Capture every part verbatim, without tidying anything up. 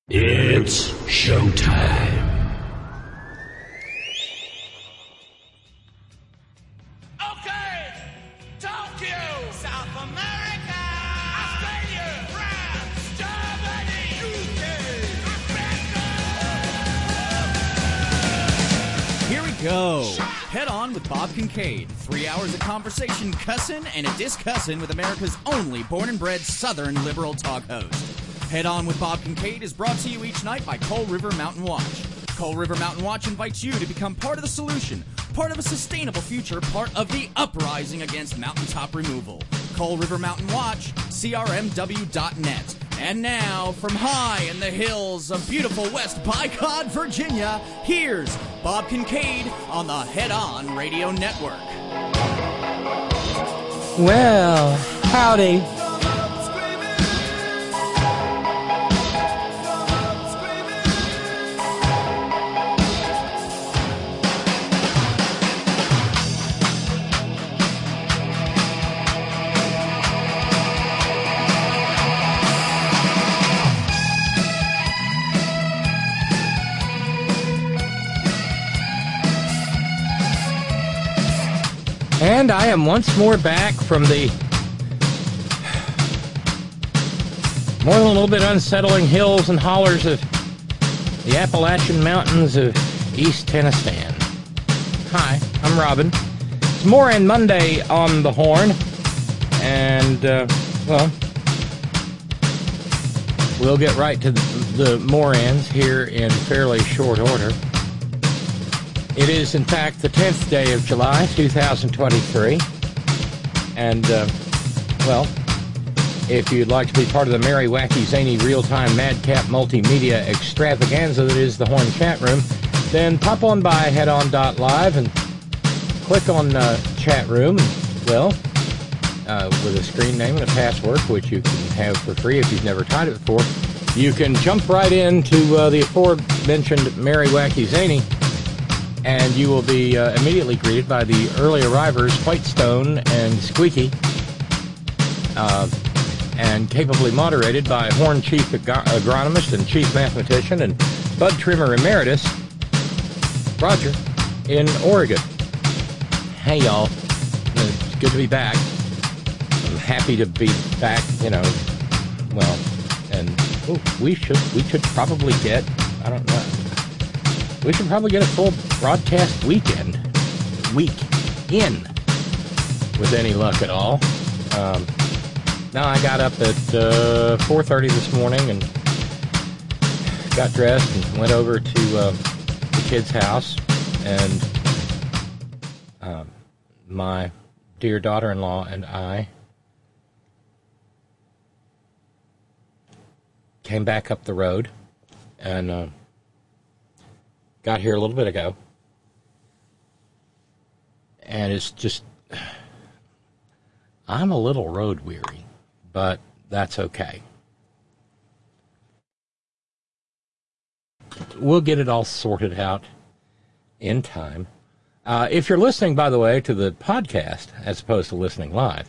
It's showtime. Okay, Tokyo, South America, Australia, France, Germany, U K, America. Here we go. Head On with Bob Kincaid. Three hours of conversation, cussin' and a discussin' with America's only born and bred Southern liberal talk host. Head On with Bob Kincaid is brought to you each night by Coal River Mountain Watch. Coal River Mountain Watch invites you to become part of the solution, part of a sustainable future, part of the uprising against mountaintop removal. Coal River Mountain Watch, C R M W dot net. And now, from high in the hills of beautiful West Bycott, Virginia, here's Bob Kincaid on the Head On Radio Network. Well, howdy. And I am once more back from the more than a little bit unsettling hills and hollers of the Appalachian Mountains of East Tennessee. Hi, I'm Robin. It's Moran Monday on the horn, and, uh, well, we'll get right to the, the Morans here in fairly short order. It is, in fact, the tenth day of July, two thousand twenty-three, and, uh, well, if you'd like to be part of the merry, wacky, zany, real-time, madcap multimedia extravaganza that is the Horn Chat Room, then pop on by head on dot live and click on uh, Chat Room, and, well, uh, with a screen name and a password, which you can have for free if you've never tried it before, you can jump right into uh, the aforementioned merry, wacky, zany, and you will be uh, immediately greeted by the early arrivers, Whitestone and Squeaky, uh, and capably moderated by Horn Chief Ag- Agronomist and Chief Mathematician and Bud Trimmer Emeritus, Roger, in Oregon. Hey, y'all. It's good to be back. I'm happy to be back, you know, well, and ooh, we should we should probably get, I don't know, we should probably get a full broadcast weekend, week in, with any luck at all. Um, now I got up at uh, four thirty this morning and got dressed and went over to uh, the kid's house, and uh, my dear daughter-in-law and I came back up the road and uh, got here a little bit ago, and it's just, I'm a little road weary, but that's okay. We'll get it all sorted out in time. Uh, if you're listening, by the way, to the podcast as opposed to listening live,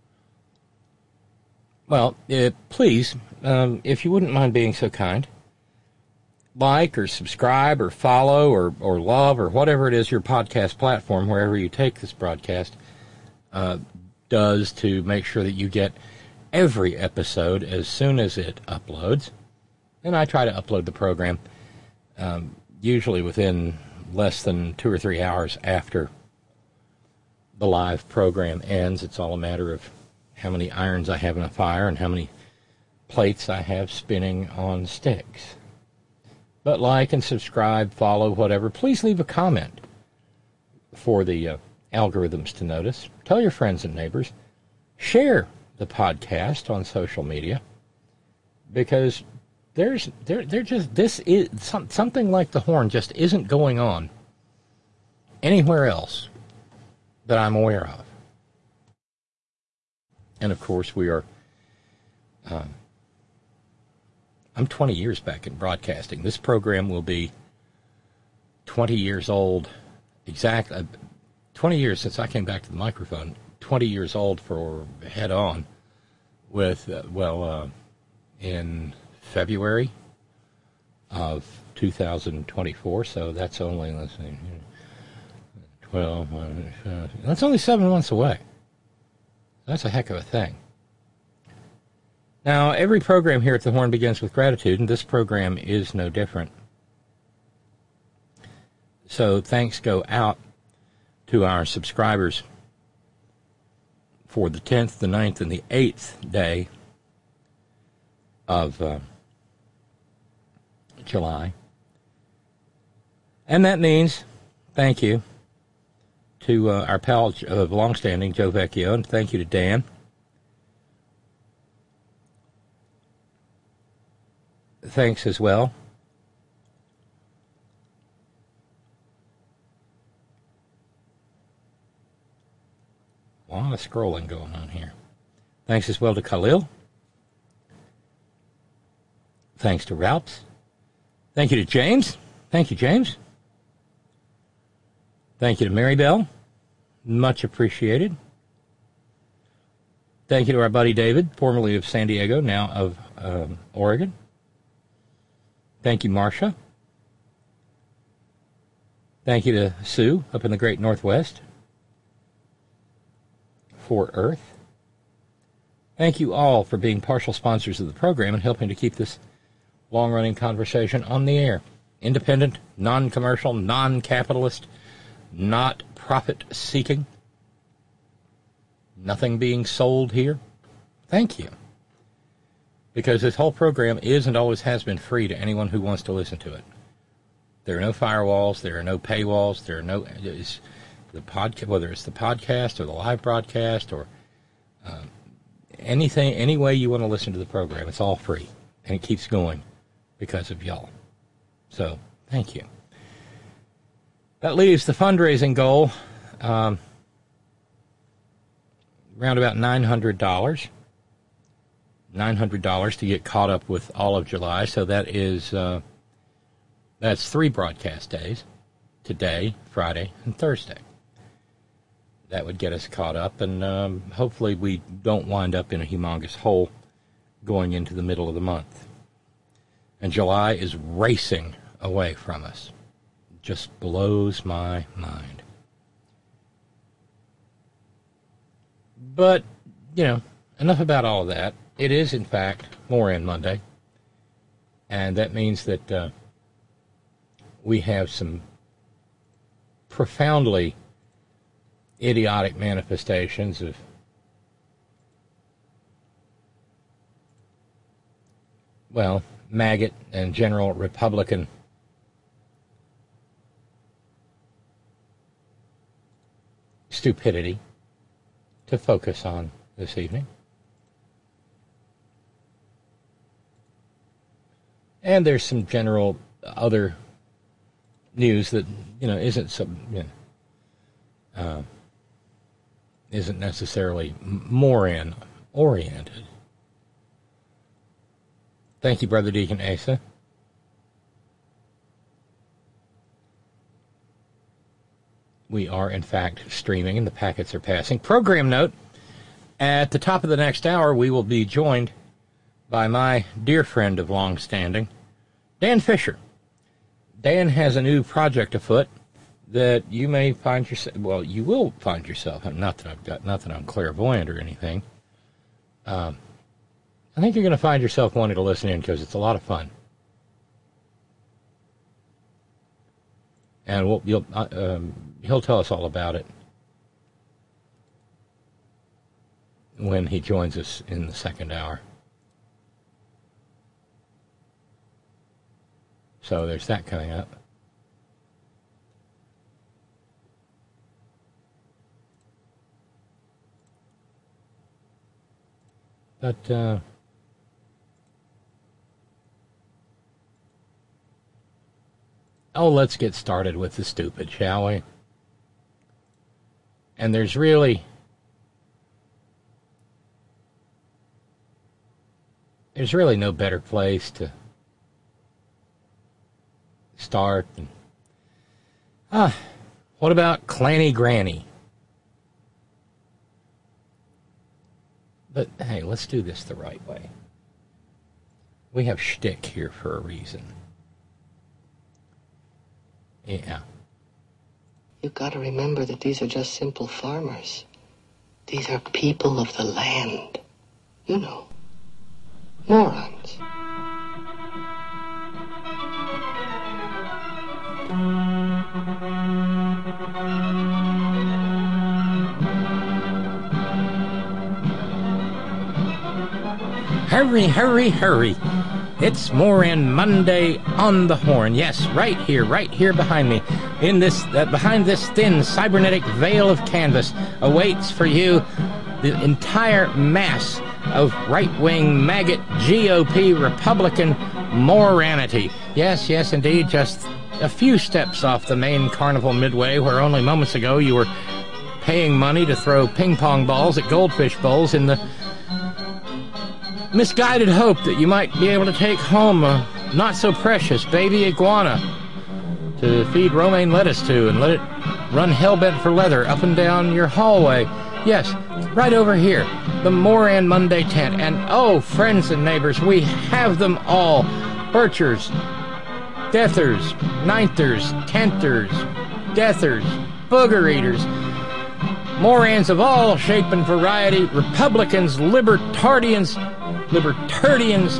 well, uh, please, um, if you wouldn't mind being so kind, like or subscribe or follow or, or love or whatever it is your podcast platform, wherever you take this broadcast, uh, does to make sure that you get every episode as soon as it uploads. And I try to upload the program um, usually within less than two or three hours after the live program ends. It's all a matter of how many irons I have in a fire and how many plates I have spinning on sticks. But like and subscribe, follow, whatever. Please leave a comment for the uh, algorithms to notice. Tell your friends and neighbors. Share the podcast on social media, because there's there there just this is some, something like the Horn just isn't going on anywhere else that I'm aware of. And of course, we are. Um, I'm twenty years back in broadcasting. This program will be twenty years old, exactly, twenty years since I came back to the microphone, twenty years old for Head On, with, uh, well, uh, in February of two thousand twenty-four, so that's only, let's see, twelve, that's only seven months away. That's a heck of a thing. Now, every program here at The Horn begins with gratitude, and this program is no different. So thanks go out to our subscribers for the tenth, the ninth, and the eighth day of uh, July. And that means thank you to uh, our pal of longstanding, Joe Vecchio, and thank you to Dan. Thanks as well. A lot of scrolling going on here. Thanks as well to Khalil. Thanks to Ralphs. Thank you to James. Thank you, James. Thank you to Mary Bell. Much appreciated. Thank you to our buddy David, formerly of San Diego, now of um, Oregon. Thank you, Marcia. Thank you to Sue up in the great Northwest. Fort Earth. Thank you all for being partial sponsors of the program and helping to keep this long-running conversation on the air. Independent, non-commercial, non-capitalist, not profit-seeking. Nothing being sold here. Thank you. Because this whole program is and always has been free to anyone who wants to listen to it. There are no firewalls. There are no paywalls. There are no... It's the podcast, whether it's the podcast or the live broadcast or uh, anything, any way you want to listen to the program, it's all free. And it keeps going because of y'all. So, thank you. That leaves the fundraising goal um, around about nine hundred dollars. nine hundred dollars to get caught up with all of July. So that is, uh, that's three broadcast days. Today, Friday, and Thursday. That would get us caught up, and um, hopefully we don't wind up in a humongous hole going into the middle of the month. And July is racing away from us. Just blows my mind. But, you know, enough about all of that. It is, in fact, Moran Monday, and that means that uh, we have some profoundly idiotic manifestations of well, maggot and general Republican stupidity to focus on this evening. And there's some general other news that, you know, isn't some, you know, uh, isn't necessarily Moran oriented. Thank you, Brother Deacon Asa. We are, in fact, streaming, and the packets are passing. Program note, at the top of the next hour, we will be joined by my dear friend of long standing, Dan Fisher. Dan has a new project afoot that you may find yourself, well, you will find yourself, not that I've got, not that I'm clairvoyant or anything. Um, I think you're going to find yourself wanting to listen in because it's a lot of fun. And we'll, you'll, uh, um, he'll tell us all about it when he joins us in the second hour. So there's that coming up. But, uh, oh, let's get started with the stupid, shall we? And there's really, there's really no better place to start than, ah, what about Clanny Granny? But, hey, let's do this the right way. We have shtick here for a reason. Yeah. You've got to remember that these are just simple farmers. These are people of the land. You know, morons. Hurry, hurry, hurry. It's Moran Monday on the Horn. Yes, right here, right here behind me. In this, uh, behind this thin cybernetic veil of canvas awaits for you the entire mass of right-wing maggot G O P Republican moranity. Yes, yes, indeed, just a few steps off the main carnival midway where only moments ago you were paying money to throw ping-pong balls at goldfish bowls in the misguided hope that you might be able to take home a not-so-precious baby iguana to feed romaine lettuce to and let it run hell-bent for leather up and down your hallway. Yes, right over here, the Moran Monday tent. And oh, friends and neighbors, we have them all. Birchers, deathers, ninthers, tenthers, deathers, booger eaters, Morans of all shape and variety, Republicans, libertarians, libertarians,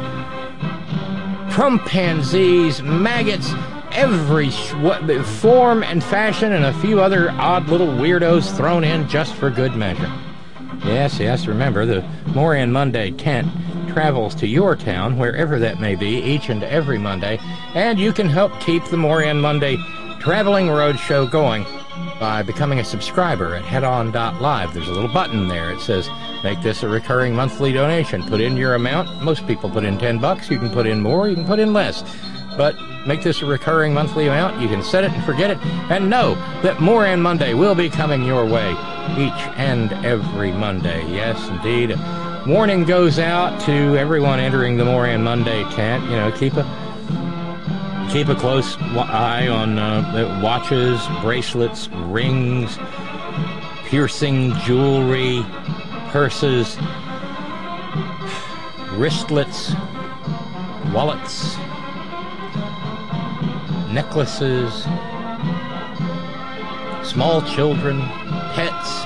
Trumpanzees, maggots, every form and fashion, and a few other odd little weirdos thrown in just for good measure. Yes, yes, remember, the Moran Monday tent travels to your town, wherever that may be, each and every Monday, and you can help keep the Moran Monday Traveling Roadshow going by becoming a subscriber at head on dot live. There's a little button there. It says, make this a recurring monthly donation. Put in your amount. Most people put in ten bucks. You can put in more. You can put in less. But make this a recurring monthly amount. You can set it and forget it. And know that Moran Monday will be coming your way each and every Monday. Yes, indeed. Warning goes out to everyone entering the Moran Monday tent. You know, keep a Keep a close eye on uh, watches, bracelets, rings, piercing jewelry, purses, wristlets, wallets, necklaces, small children, pets,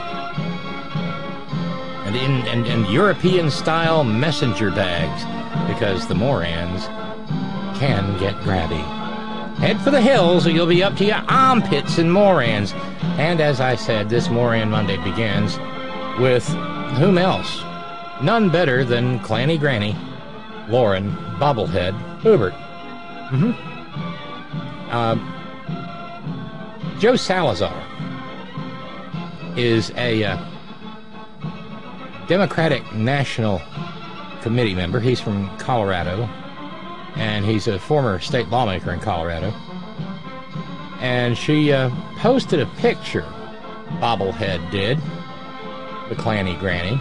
and, in, and, and European-style messenger bags, because the Morans can get grabby. Head for the hills or you'll be up to your armpits in Morans. And as I said, this Moran Monday begins with whom else? None better than Clanny Granny, Lauren Bobblehead Boebert. Mm-hmm. Uh, Joe Salazar is a uh, Democratic National Committee member. He's from Colorado. And he's a former state lawmaker in Colorado. And she uh, posted a picture, Bobblehead did, the Clanny Granny.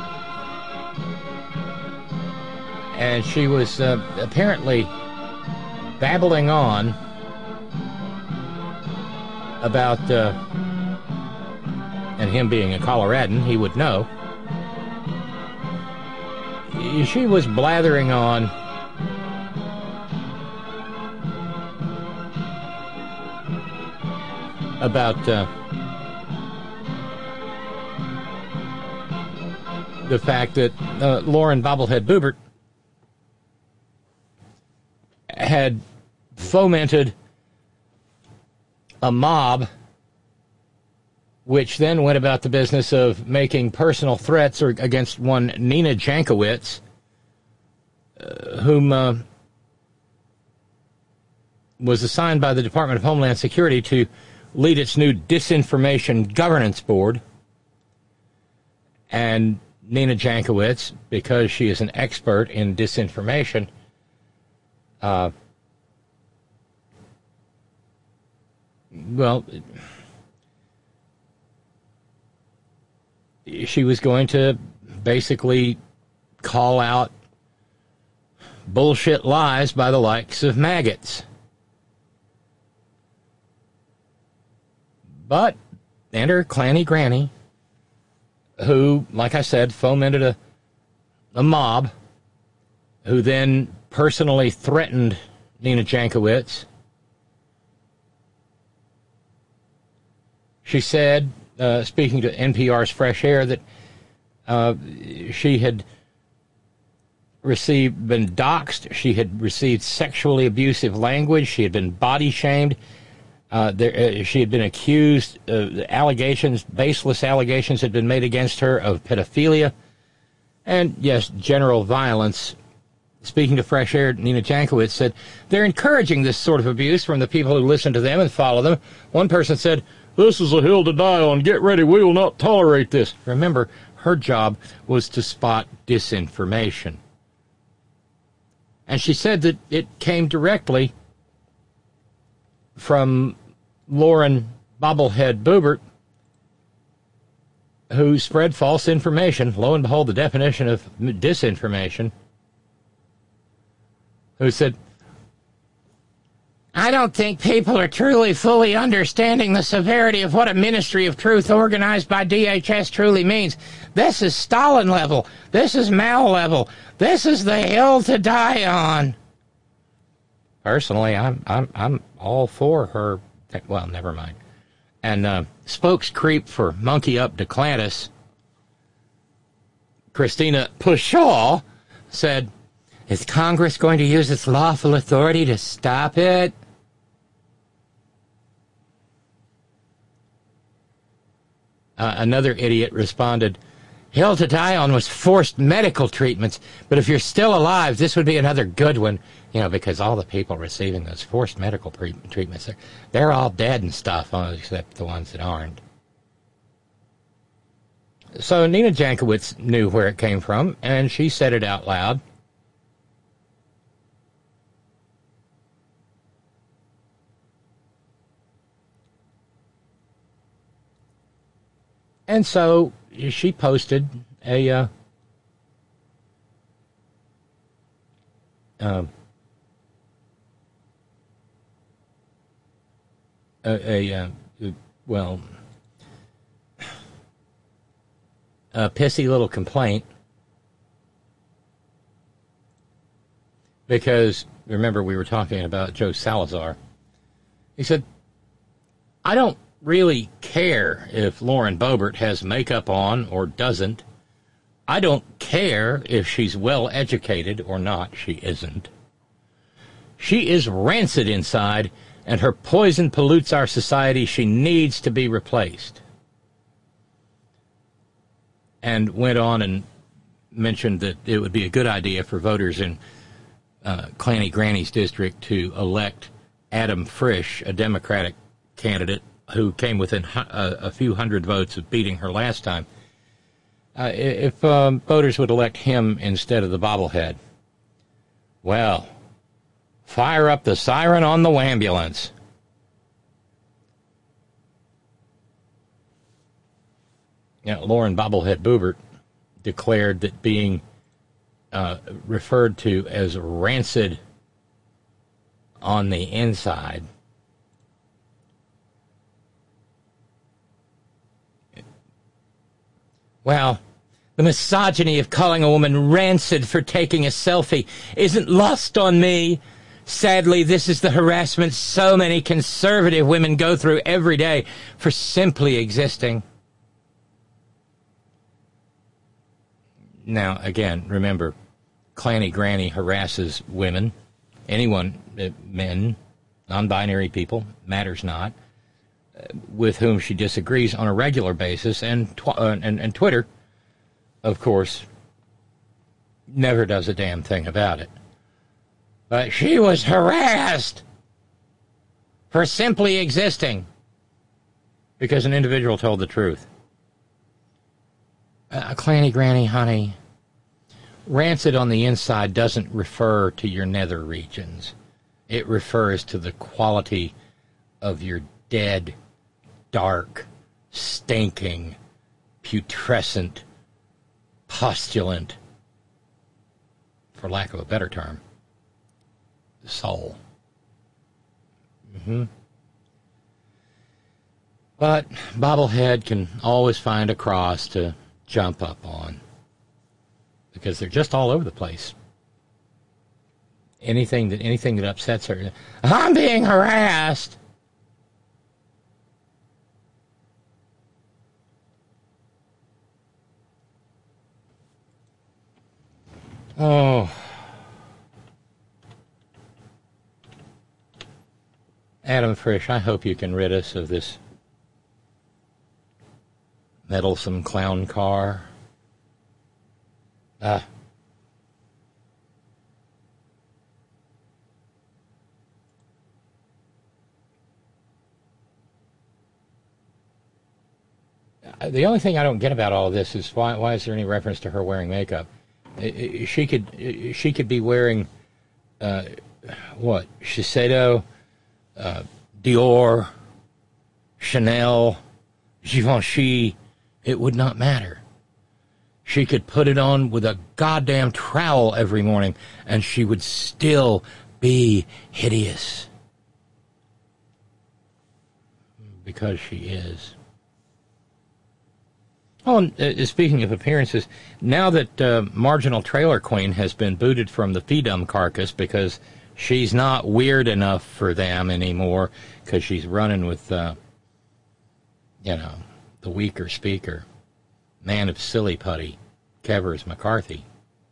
And she was uh, apparently babbling on about, uh, and him being a Coloradan, he would know. She was blathering on about uh, the fact that uh, Lauren Bobblehead Boebert had fomented a mob which then went about the business of making personal threats or against one Nina Jankowicz, uh, whom uh, was assigned by the Department of Homeland Security to lead its new Disinformation Governance Board. And Nina Jankowicz, because she is an expert in disinformation, uh, well, she was going to basically call out bullshit lies by the likes of maggots. But enter Clanny Granny, who, like I said, fomented a, a mob, who then personally threatened Nina Jankowicz She said, uh, speaking to N P R's Fresh Air, that uh, she had received, been doxxed. She had received sexually abusive language. She had been body shamed. Uh, there, uh, she had been accused, uh, allegations, baseless allegations had been made against her of pedophilia. And, yes, general violence. Speaking to Fresh Air, Nina Jankowicz said, they're encouraging this sort of abuse from the people who listen to them and follow them. One person said, this is a hill to die on. Get ready. We will not tolerate this. Remember, her job was to spot disinformation. And she said that it came directly from Lauren Bobblehead Boebert, who spread false information. Lo and behold, the definition of disinformation. Who said, I don't think people are truly fully understanding the severity of what a ministry of truth organized by D H S truly means. This is Stalin level. This is Mao level. This is the hill to die on. Personally, I'm I'm I'm all for her. Well, never mind. And uh, spokes creep for Monkey Up Declantis, Christina Pushaw, said, is Congress going to use its lawful authority to stop it? Uh, another idiot responded, hill to die on was forced medical treatments, but if you're still alive, this would be another good one. You know, because all the people receiving those forced medical pre- treatments, they're, they're all dead and stuff, except the ones that aren't. So Nina Jankowicz knew where it came from, and she said it out loud. And so she posted a uh, uh, a, a uh, well, a pissy little complaint, because remember we were talking about Joe Salazar. He said, I don't really care if Lauren Boebert has makeup on or doesn't. I don't care if she's well educated or not. She isn't. She is rancid inside, and her poison pollutes our society. She needs to be replaced. And went on and mentioned that it would be a good idea for voters in uh, Clanny Granny's district to elect Adam Frisch, a Democratic candidate who came within a, a few hundred votes of beating her last time. Uh, if um, voters would elect him instead of the bobblehead, well, fire up the siren on the wambulance. You know, Lauren Bobblehead Boebert declared that being uh, referred to as rancid on the inside well, the misogyny of calling a woman rancid for taking a selfie isn't lost on me. Sadly, this is the harassment so many conservative women go through every day for simply existing. Now, again, remember, Clanny Granny harasses women, anyone, uh, men, non-binary people, matters not, uh, with whom she disagrees on a regular basis, and, tw- uh, and and Twitter, of course, never does a damn thing about it. But she was harassed for simply existing because an individual told the truth. Uh, Clanny Granny, honey, rancid on the inside doesn't refer to your nether regions. It refers to the quality of your dead, dark, stinking, putrescent, postulant, for lack of a better term, soul. Mm-hmm. But Bobblehead can always find a cross to jump up on, because they're just all over the place. Anything that anything that upsets her, I'm being harassed. Oh. Adam Frisch, I hope you can rid us of this meddlesome clown car. Ah. The only thing I don't get about all of this is why why is there any reference to her wearing makeup? She could she could be wearing uh, what? Shiseido, uh, Dior, Chanel, Givenchy. It would not matter. She could put it on with a goddamn trowel every morning, and she would still be hideous. Because she is. Oh, and uh, speaking of appearances, now that uh, Marginal Trailer Queen has been booted from the Feedum carcass because she's not weird enough for them anymore because she's running with, uh, you know, the weaker speaker, man of silly putty, Kevers McCarthy.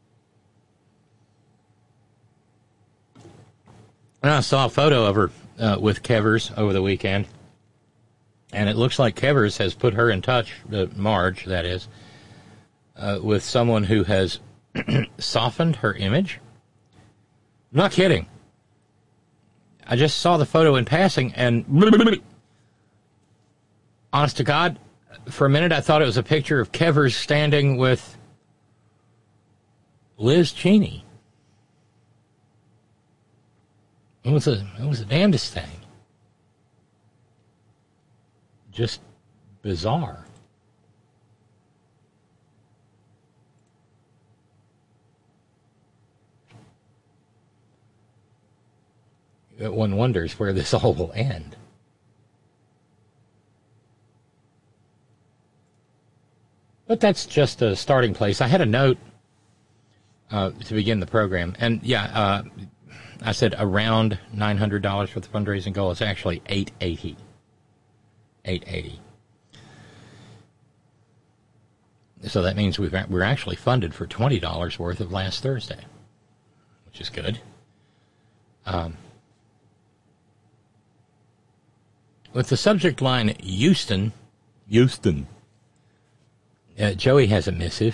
And I saw a photo of her uh, with Kevers over the weekend. And it looks like Kevers has put her in touch, uh, Marge, that is, uh, with someone who has softened her image. I'm not kidding. I just saw the photo in passing, and honest to God, for a minute I thought it was a picture of Kevers standing with Liz Cheney. It was a, it was the damnedest thing. Just bizarre. One wonders where this all will end. But that's just a starting place. I had a note uh, to begin the program. And, yeah, uh, I said around nine hundred dollars for the fundraising goal. It's actually eight hundred eighty dollars. eight hundred eighty dollars. So that means we've, we're actually funded for twenty dollars worth of last Thursday, which is good. Um, with the subject line Houston, Houston, uh, Joey has a missive.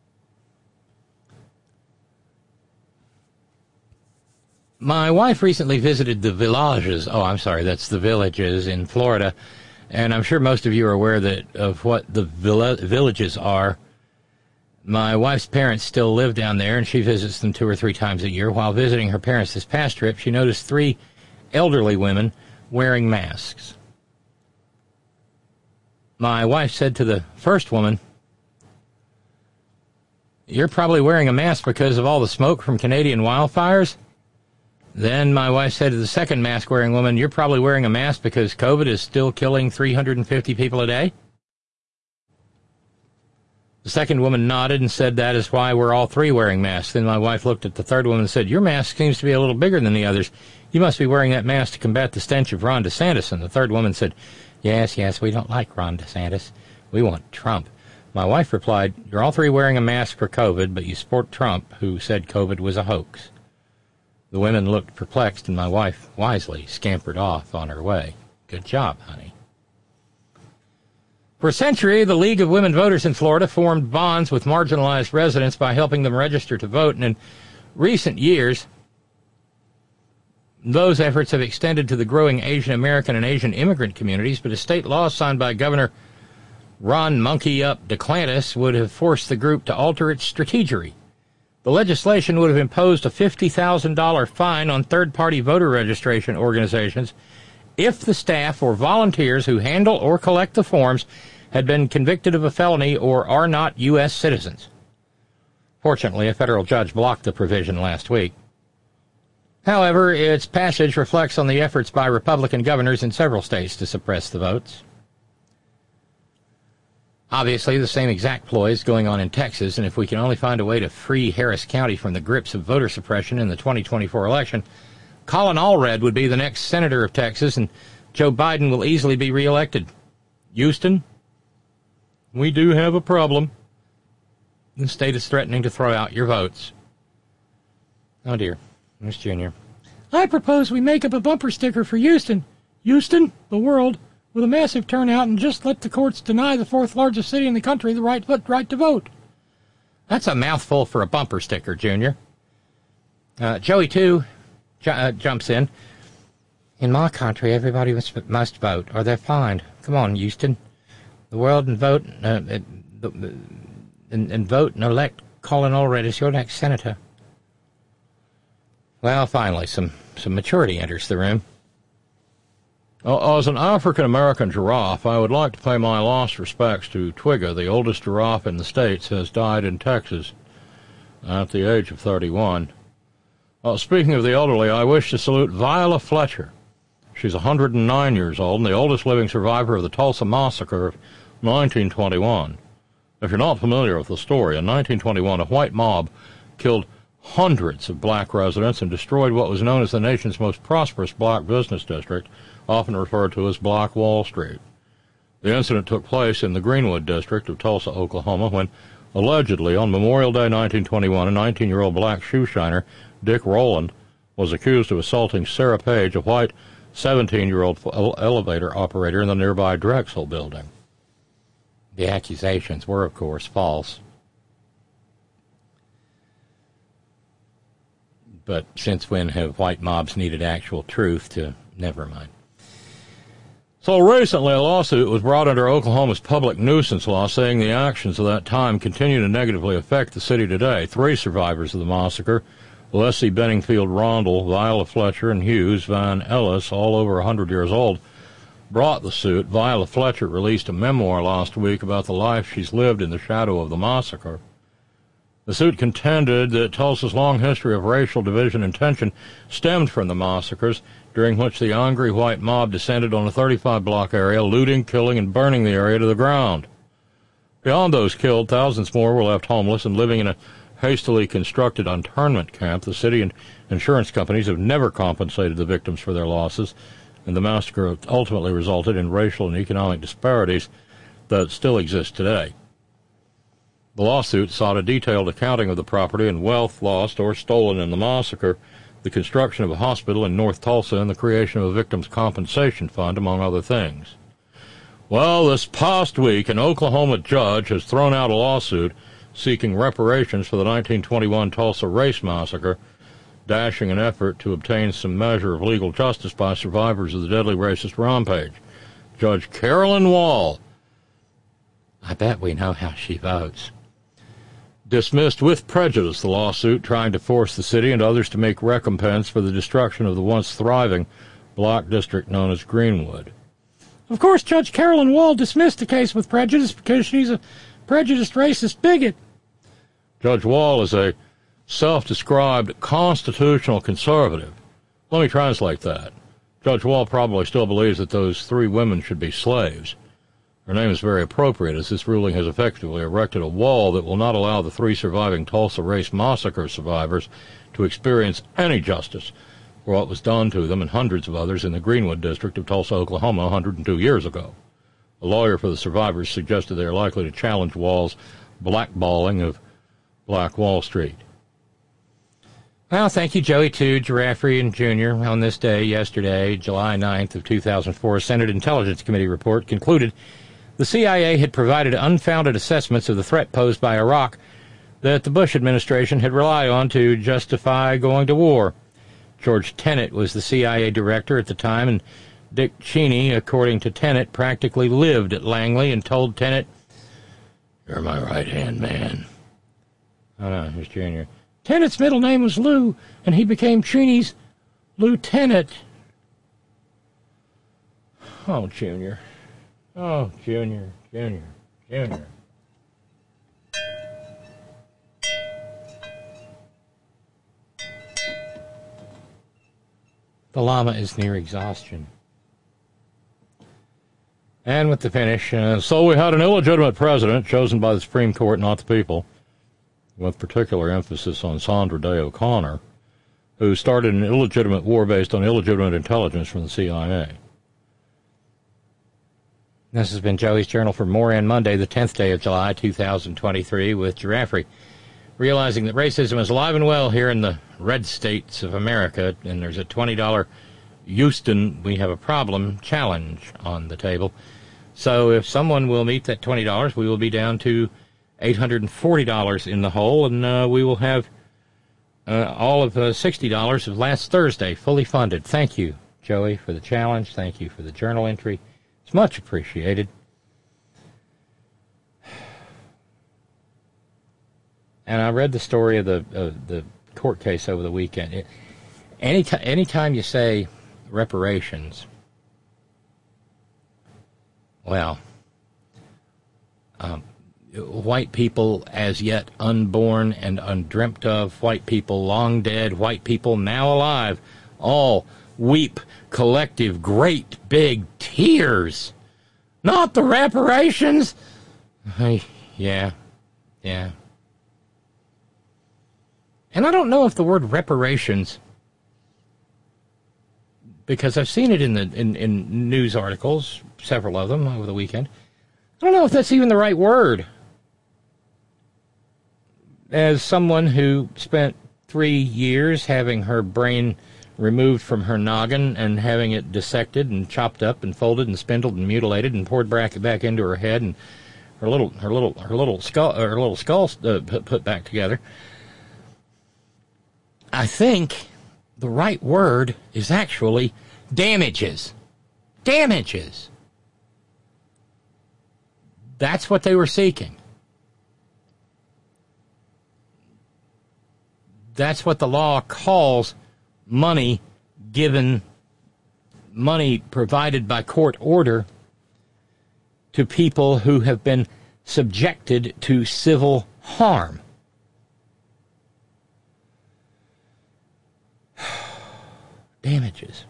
My wife recently visited the villages. Oh, I'm sorry, that's the villages in Florida. And I'm sure most of you are aware that of what the villa, villages are. My wife's parents still live down there, and she visits them two or three times a year. While visiting her parents this past trip, she noticed three elderly women wearing masks. My wife said to the first woman, "You're probably wearing a mask because of all the smoke from Canadian wildfires." Then my wife said to the second mask-wearing woman, "You're probably wearing a mask because COVID is still killing three hundred fifty people a day." The second woman nodded and said, "That is why we're all three wearing masks." Then my wife looked at the third woman and said, "Your mask seems to be a little bigger than the others. You must be wearing that mask to combat the stench of Ron DeSantis." And the third woman said, "Yes, yes, we don't like Ron DeSantis. We want Trump." My wife replied, "You're all three wearing a mask for COVID, but you support Trump, who said COVID was a hoax." The women looked perplexed, and my wife wisely scampered off on her way. Good job, honey. For a century, the League of Women Voters in Florida formed bonds with marginalized residents by helping them register to vote. And in recent years, those efforts have extended to the growing Asian American and Asian immigrant communities. But a state law signed by Governor Ron Monkey Up DeClantis would have forced the group to alter its strategy. The legislation would have imposed a fifty thousand dollars fine on third-party voter registration organizations if the staff or volunteers who handle or collect the forms had been convicted of a felony or are not U S citizens. Fortunately, a federal judge blocked the provision last week. However, its passage reflects on the efforts by Republican governors in several states to suppress the votes. Obviously, the same exact ploy is going on in Texas, and if we can only find a way to free Harris County from the grips of voter suppression in the twenty twenty-four election, Colin Allred would be the next senator of Texas, and Joe Biden will easily be reelected. Houston, we do have a problem. The state is threatening to throw out your votes. Oh, dear. Miss Junior. I propose we make up a bumper sticker for Houston. Houston, the world, with a massive turnout, and just let the courts deny the fourth largest city in the country the right, right to vote. That's a mouthful for a bumper sticker, Junior. Uh, Joey, too, ju- uh, jumps in. In my country, everybody must, must vote, or they're fined. Come on, Houston. The world and vote, uh, and, and vote and elect Colin Allred as your next senator. Well, finally, some, some maturity enters the room. Uh, as an African-American giraffe, I would like to pay my last respects to Twigga, the oldest giraffe in the States, who has died in Texas at the age of thirty-one. Uh, speaking of the elderly, I wish to salute Viola Fletcher. She's one hundred nine years old and the oldest living survivor of the Tulsa Massacre of nineteen twenty-one. If you're not familiar with the story, in nineteen twenty-one, a white mob killed hundreds of black residents and destroyed what was known as the nation's most prosperous black business district, often referred to as Black Wall Street. The incident took place in the Greenwood district of Tulsa, Oklahoma, when, allegedly, on Memorial Day nineteen twenty-one, a nineteen-year-old black shoe shiner, Dick Rowland, was accused of assaulting Sarah Page, a white seventeen-year-old elevator operator in the nearby Drexel building. The accusations were, of course, false. But since when have white mobs needed actual truth to... Never mind. So recently, a lawsuit was brought under Oklahoma's public nuisance law saying the actions of that time continue to negatively affect the city today. Three survivors of the massacre, Leslie Benningfield Rondell, Viola Fletcher, and Hughes Van Ellis, all over one hundred years old, brought the suit. Viola Fletcher released a memoir last week about the life she's lived in the shadow of the massacre. The suit contended that Tulsa's long history of racial division and tension stemmed from the massacres, during which the angry white mob descended on a thirty-five block area, looting, killing, and burning the area to the ground. Beyond those killed, thousands more were left homeless and living in a hastily constructed internment camp. The city and insurance companies have never compensated the victims for their losses, and the massacre ultimately resulted in racial and economic disparities that still exist today. The lawsuit sought a detailed accounting of the property and wealth lost or stolen in the massacre, the construction of a hospital in North Tulsa, and the creation of a victims' compensation fund, among other things. Well, this past week, an Oklahoma judge has thrown out a lawsuit seeking reparations for the nineteen twenty-one Tulsa race massacre, dashing an effort to obtain some measure of legal justice by survivors of the deadly racist rampage. Judge Carolyn Wall, I bet we know how she votes, dismissed with prejudice the lawsuit trying to force the city and others to make recompense for the destruction of the once thriving black district known as Greenwood. Of course, Judge Carolyn Wall dismissed the case with prejudice because she's a prejudiced racist bigot. Judge Wall is a self-described constitutional conservative. Let me translate that. Judge Wall probably still believes that those three women should be slaves. Her name is very appropriate, as this ruling has effectively erected a wall that will not allow the three surviving Tulsa race massacre survivors to experience any justice for what was done to them and hundreds of others in the Greenwood district of Tulsa, Oklahoma, one hundred two years ago. A lawyer for the survivors suggested they are likely to challenge Wall's blackballing of Black Wall Street. Well, thank you, Joey, too, Giraffe and Junior On this day, yesterday, July ninth of two thousand four, a Senate Intelligence Committee report concluded the C I A had provided unfounded assessments of the threat posed by Iraq that the Bush administration had relied on to justify going to war. George Tenet was the C I A director at the time, and Dick Cheney, according to Tenet, practically lived at Langley and told Tenet, "You're my right-hand man." Oh, no, here's Junior. Tenet's middle name was Lou, and he became Cheney's lieutenant. Oh, Junior. Oh, Junior, Junior, Junior. The llama is near exhaustion. And with the finish, uh, so we had an illegitimate president chosen by the Supreme Court, not the people, with particular emphasis on Sandra Day O'Connor, who started an illegitimate war based on illegitimate intelligence from the C I A. This has been Joey's Journal for Moran Monday, the tenth day of July, two thousand twenty-three, with Giraffe. realizing that racism is alive and well here in the red states of America, and there's a twenty dollars Houston, we have a problem challenge on the table. So if someone will meet that twenty dollars, we will be down to eight hundred forty dollars in the hole, and uh, we will have uh, all of uh, sixty dollars of last Thursday fully funded. Thank you, Joey, for the challenge. Thank you for the journal entry. It's much appreciated. And I read the story of the uh, the court case over the weekend. It, any t- anytime you say reparations, well, um, white people as yet unborn and undreamt of, white people long dead, white people now alive, all weep collective great big tears. Not the reparations. Hey, yeah, yeah. And I don't know if the word reparations, because I've seen it in the in, in news articles, several of them over the weekend. I don't know if that's even the right word. As someone who spent three years having her brain removed from her noggin and having it dissected and chopped up and folded and spindled and mutilated and poured back back into her head, and her little her little her little skull her little skull uh, put, put back together, I think the right word is actually damages. Damages. That's what they were seeking. That's what the law calls money given, money provided by court order to people who have been subjected to civil harm. Damages.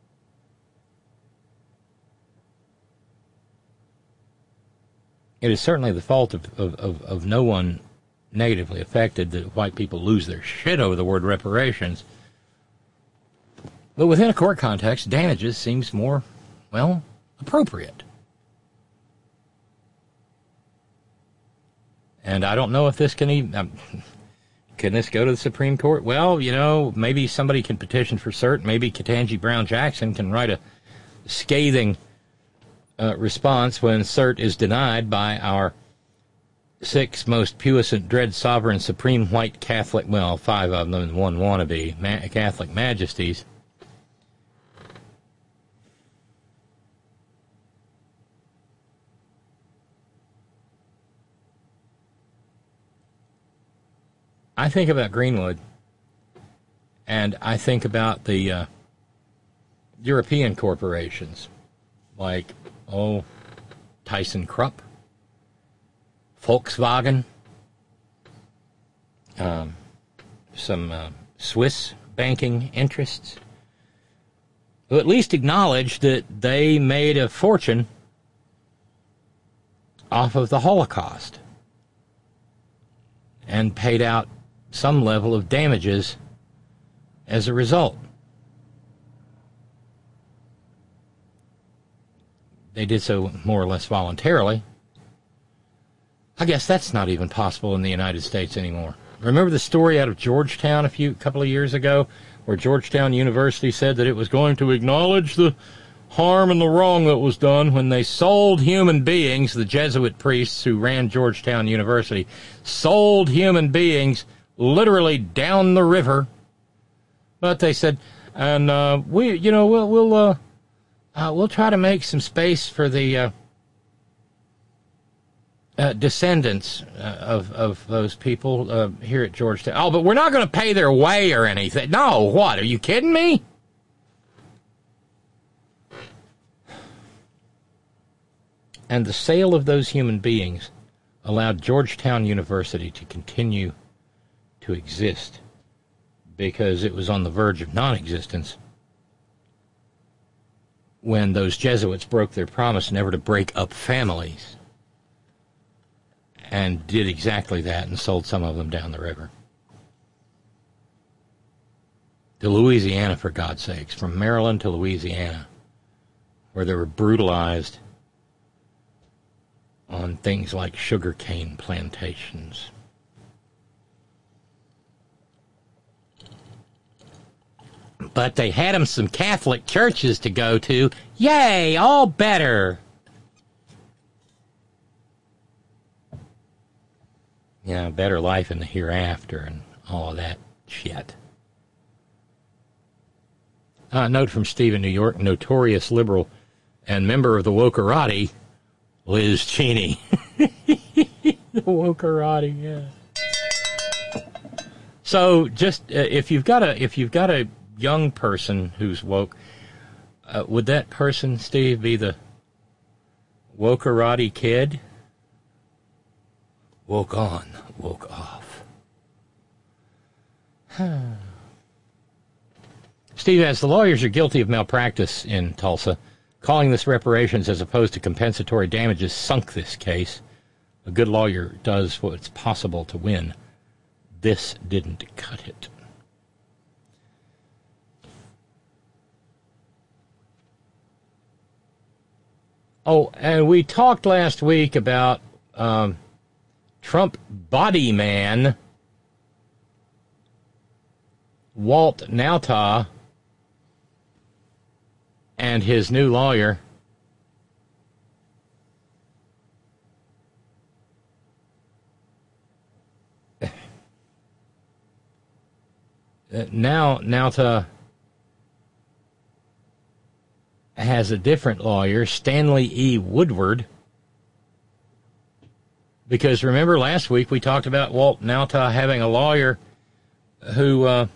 It is certainly the fault of, of, of, of no one negatively affected that white people lose their shit over the word reparations. But within a court context, damages seems more, well, appropriate. And I don't know if this can even... Um, Can this go to the Supreme Court? Well, you know, maybe somebody can petition for cert. Maybe Ketanji Brown Jackson can write a scathing uh, response when cert is denied by our six most puissant, dread, sovereign, supreme white Catholic, well, five of them and one wannabe, ma- Catholic majesties. I think about Greenwood, and I think about the uh, European corporations, like, oh, ThyssenKrupp, Volkswagen, um, some uh, Swiss banking interests, who at least acknowledged that they made a fortune off of the Holocaust and paid out some level of damages as a result. They did so more or less voluntarily. I guess that's not even possible in the United States anymore. Remember the story out of Georgetown a few couple of years ago, where Georgetown University said that it was going to acknowledge the harm and the wrong that was done when they sold human beings, the Jesuit priests who ran Georgetown University, sold human beings literally down the river. But they said, and uh, we, you know, we'll we'll uh, uh, we'll try to make some space for the uh, uh, descendants uh, of of those people uh, here at Georgetown. Oh, but we're not going to pay their way or anything. No, what? Are you kidding me? And the sale of those human beings allowed Georgetown University to continue to exist because it was on the verge of non-existence when those Jesuits broke their promise never to break up families, and did exactly that and sold some of them down the river. To Louisiana, for God's sakes, from Maryland to Louisiana, where they were brutalized on things like sugarcane plantations. But they had him some Catholic churches to go to. Yay, all better. You know, better life in the hereafter and all of that shit. Uh, note from Steve in New York, notorious liberal and member of the Wokerati, Liz Cheney. The Wokerati, yeah. So, just uh, if you've got a if you've got a young person who's woke, uh, would that person, Steve, be the Wokerati kid? Woke on, woke off. Steve, as the lawyers are guilty of malpractice in Tulsa, calling this reparations as opposed to compensatory damages sunk this case. A good lawyer does what's possible to win. This didn't cut it. Oh, and we talked last week about um, Trump body man Walt Nauta and his new lawyer. Now Nauta has a different lawyer, Stanley E. Woodward, because remember last week we talked about Walt Nauta having a lawyer who uh,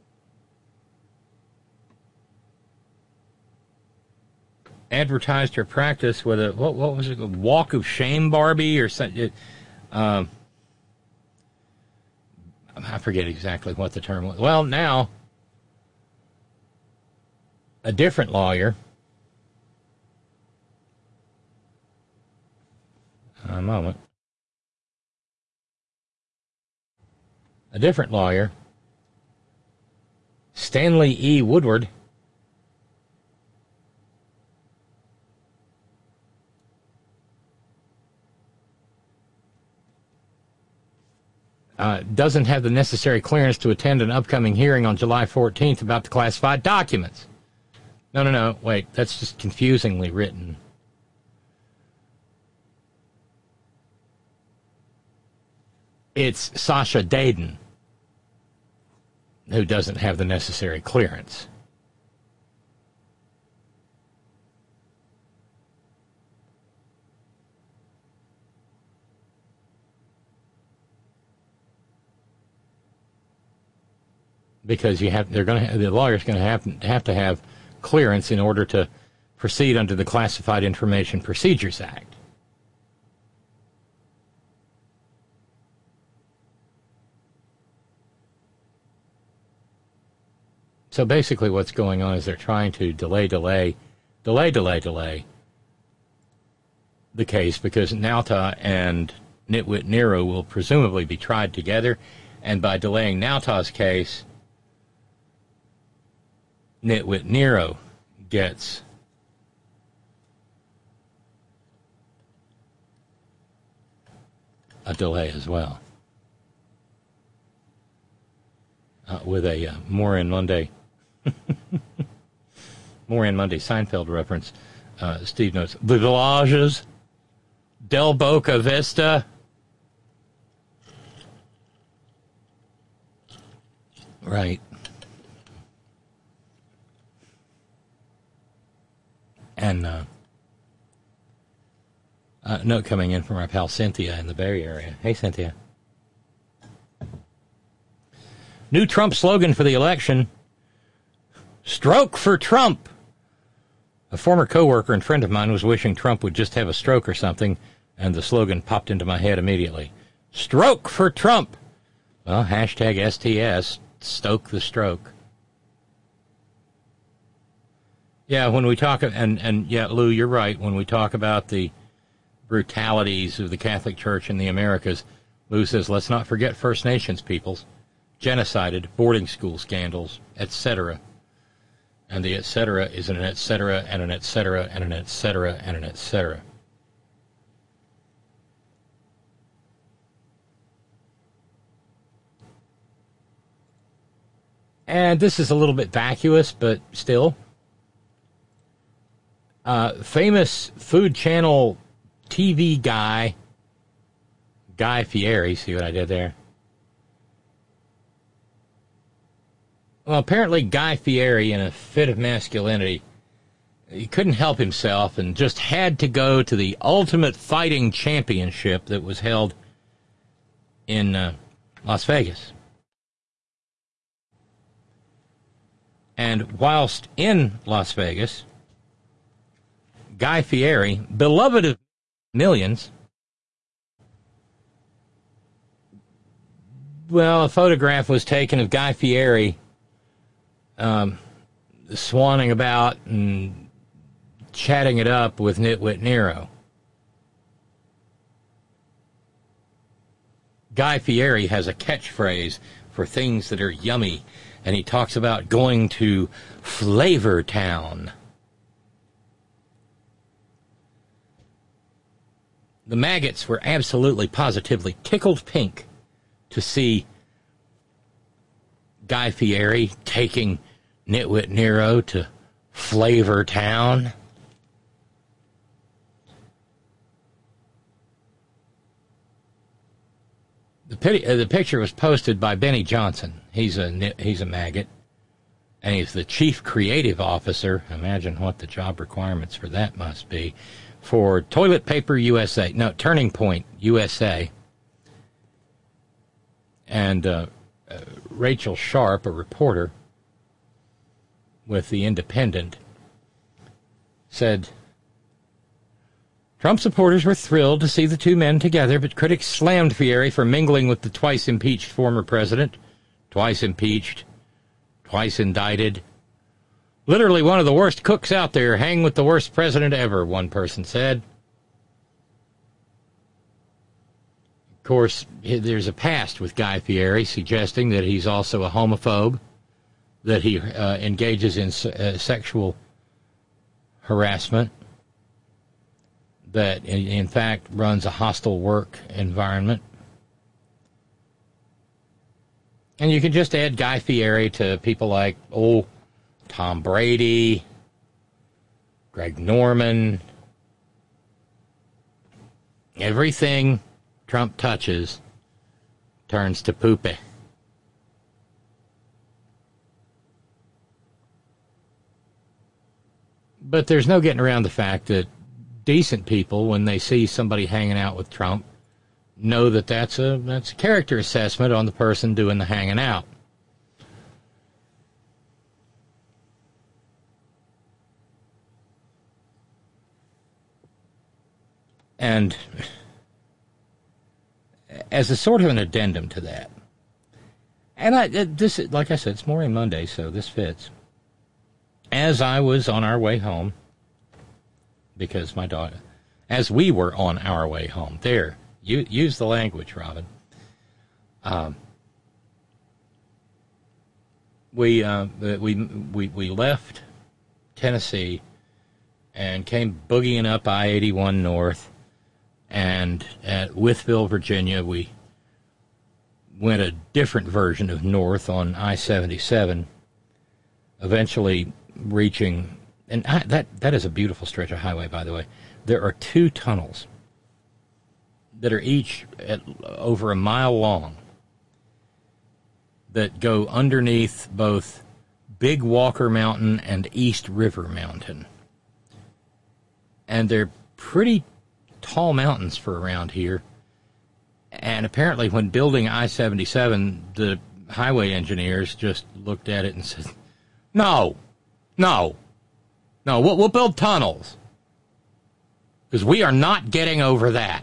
advertised her practice with a, what, what was it, a walk of shame Barbie or something. Um, I forget exactly what the term was. Well, now a different lawyer, a moment, a different lawyer, Stanley E. Woodward, Uh, doesn't have the necessary clearance to attend an upcoming hearing on July fourteenth about the classified documents. No, no, no, wait, that's just confusingly written. It's Sasha Dayden who doesn't have the necessary clearance. Because you have, they're going to, the lawyer's going to have have to have clearance in order to proceed under the Classified Information Procedures Act. So basically, what's going on is they're trying to delay, delay, delay, delay, delay the case because Nauta and Nitwit Nero will presumably be tried together, and by delaying Nauta's case, Nitwit Nero gets a delay as well. Uh, with a uh, Moran Monday, Moran Monday Seinfeld reference, uh, Steve notes, the Villages, Del Boca Vista. Right. And uh, a note coming in from our pal Cynthia in the Bay Area. Hey, Cynthia. New Trump slogan for the election, stroke for Trump. A former coworker and friend of mine was wishing Trump would just have a stroke or something, and the slogan popped into my head immediately. Stroke for Trump. Well, hashtag S T S, stoke the stroke. Yeah, when we talk, and, and yeah, Lou, you're right, when we talk about the brutalities of the Catholic Church in the Americas, Lou says, let's not forget First Nations peoples, genocided, boarding school scandals, et cetera. And the et cetera is an et cetera, and an et cetera, and an et cetera, and an et cetera. And this is a little bit vacuous, but still. Uh, famous Food Channel T V guy, Guy Fieri, see what I did there? Well, apparently Guy Fieri, in a fit of masculinity, he couldn't help himself and just had to go to the Ultimate Fighting Championship that was held in uh, Las Vegas. And whilst in Las Vegas, Guy Fieri, beloved of millions, well, a photograph was taken of Guy Fieri um, swanning about and chatting it up with Nitwit Nero. Guy Fieri has a catchphrase for things that are yummy, and he talks about going to Flavor Town. The maggots were absolutely, positively tickled pink to see Guy Fieri taking Nitwit Nero to Flavor Town. The, pity, uh, the picture was posted by Benny Johnson. He's a he's a maggot, and he's the chief creative officer. Imagine what the job requirements for that must be for Toilet Paper U S A. No, Turning Point U S A. And uh, uh, Rachel Sharp, a reporter with The Independent, said, Trump supporters were thrilled to see the two men together, but critics slammed Fieri for mingling with the twice-impeached former president. Twice impeached, twice indicted. Literally one of the worst cooks out there, hang with the worst president ever, one person said. Of course, there's a past with Guy Fieri suggesting that he's also a homophobe, that he uh, engages in uh, sexual harassment, that in, in fact runs a hostile work environment. And you can just add Guy Fieri to people like, oh, Tom Brady, Greg Norman. Everything Trump touches turns to poopy. But there's no getting around the fact that decent people, when they see somebody hanging out with Trump, know that that's a that's a character assessment on the person doing the hanging out. And as a sort of an addendum to that, and I this like I said, it's Maureen Monday, so this fits. As I was on our way home, because my daughter, as we were on our way home, there. You, use the language, Robin. Um, we, uh, we we we left Tennessee and came boogieing up I eighty-one north, and at Wytheville, Virginia, we went a different version of north on I seventy-seven, eventually reaching, and I, that that is a beautiful stretch of highway, by the way. There are two tunnels that are each at over a mile long that go underneath both Big Walker Mountain and East River Mountain. And they're pretty tall mountains for around here. And apparently when building I seventy-seven, the highway engineers just looked at it and said, no, no, no, we'll, we'll build tunnels. Because we are not getting over that.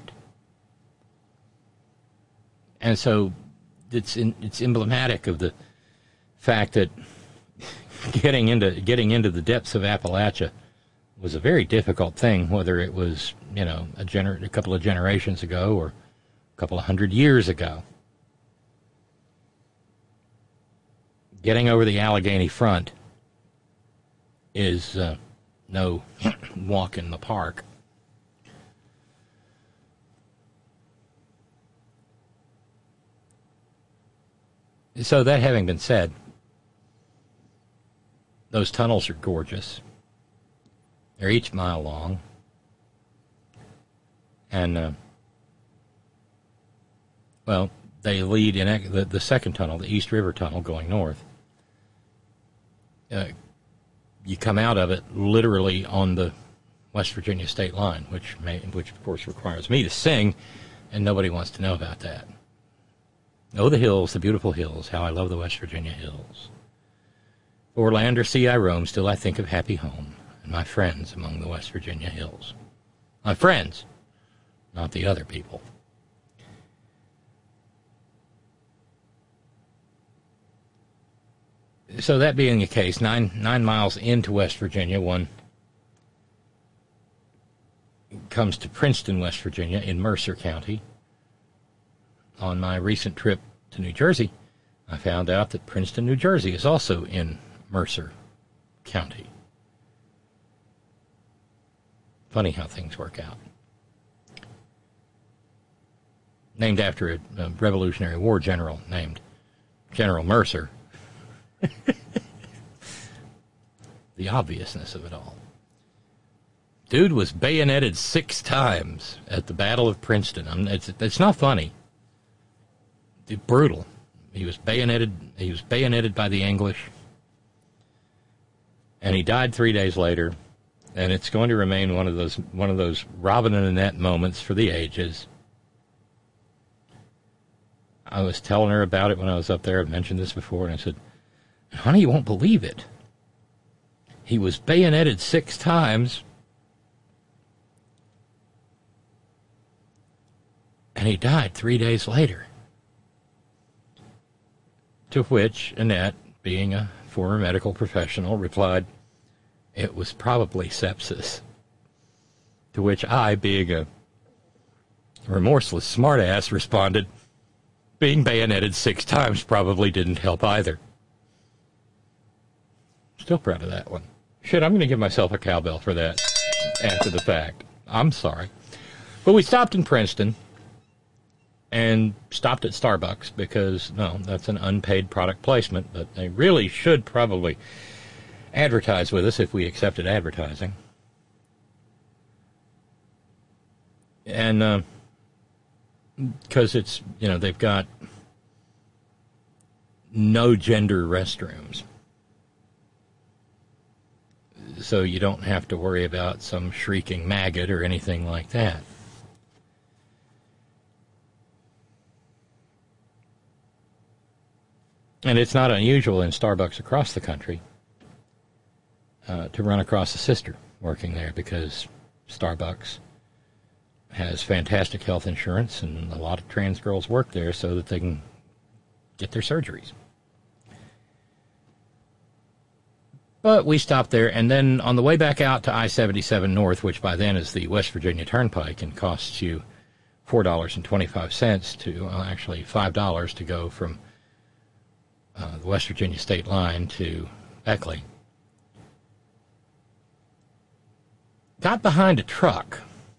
And so it's in, it's emblematic of the fact that getting into getting into the depths of Appalachia was a very difficult thing, whether it was, you know, a, gener- a couple of generations ago or a couple of hundred years ago. Getting over the Allegheny Front is uh, no walk in the park. So that having been said, those tunnels are gorgeous. They're each mile long. And, uh, well, they lead in the, the second tunnel, the East River Tunnel going north. Uh, you come out of it literally on the West Virginia state line, which may, which of course requires me to sing, and nobody wants to know about that. Oh, the hills, the beautiful hills, how I love the West Virginia hills. O'er land or sea I roam, still I think of happy home, and my friends among the West Virginia hills. My friends, not the other people. So that being the case, nine nine miles into West Virginia, one comes to Princeton, West Virginia, in Mercer County. On my recent trip to New Jersey, I found out that Princeton, New Jersey, is also in Mercer County. Funny how things work out. Named after a, a Revolutionary War general named General Mercer. The obviousness of it all. Dude was bayoneted six times at the Battle of Princeton. I mean, it's it's not funny. It's brutal. He was bayoneted. He was bayoneted by the English, and he died three days later. And it's going to remain one of those one of those Robin and Annette moments for the ages. I was telling her about it when I was up there. I've mentioned this before, and I said, "Honey, you won't believe it. He was bayoneted six times, and he died three days later." To which Annette, being a former medical professional, replied, "It was probably sepsis." To which I, being a remorseless smartass, responded, "Being bayoneted six times probably didn't help either." Still proud of that one. Shit, I'm going to give myself a cowbell for that after the fact. I'm sorry. But we stopped in Princeton and stopped at Starbucks because, no, that's an unpaid product placement, but they really should probably advertise with us if we accepted advertising. And because uh, it's, you know, they've got no gender restrooms. So you don't have to worry about some shrieking maggot or anything like that. And it's not unusual in Starbucks across the country uh, to run across a sister working there because Starbucks has fantastic health insurance and a lot of trans girls work there so that they can get their surgeries. But we stopped there, and then on the way back out to I seventy-seven North, which by then is the West Virginia Turnpike and costs you four dollars and twenty-five cents to, well, actually five dollars to go from uh, the West Virginia state line to Beckley, got behind a truck.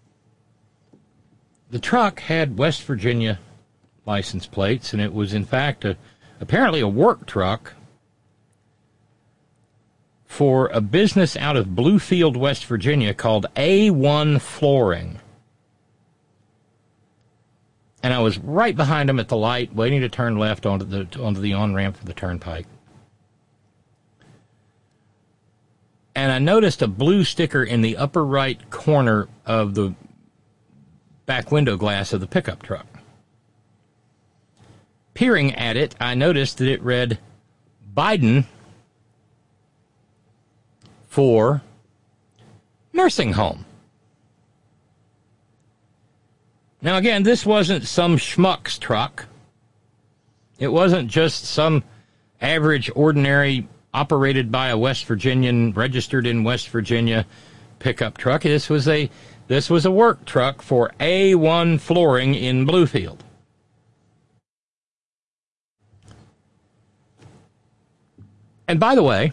The truck had West Virginia license plates, and it was, in fact, a, apparently a work truck for a business out of Bluefield, West Virginia called A one Flooring. And I was right behind him at the light, waiting to turn left onto the onto the on-ramp for the turnpike. And I noticed a blue sticker in the upper right corner of the back window glass of the pickup truck. Peering at it, I noticed that it read Biden for nursing home. Now, again, this wasn't some schmuck's truck. It wasn't just some average, ordinary, operated by a West Virginian, registered in West Virginia pickup truck. This was a this was a work truck for A one Flooring in Bluefield. And by the way,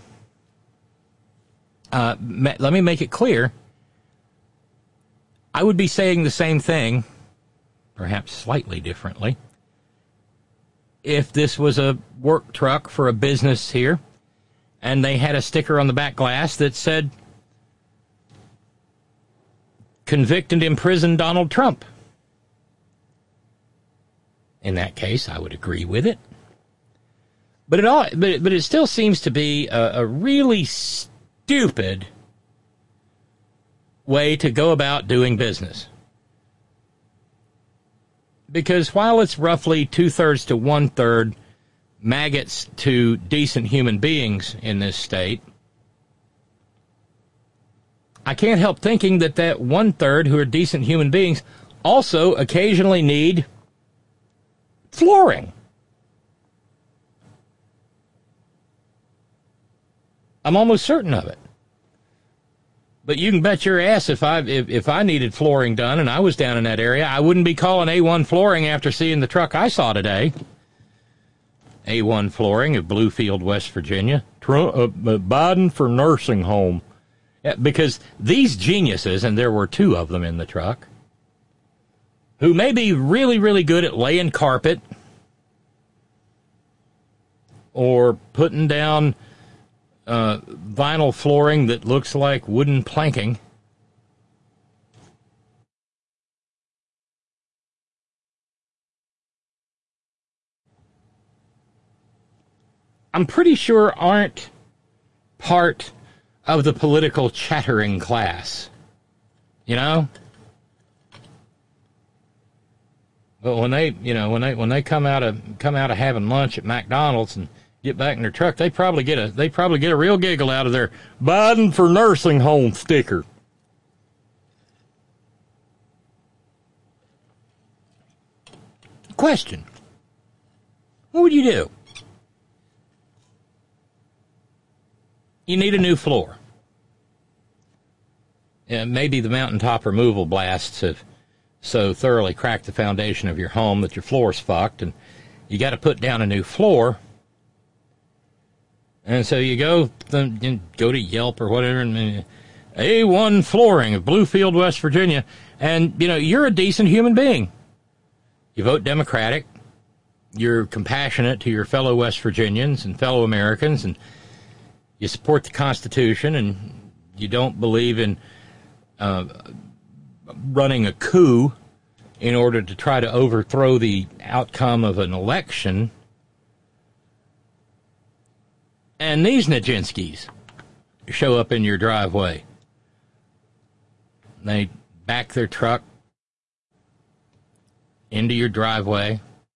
Uh, let me make it clear, I would be saying the same thing, perhaps slightly differently, if this was a work truck for a business here, and they had a sticker on the back glass that said, "Convict and imprison Donald Trump." In that case, I would agree with it. But it all, but, but it still seems to be a, a really stupid way to go about doing business. Because while it's roughly two-thirds to one-third maggots to decent human beings in this state, I can't help thinking that that one-third who are decent human beings also occasionally need flooring. I'm almost certain of it. But you can bet your ass if I if, if I needed flooring done and I was down in that area, I wouldn't be calling A one Flooring after seeing the truck I saw today. A one Flooring of Bluefield, West Virginia. Trump, uh, Biden for nursing home. Yeah, because these geniuses, and there were two of them in the truck, who may be really, really good at laying carpet or putting down uh, vinyl flooring that looks like wooden planking. I'm pretty sure aren't part of the political chattering class. You know? But when they, you know, when they when they come out of come out of having lunch at McDonald's and get back in their truck, they probably get a they probably get a real giggle out of their Biden for nursing home sticker. Question. What would you do? You need a new floor. Yeah, maybe the mountaintop removal blasts have so thoroughly cracked the foundation of your home that your floor's fucked, and you got to put down a new floor. And so you go th- go to Yelp or whatever, and A one Flooring of Bluefield, West Virginia, and you know you're a decent human being. You vote Democratic. You're compassionate to your fellow West Virginians and fellow Americans, and you support the Constitution, and you don't believe in uh, running a coup in order to try to overthrow the outcome of an election. And these Nijinsky's show up in your driveway. They back their truck into your driveway.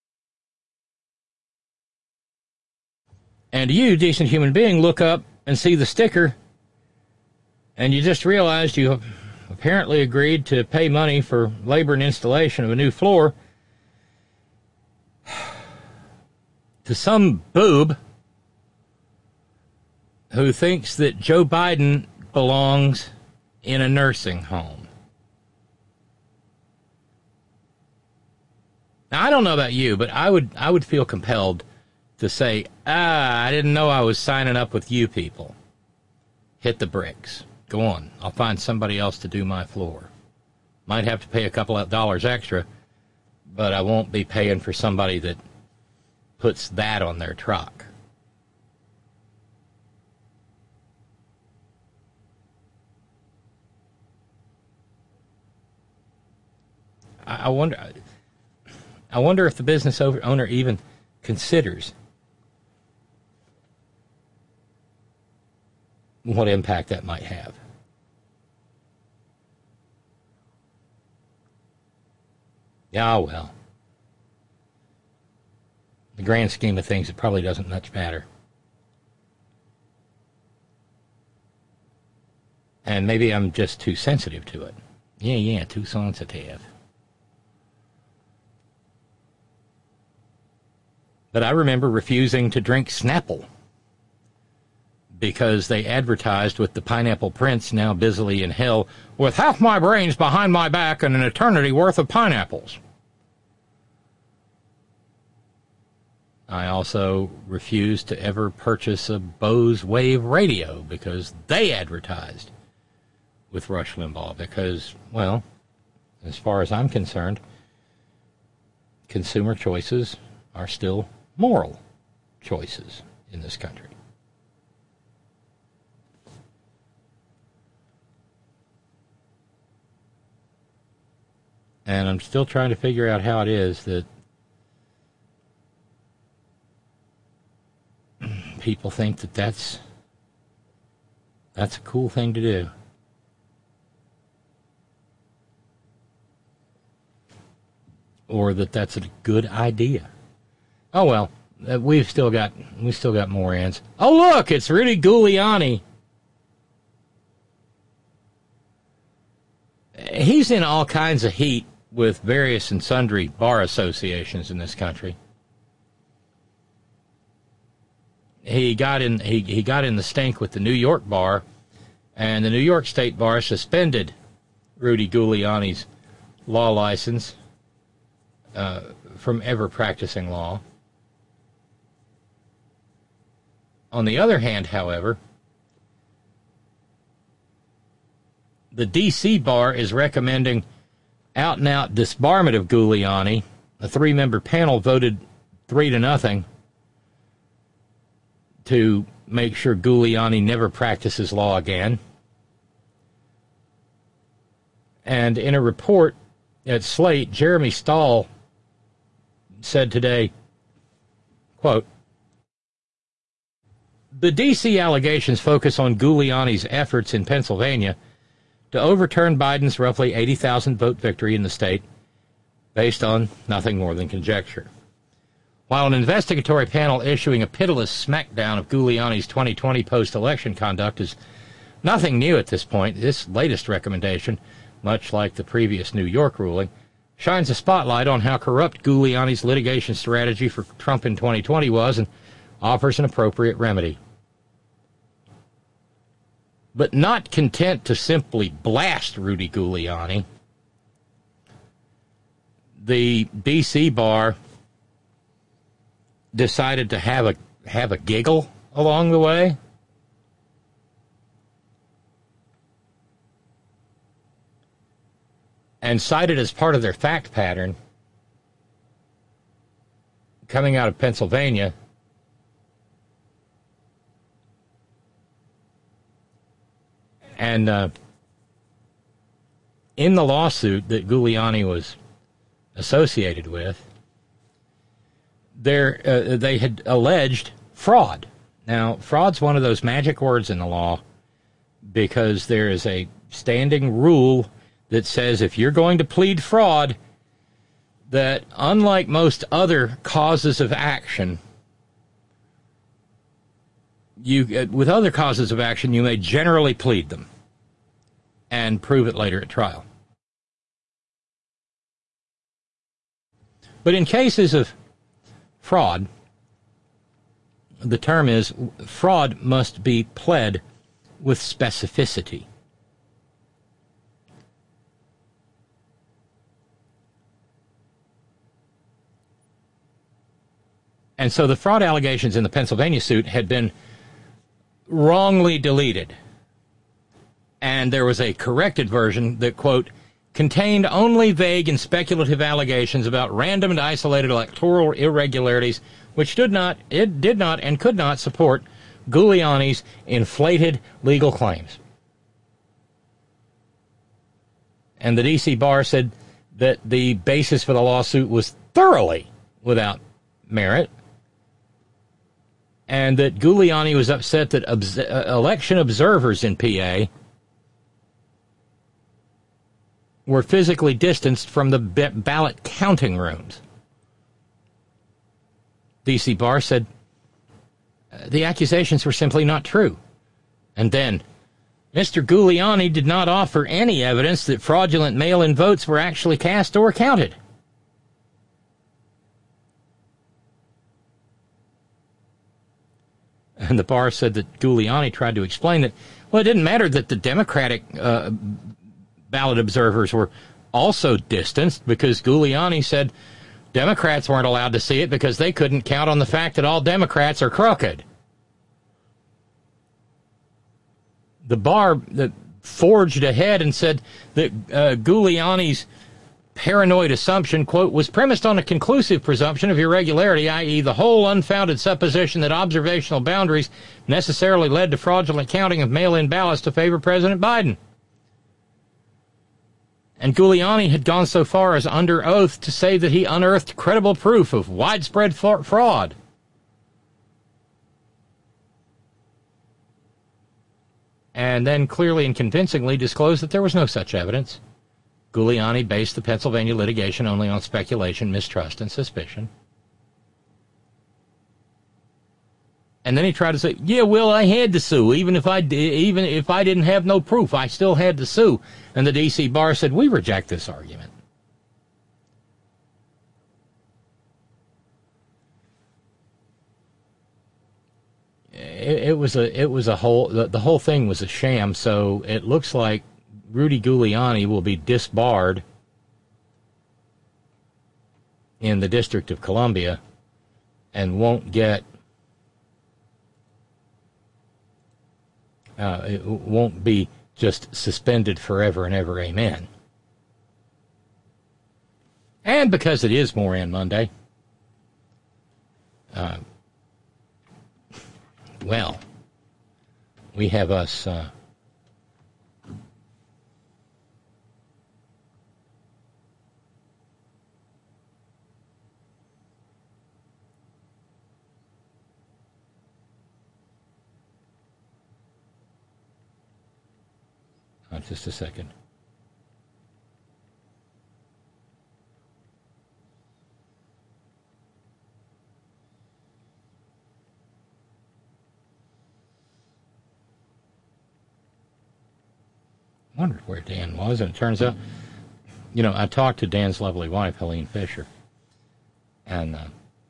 And you, decent human being, look up and see the sticker, and you just realized you have apparently agreed to pay money for labor and installation of a new floor to some boob who thinks that Joe Biden belongs in a nursing home. Now, I don't know about you, but I would I would feel compelled to say, ah, I didn't know I was signing up with you people. Hit the bricks. Go on. I'll find somebody else to do my floor. Might have to pay a couple of dollars extra, but I won't be paying for somebody that puts that on their truck. I, I wonder. I wonder if the business owner even considers what impact that might have. Yeah, well. In the grand scheme of things, it probably doesn't much matter. And maybe I'm just too sensitive to it. Yeah, yeah, too sensitive. But I remember refusing to drink Snapple because they advertised with the Pineapple Prince now busily in hell with half my brains behind my back and an eternity worth of pineapples. I also refused to ever purchase a Bose Wave radio because they advertised with Rush Limbaugh because, well, as far as I'm concerned, consumer choices are still moral choices in this country. And I'm still trying to figure out how it is that people think that that's, that's a cool thing to do. Or that that's a good idea. Oh, well, uh, we've still got, we've still got more ends. Oh, look, it's Rudy Giuliani. He's in all kinds of heat with various and sundry bar associations in this country. He got in he, he got in the stink with the New York bar, and the New York State Bar suspended Rudy Giuliani's law license uh, from ever practicing law. On the other hand, however, the D C bar is recommending out-and-out disbarment of Giuliani. A three-member panel voted three to nothing to make sure Giuliani never practices law again. And in a report at Slate, Jeremy Stahl said today, quote, "The D C allegations focus on Giuliani's efforts in Pennsylvania to overturn Biden's roughly eighty thousand vote victory in the state based on nothing more than conjecture. While an investigatory panel issuing a pitiless smackdown of Giuliani's twenty twenty post-election conduct is nothing new at this point, this latest recommendation, much like the previous New York ruling, shines a spotlight on how corrupt Giuliani's litigation strategy for Trump in twenty twenty was and offers an appropriate remedy. But not content to simply blast Rudy Giuliani, the D C bar decided to have a have a giggle along the way. And cited as part of their fact pattern coming out of Pennsylvania And uh, in the lawsuit that Giuliani was associated with, there uh, they had alleged fraud. Now, fraud's one of those magic words in the law because there is a standing rule that says if you're going to plead fraud, that unlike most other causes of action, you uh, with other causes of action, you may generally plead them and prove it later at trial. But in cases of fraud, the term is fraud must be pled with specificity. And so the fraud allegations in the Pennsylvania suit had been wrongly deleted. And there was a corrected version that, quote, contained only vague and speculative allegations about random and isolated electoral irregularities, which did not, it did not and could not support Giuliani's inflated legal claims. And the D C bar said that the basis for the lawsuit was thoroughly without merit, and that Giuliani was upset that obs- uh, election observers in P A were physically distanced from the b- ballot counting rooms. D C bar said uh, the accusations were simply not true. And then, Mister Giuliani did not offer any evidence that fraudulent mail-in votes were actually cast or counted. And the bar said that Giuliani tried to explain that, well, it didn't matter that the Democratic uh, ballot observers were also distanced because Giuliani said Democrats weren't allowed to see it because they couldn't count on the fact that all Democrats are crooked. The bar that forged ahead and said that uh, Giuliani's paranoid assumption, quote, was premised on a conclusive presumption of irregularity, that is the whole unfounded supposition that observational boundaries necessarily led to fraudulent counting of mail-in ballots to favor President Biden. And Giuliani had gone so far as under oath to say that he unearthed credible proof of widespread fa- fraud. And then clearly and convincingly disclosed that there was no such evidence. Giuliani based the Pennsylvania litigation only on speculation, mistrust, and suspicion. And then he tried to say, yeah, well, I had to sue. Even if I, even if I didn't have no proof, I still had to sue. And the D C bar said, we reject this argument. It, it was a, it was a whole, the, the whole thing was a sham. So it looks like Rudy Giuliani will be disbarred in the District of Columbia and won't get, uh, it won't be just suspended forever and ever, amen. And because it is Moran Monday, uh, well, we have us, uh, oh, just a second. Wondered where Dan was, and it turns out, you know, I talked to Dan's lovely wife, Helene Fisher, and uh,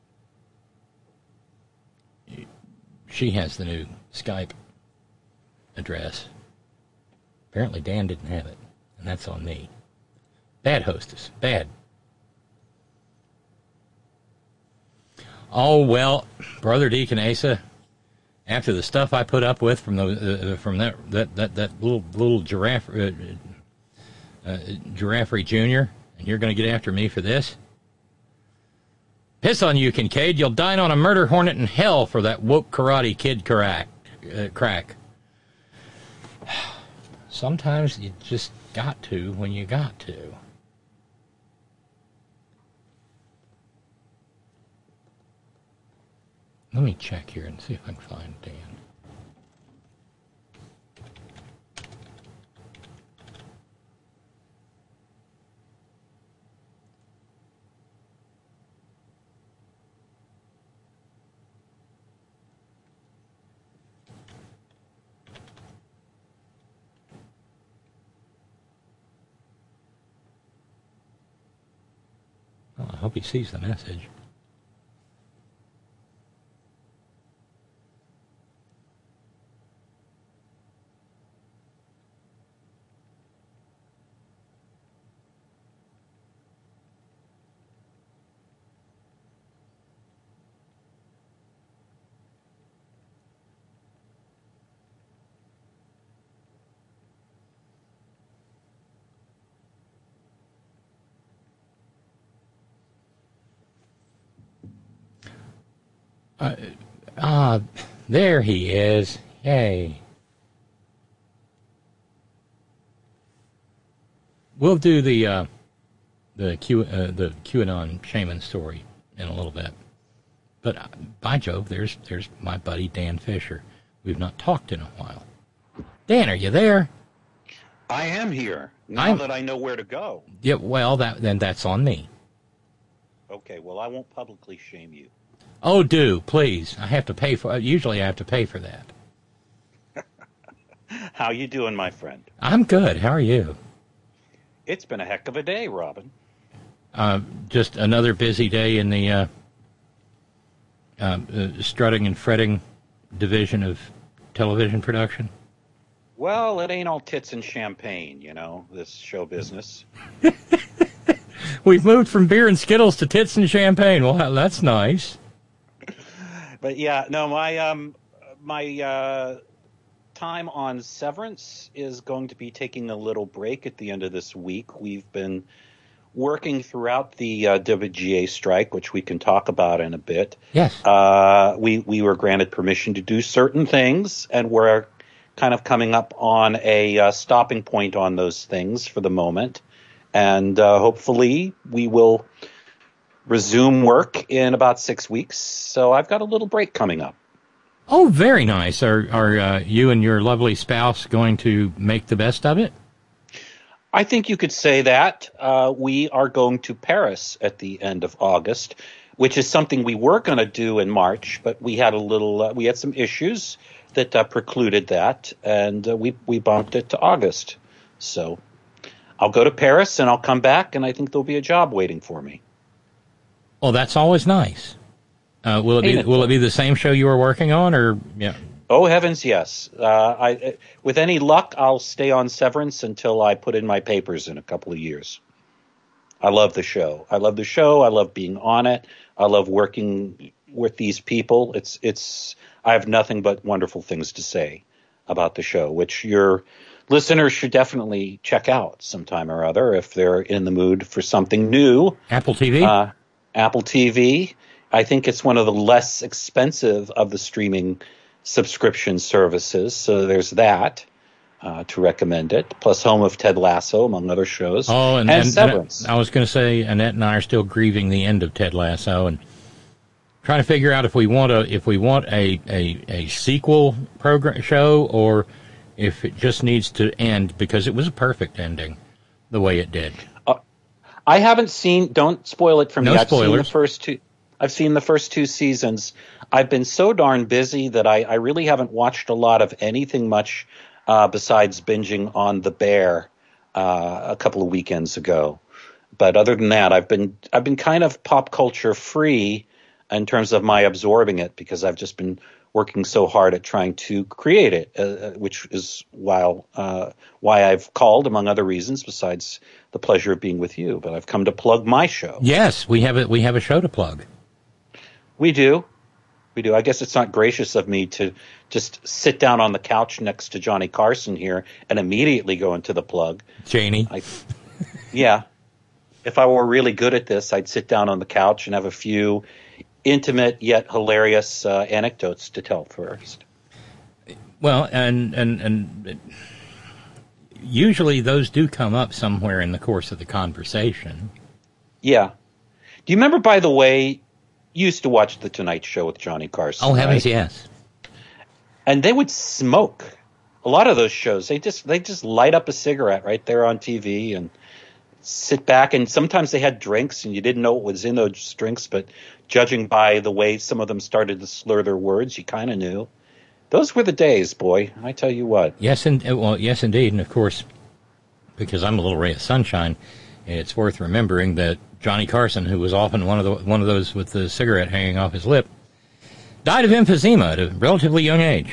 she has the new Skype address. Apparently Dan didn't have it, and that's on me. Bad hostess. Bad. Oh, well, Brother Deacon Asa, after the stuff I put up with from the uh, from that that that, that little little giraffe uh, uh, Giraffery Junior, and you're going to get after me for this? Piss on you, Kincaid! You'll dine on a murder hornet in hell for that woke Karate Kid crack. Uh, crack. Sometimes you just got to when you got to. Let me check here and see if I can find Dan. Well, I hope he sees the message. Uh, ah, there he is. Yay. We'll do the uh, the Q uh, the QAnon shaman story in a little bit. But uh, by Jove, there's there's my buddy Dan Fisher. We've not talked in a while. Dan, are you there? I am here. Now I'm, that I know where to go. Yeah, well, that then that's on me. Okay, well, I won't publicly shame you. Oh, do, please. I have to pay for Usually I have to pay for that. How you doing, my friend? I'm good. How are you? It's been a heck of a day, Robin. Uh, just another busy day in the uh, uh, uh, strutting and fretting division of television production. Well, it ain't all tits and champagne, you know, this show business. We've moved from beer and Skittles to tits and champagne. Well, that's nice. But yeah, no, my um, my uh, time on Severance is going to be taking a little break at the end of this week. We've been working throughout the uh, W G A strike, which we can talk about in a bit. Yes. Uh, we we were granted permission to do certain things, and we're kind of coming up on a uh, stopping point on those things for the moment. And uh, hopefully we will resume work in about six weeks. So I've got a little break coming up. Oh, very nice. Are are uh, you and your lovely spouse going to make the best of it? I think you could say that. Uh, we are going to Paris at the end of August, which is something we were going to do in March, but we had a little, uh, we had some issues that uh, precluded that, and uh, we we bumped it to August. So I'll go to Paris and I'll come back, and I think there'll be a job waiting for me. Well, that's always nice. Uh, will it be will it be the same show you were working on, or yeah? Oh heavens, yes. Uh, I, with any luck, I'll stay on Severance until I put in my papers in a couple of years. I love the show. I love the show. I love being on it. I love working with these people. It's it's. I have nothing but wonderful things to say about the show, which your listeners should definitely check out sometime or other if they're in the mood for something new. Apple T V. Uh, Apple T V. I think it's one of the less expensive of the streaming subscription services, so there's that uh, to recommend it. Plus, home of Ted Lasso, among other shows. Oh, and, and, and Severance. And I was going to say, Annette and I are still grieving the end of Ted Lasso, and trying to figure out if we want a if we want a a, a sequel program show, or if it just needs to end, because it was a perfect ending the way it did. Uh, I haven't seen. Don't spoil it for me. No I've spoilers. seen the first two. I've seen the first two seasons. I've been so darn busy that I, I really haven't watched a lot of anything much uh, besides binging on The Bear uh, a couple of weekends ago. But other than that, I've been I've been kind of pop culture free in terms of my absorbing it, because I've just been working so hard at trying to create it, uh, which is while uh, why I've called, among other reasons, besides the pleasure of being with you. But I've come to plug my show. Yes, we have a we have a show to plug. We do. We do. I guess it's not gracious of me to just sit down on the couch next to Johnny Carson here and immediately go into the plug. Janie. I, yeah. If I were really good at this, I'd sit down on the couch and have a few intimate yet hilarious uh, anecdotes to tell first. Well, and, and, and usually those do come up somewhere in the course of the conversation. Yeah. Do you remember, by the way, you used to watch The Tonight Show with Johnny Carson? Oh, heavens, right? yes. And they would smoke. A lot of those shows, they just they just light up a cigarette right there on T V and sit back. And sometimes they had drinks, and you didn't know what was in those drinks, but judging by the way some of them started to slur their words, you kind of knew. Those were the days, boy. I tell you what. Yes, and well, yes, indeed. And of course, because I'm a little ray of sunshine, it's worth remembering that Johnny Carson, who was often one of the one of those with the cigarette hanging off his lip, died of emphysema at a relatively young age.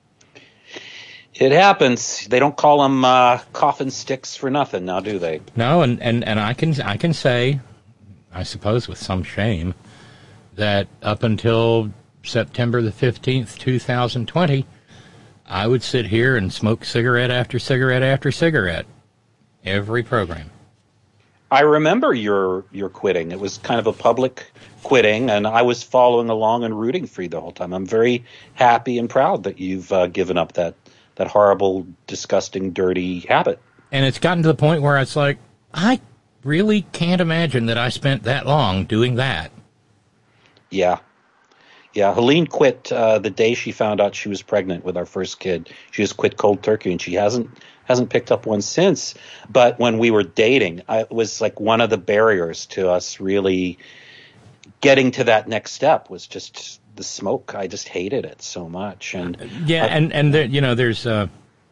It happens. They don't call them uh, coffin sticks for nothing, now do they? No, and, and, and I can I can say, I suppose with some shame, that up until September the fifteenth, two thousand twenty, I would sit here and smoke cigarette after cigarette after cigarette every program. I remember your your quitting. It was kind of a public quitting, and I was following along and rooting for you the whole time. I'm very happy and proud that you've uh, given up that, that horrible, disgusting, dirty habit. And it's gotten to the point where it's like, I really can't imagine that I spent that long doing that. Yeah. Yeah, Helene quit uh, the day she found out she was pregnant with our first kid. She just quit cold turkey, and she hasn't hasn't picked up one since. But when we were dating, I, it was like one of the barriers to us really getting to that next step was just the smoke. I just hated it so much. And yeah, I, and and there, you know, there's uh,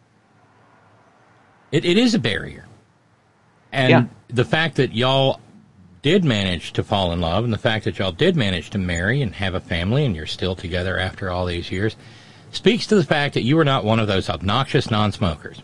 it it is a barrier, and yeah. the fact that y'all did manage to fall in love, and the fact that y'all did manage to marry and have a family, and you're still together after all these years, speaks to the fact that you were not one of those obnoxious non-smokers.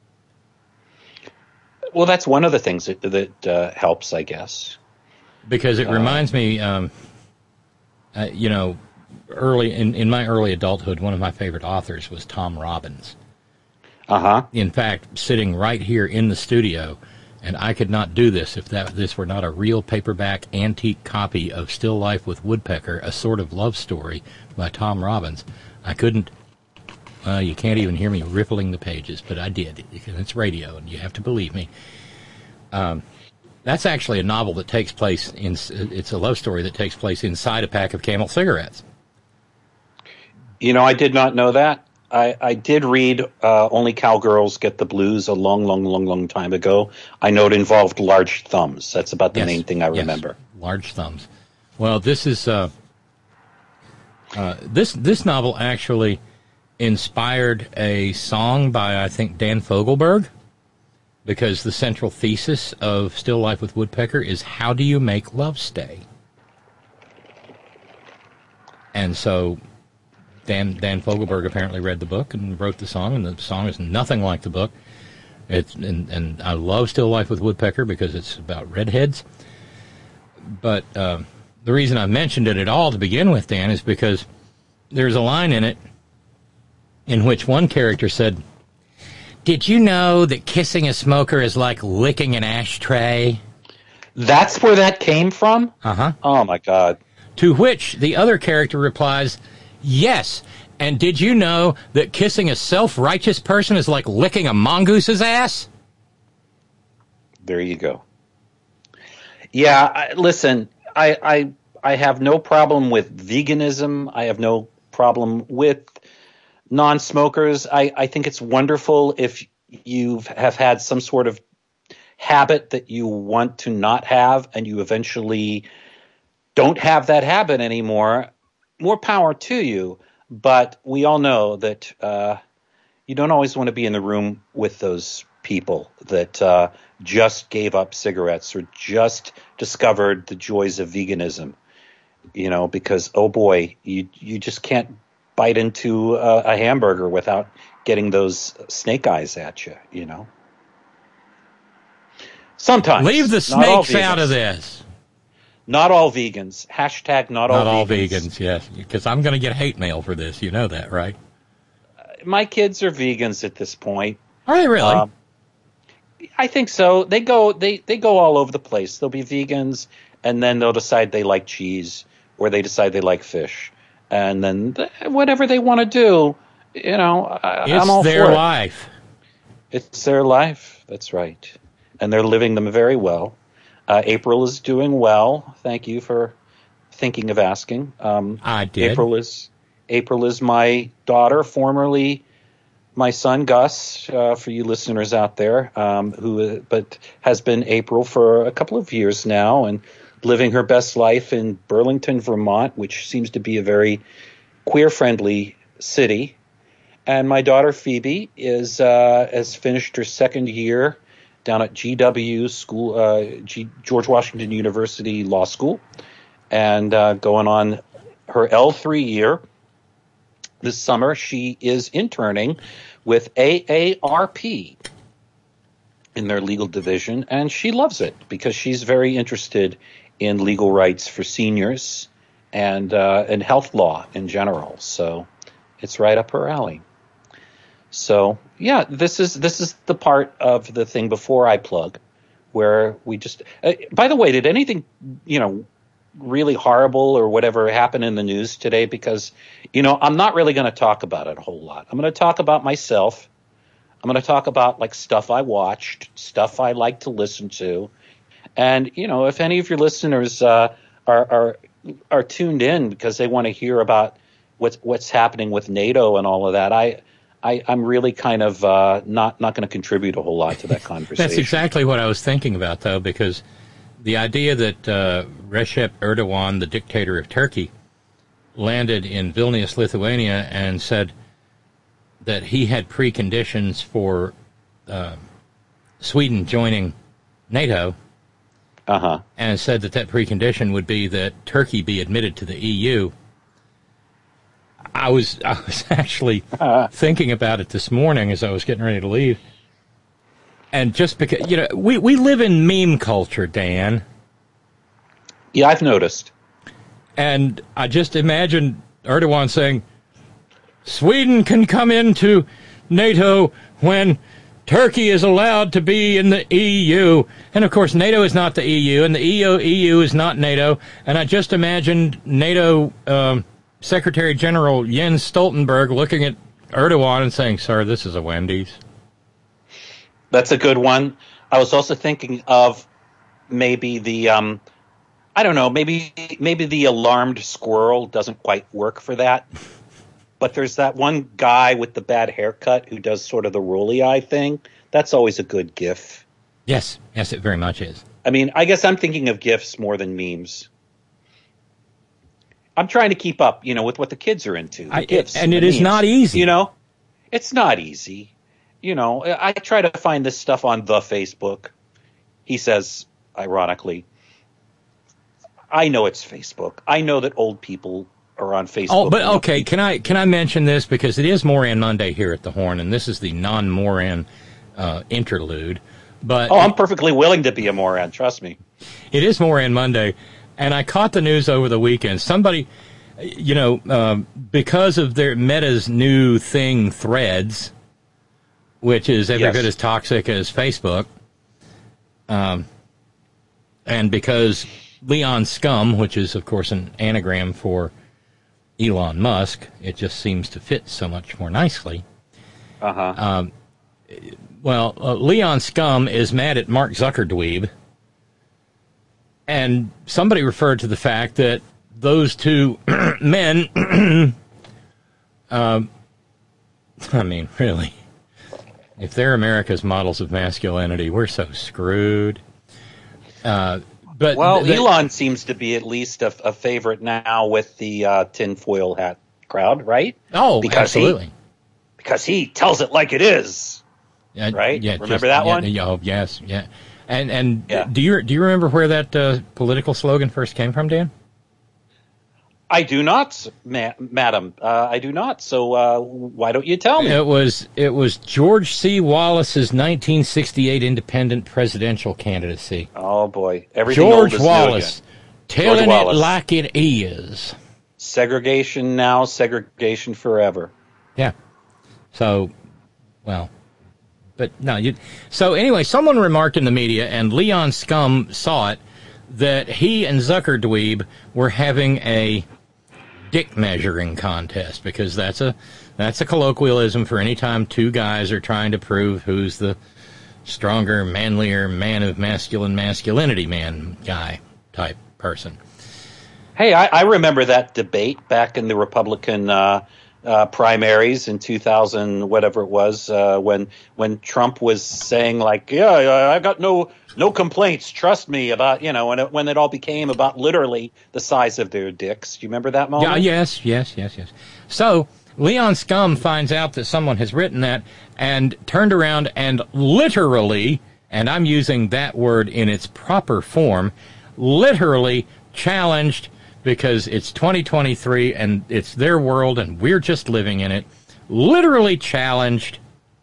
Well, that's one of the things that, that uh, helps, I guess. Because it reminds uh, me, um, uh, you know, early in, in my early adulthood, one of my favorite authors was Tom Robbins. Uh-huh. In fact, sitting right here in the studio, and I could not do this if that this were not a real paperback antique copy of Still Life with Woodpecker, A Sort of Love Story by Tom Robbins. I couldn't, uh, you can't even hear me rippling the pages, but I did, because it's radio, and you have to believe me. Um, That's actually a novel that takes place in. It's a love story that takes place inside a pack of Camel cigarettes. You know, I did not know that. I, I did read uh, Only Cowgirls Get the Blues a long, long, long, long time ago. I know it involved large thumbs. That's about the Yes. main thing I Yes. remember. Large thumbs. Well, this is uh, uh, this this novel actually inspired a song by, I think, Dan Fogelberg, because the central thesis of Still Life with Woodpecker is, how do you make love stay? And so Dan Dan Fogelberg apparently read the book and wrote the song, and the song is nothing like the book. It's and, and I love Still Life with Woodpecker because it's about redheads. But uh, the reason I mentioned it at all to begin with, Dan, is because there's a line in it in which one character said, "Did you know that kissing a smoker is like licking an ashtray?" That's where that came from? Uh-huh. Oh, my God. To which the other character replies, "Yes, and did you know that kissing a self-righteous person is like licking a mongoose's ass?" There you go. Yeah, I, listen, I, I I have no problem with veganism. I have no problem with non-smokers. I, I think it's wonderful if you have had some sort of habit that you want to not have and you eventually don't have that habit anymore. More power to you. But we all know that uh, you don't always want to be in the room with those people that uh, just gave up cigarettes or just discovered the joys of veganism. You know, because, oh boy, you you just can't bite into a, a hamburger without getting those snake eyes at you, you know. Sometimes. Leave the snakes out of this. Not all vegans. Hashtag not, Not all, all vegans. vegans, yes. Because I'm going to get hate mail for this. You know that, right? My kids are vegans at this point. Are they really? Um, I think so. They go they, they go all over the place. They'll be vegans, and then they'll decide they like cheese, or they decide they like fish. And then th- whatever they want to do, you know, I, it's I'm all their for it. life. It's their life. That's right. And they're living them very well. Uh, April is doing well. Thank you for thinking of asking. Um, I did. April is April is my daughter, formerly my son Gus, uh, for you listeners out there, um, who but has been April for a couple of years now and living her best life in Burlington, Vermont, which seems to be a very queer-friendly city. And my daughter Phoebe is uh, has finished her second year down at G W School, uh, G- George Washington University Law School, and uh, going on her L three year. This summer, she is interning with A A R P in their legal division, and she loves it because she's very interested in legal rights for seniors and uh, and health law in general. So it's right up her alley. So yeah, this is this is the part of the thing before I plug, where we just. Uh, by the way, did anything you know really horrible or whatever happen in the news today? Because you know I'm not really going to talk about it a whole lot. I'm going to talk about myself. I'm going to talk about like stuff I watched, stuff I like to listen to, and you know if any of your listeners uh, are are are tuned in because they want to hear about what's what's happening with NATO and all of that, I. I, I'm really kind of uh, not not going to contribute a whole lot to that conversation. That's exactly what I was thinking about, though, because the idea that uh, Recep Erdogan, the dictator of Turkey, landed in Vilnius, Lithuania, and said that he had preconditions for uh, Sweden joining NATO, uh-huh. and said that that precondition would be that Turkey be admitted to the E U. I was I was actually uh, thinking about it this morning as I was getting ready to leave. And just because, you know, we, we live in meme culture, Dan. Yeah, I've noticed. And I just imagined Erdogan saying, Sweden can come into NATO when Turkey is allowed to be in the E U. And, of course, NATO is not the E U, and the E U, E U is not NATO. And I just imagined NATO... Um, Secretary General Jens Stoltenberg looking at Erdogan and saying, "Sir, this is a Wendy's." That's a good one. I was also thinking of maybe the um, I don't know, maybe maybe the alarmed squirrel doesn't quite work for that. But there's that one guy with the bad haircut who does sort of the rolly eye thing. That's always a good GIF. Yes, yes, it very much is. I mean, I guess I'm thinking of GIFs more than memes. I'm trying to keep up, you know, with what the kids are into. The I, GIFs and the it is memes, not easy. You know, it's not easy. You know, I try to find this stuff on the Facebook. He says, ironically, I know it's Facebook. I know that old people are on Facebook. Oh, but okay, can I can I mention this because it is Moran Monday here at the Horn, and this is the non-Moran uh, interlude. But oh, I'm perfectly willing to be a Moran. Trust me. It is Moran Monday, and I caught the news over the weekend. Somebody, you know, um, because of their Meta's new thing, Threads, which is every Yes. bit as toxic as Facebook, um, and because Leon Scum, which is of course an anagram for Elon Musk, it just seems to fit so much more nicely. Uh-huh. Um, well, uh, Leon Scum is mad at Mark Zuckerdweeb, and somebody referred to the fact that those two men, um, I mean, really, if they're America's models of masculinity, we're so screwed. Uh, but Well, the- Elon seems to be at least a, a favorite now with the uh, tinfoil hat crowd, right? oh, because absolutely. He, because he tells it like it is. Yeah, right? Yeah, Remember just- that yeah, one? Yeah, oh, yes, yeah. And and Yeah. do you do you remember where that uh, political slogan first came from, Dan? I do not, ma- madam. Uh, I do not. So uh, why don't you tell me? It was it was George C. Wallace's nineteen sixty-eight independent presidential candidacy. Oh, boy. Everything George old is new Wallace, again. telling Wallace. it like it is. Segregation now, segregation forever. Yeah. So, well, but no. You, so anyway, someone remarked in the media, and Leon Scum saw it, that he and Zuckerdweeb were having a dick measuring contest, because that's a that's a colloquialism for any time two guys are trying to prove who's the stronger, manlier, man of masculine masculinity man guy type person. Hey, I, I remember that debate back in the Republican uh, uh, primaries in two thousand, whatever it was, uh, when when Trump was saying like, "Yeah, I got no no complaints, trust me," about, you know, when it, when it all became about literally the size of their dicks. Do you remember that moment? Yeah, yes, yes, yes, yes. So Leon Scum finds out that someone has written that and turned around and literally, and I'm using that word in its proper form, literally challenged, because it's twenty twenty-three and it's their world and we're just living in it, literally challenged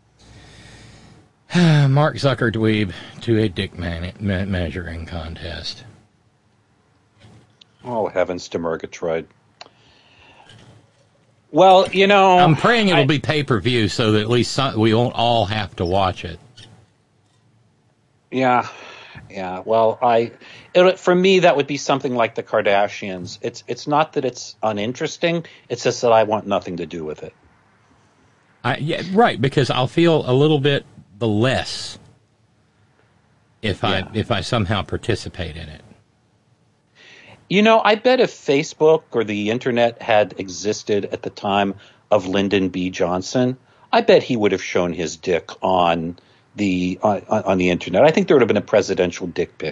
Mark Zuckerdweeb to a dick man- me- measuring contest. Oh, heavens to Murgatroyd. Well, you know, I'm praying it'll I- be pay-per-view so that at least some, we won't all have to watch it. Yeah, yeah. Well, I, it, for me, that would be something like the Kardashians. It's it's not that it's uninteresting. It's just that I want nothing to do with it. I, yeah, right, because I'll feel a little bit the less if Yeah. I if I somehow participate in it. You know, I bet if Facebook or the internet had existed at the time of Lyndon B. Johnson, I bet he would have shown his dick on the on, on the internet. I think there would have been a presidential dick pic.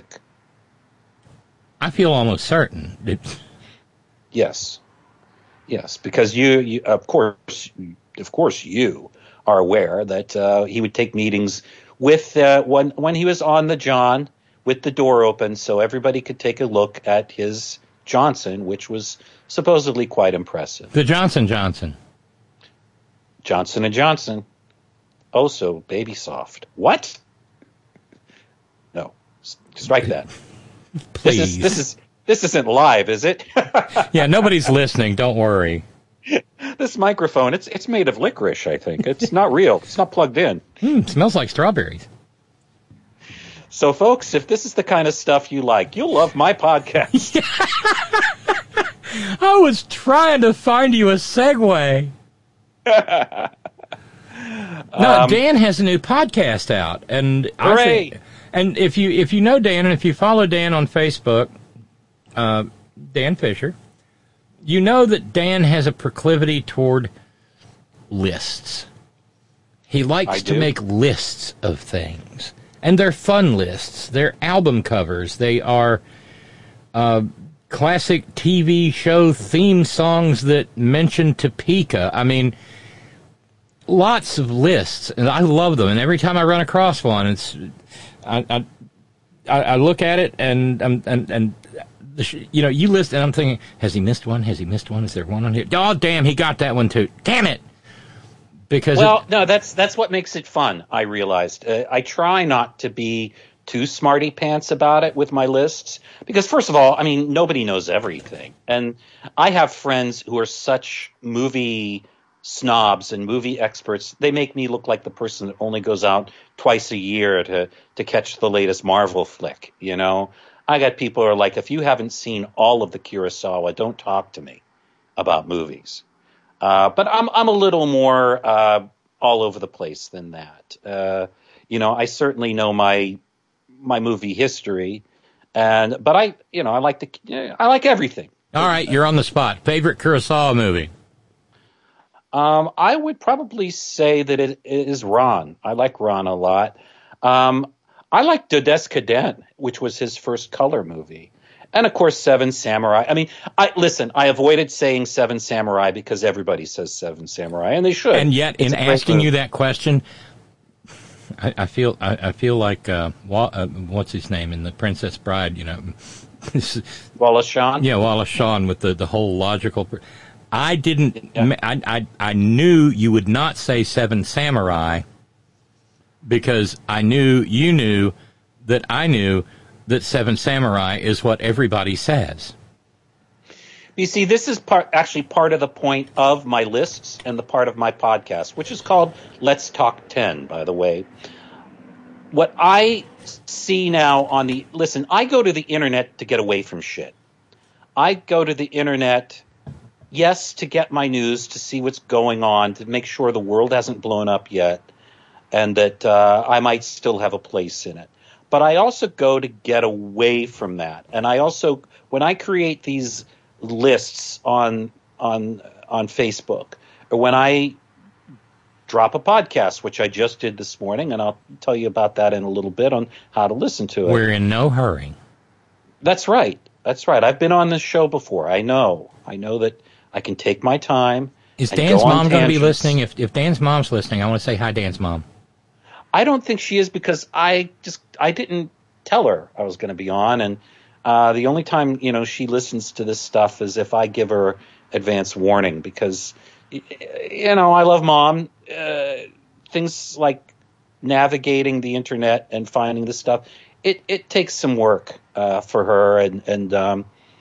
I feel almost certain. It, Yes, yes, because you, you of course, of course, you are aware that uh, he would take meetings with uh, when when he was on the John with the door open, so everybody could take a look at his Johnson, which was supposedly quite impressive. the Johnson Johnson. Johnson and Johnson, oh so baby soft. What? No, s- strike that. Please. This is this is this isn't live, is it? Yeah, nobody's listening. Don't worry. This microphone, it's it's made of licorice, I think. It's not real. It's not plugged in. Mm, smells like strawberries. So, folks, if this is the kind of stuff you like, you'll love my podcast. I was trying to find you a segue. No, Um, Dan has a new podcast out, and I Hooray. think, And if you if you know Dan, and if you follow Dan on Facebook, uh, Dan Fisher, you know that Dan has a proclivity toward lists. He likes to make lists of things. And they're fun lists. They're album covers. They are uh, classic T V show theme songs that mention Topeka. I mean, lots of lists, and I love them. And every time I run across one, it's I I, I look at it and and and, and you know, you list, and I'm thinking, has he missed one? Has he missed one? Is there one on here? Oh, damn, he got that one too. Damn it! Because well, it, no, that's that's what makes it fun. I realized uh, I try not to be too smarty pants about it with my lists because, first of all, I mean, nobody knows everything, and I have friends who are such movie snobs and movie experts. They make me look like the person that only goes out twice a year to to catch the latest Marvel flick. You know, I got people who are like, if you haven't seen all of the Kurosawa, don't talk to me about movies. Uh, but I'm I'm a little more uh, all over the place than that. Uh, you know, I certainly know my my movie history, and but I you know I like the I like everything. All right, you're on the spot. Favorite Kurosawa movie? Um, I would probably say that it is Ran. I like Ran a lot. Um, I like Dodes'ka Den, which was his first color movie. And, of course, Seven Samurai. I mean, I listen, I avoided saying Seven Samurai because everybody says Seven Samurai, and they should. And yet, it's in asking you that question, I, I feel I, I feel like, uh, Wa- uh, what's his name in The Princess Bride, you know? Wallace Shawn? Yeah, Wallace Shawn with the, the whole logical... I didn't... Yeah. I, I, I knew you would not say Seven Samurai because I knew you knew that I knew that Seven Samurai is what everybody says. You see, this is part, actually part of the point of my lists and the part of my podcast, which is called Let's Talk ten, by the way. What I see now on the... Listen, I go to the internet to get away from shit. I go to the internet, yes, to get my news, to see what's going on, to make sure the world hasn't blown up yet, and that uh, I might still have a place in it. But I also go to get away from that. And I also, when I create these lists on on on Facebook, or when I drop a podcast, which I just did this morning, and I'll tell you about that in a little bit on how to listen to it. We're in no hurry. That's right. That's right. I've been on this show before. I know. I know that I can take my time. Is Dan's mom going to be listening? If if Dan's mom's listening, I want to say hi, Dan's mom. I don't think she is because I just I didn't tell her I was going to be on, and uh, the only time you know she listens to this stuff is if I give her advance warning because you know I love Mom. Uh, things like navigating the internet and finding this stuff it it takes some work uh, for her, and and um,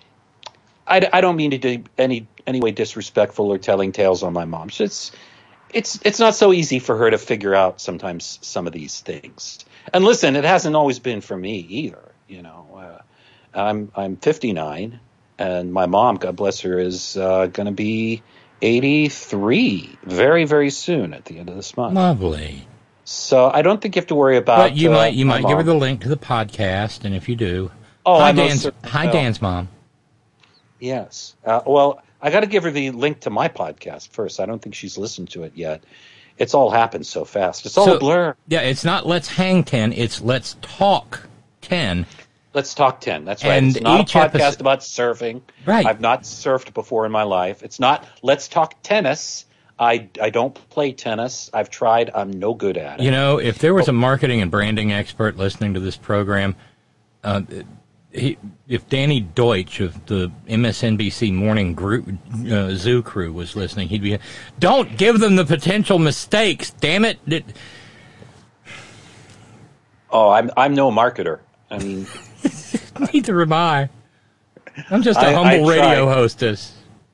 I, I don't mean to do any any way disrespectful or telling tales on my mom. It's It's it's not so easy for her to figure out sometimes some of these things. And listen, it hasn't always been for me either. You know, uh, I'm I'm fifty-nine, and my mom, God bless her, is uh, going to be eighty-three very very soon at the end of this month. Lovely. So I don't think you have to worry about. But you uh, might you might mom. give her the link to the podcast, and if you do, oh, hi I Dan's certainly hi will. Dan's mom. Yes. Uh, well, I got to give her the link to my podcast first. I don't think she's listened to it yet. It's all happened so fast. It's all So, a blur. Yeah, it's not Let's Hang ten. It's Let's Talk ten. Let's Talk ten. That's right. And it's not a each podcast episode- about surfing. Right. I've not surfed before in my life. It's not Let's Talk Tennis. I, I don't play tennis. I've tried. I'm no good at it. You know, if there was a marketing and branding expert listening to this program, uh, he, if Danny Deutsch of the M S N B C Morning group, uh, Zoo Crew was listening, he'd be, don't give them the potential mistakes, damn it. it Oh, I'm I'm no marketer. I mean, Neither am I. I'm just a I- humble I radio tried. hostess.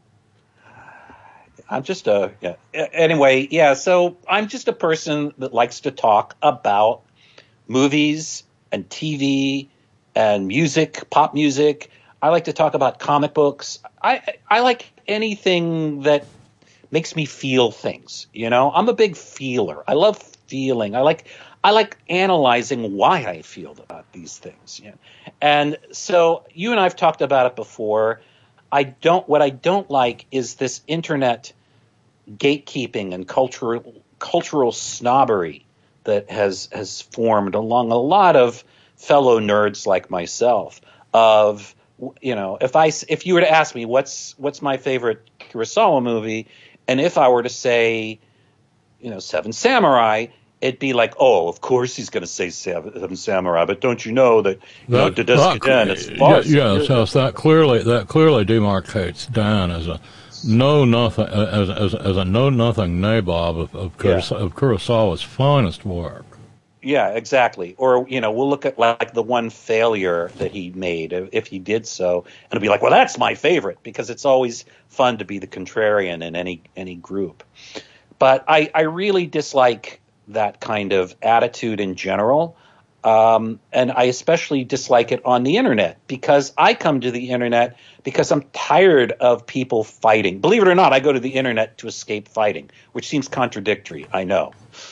I'm just a yeah. Anyway, yeah. So I'm just a person that likes to talk about movies and T V and music, pop music. I like to talk about comic books. I I like anything that makes me feel things. You know, I'm a big feeler. I love feeling. I like I like analyzing why I feel about these things. You know? And so you and I have talked about it before. I don't. What I don't like is this internet gatekeeping and cultural cultural snobbery that has has formed along a lot of fellow nerds like myself. Of you know, if I if you were to ask me what's what's my favorite Kurosawa movie, and if I were to say, you know, Seven Samurai, it'd be like, oh, of course he's going to say Seven, Seven Samurai, but don't you know that, you that, know, Dadescan, it's farce. Yeah, yeah, so that clearly that clearly demarcates Dan as a know nothing as as, as a know nothing nabob of of, Kuros, yeah. of Kurosawa's finest work. Yeah, exactly. Or, you know, we'll look at like the one failure that he made, if he did so, and it'll be like, well, that's my favorite, because it's always fun to be the contrarian in any any group. But I, I really dislike that kind of attitude in general, um, and I especially dislike it on the internet, because I come to the internet because I'm tired of people fighting. Believe it or not, I go to the internet to escape fighting, which seems contradictory, I know.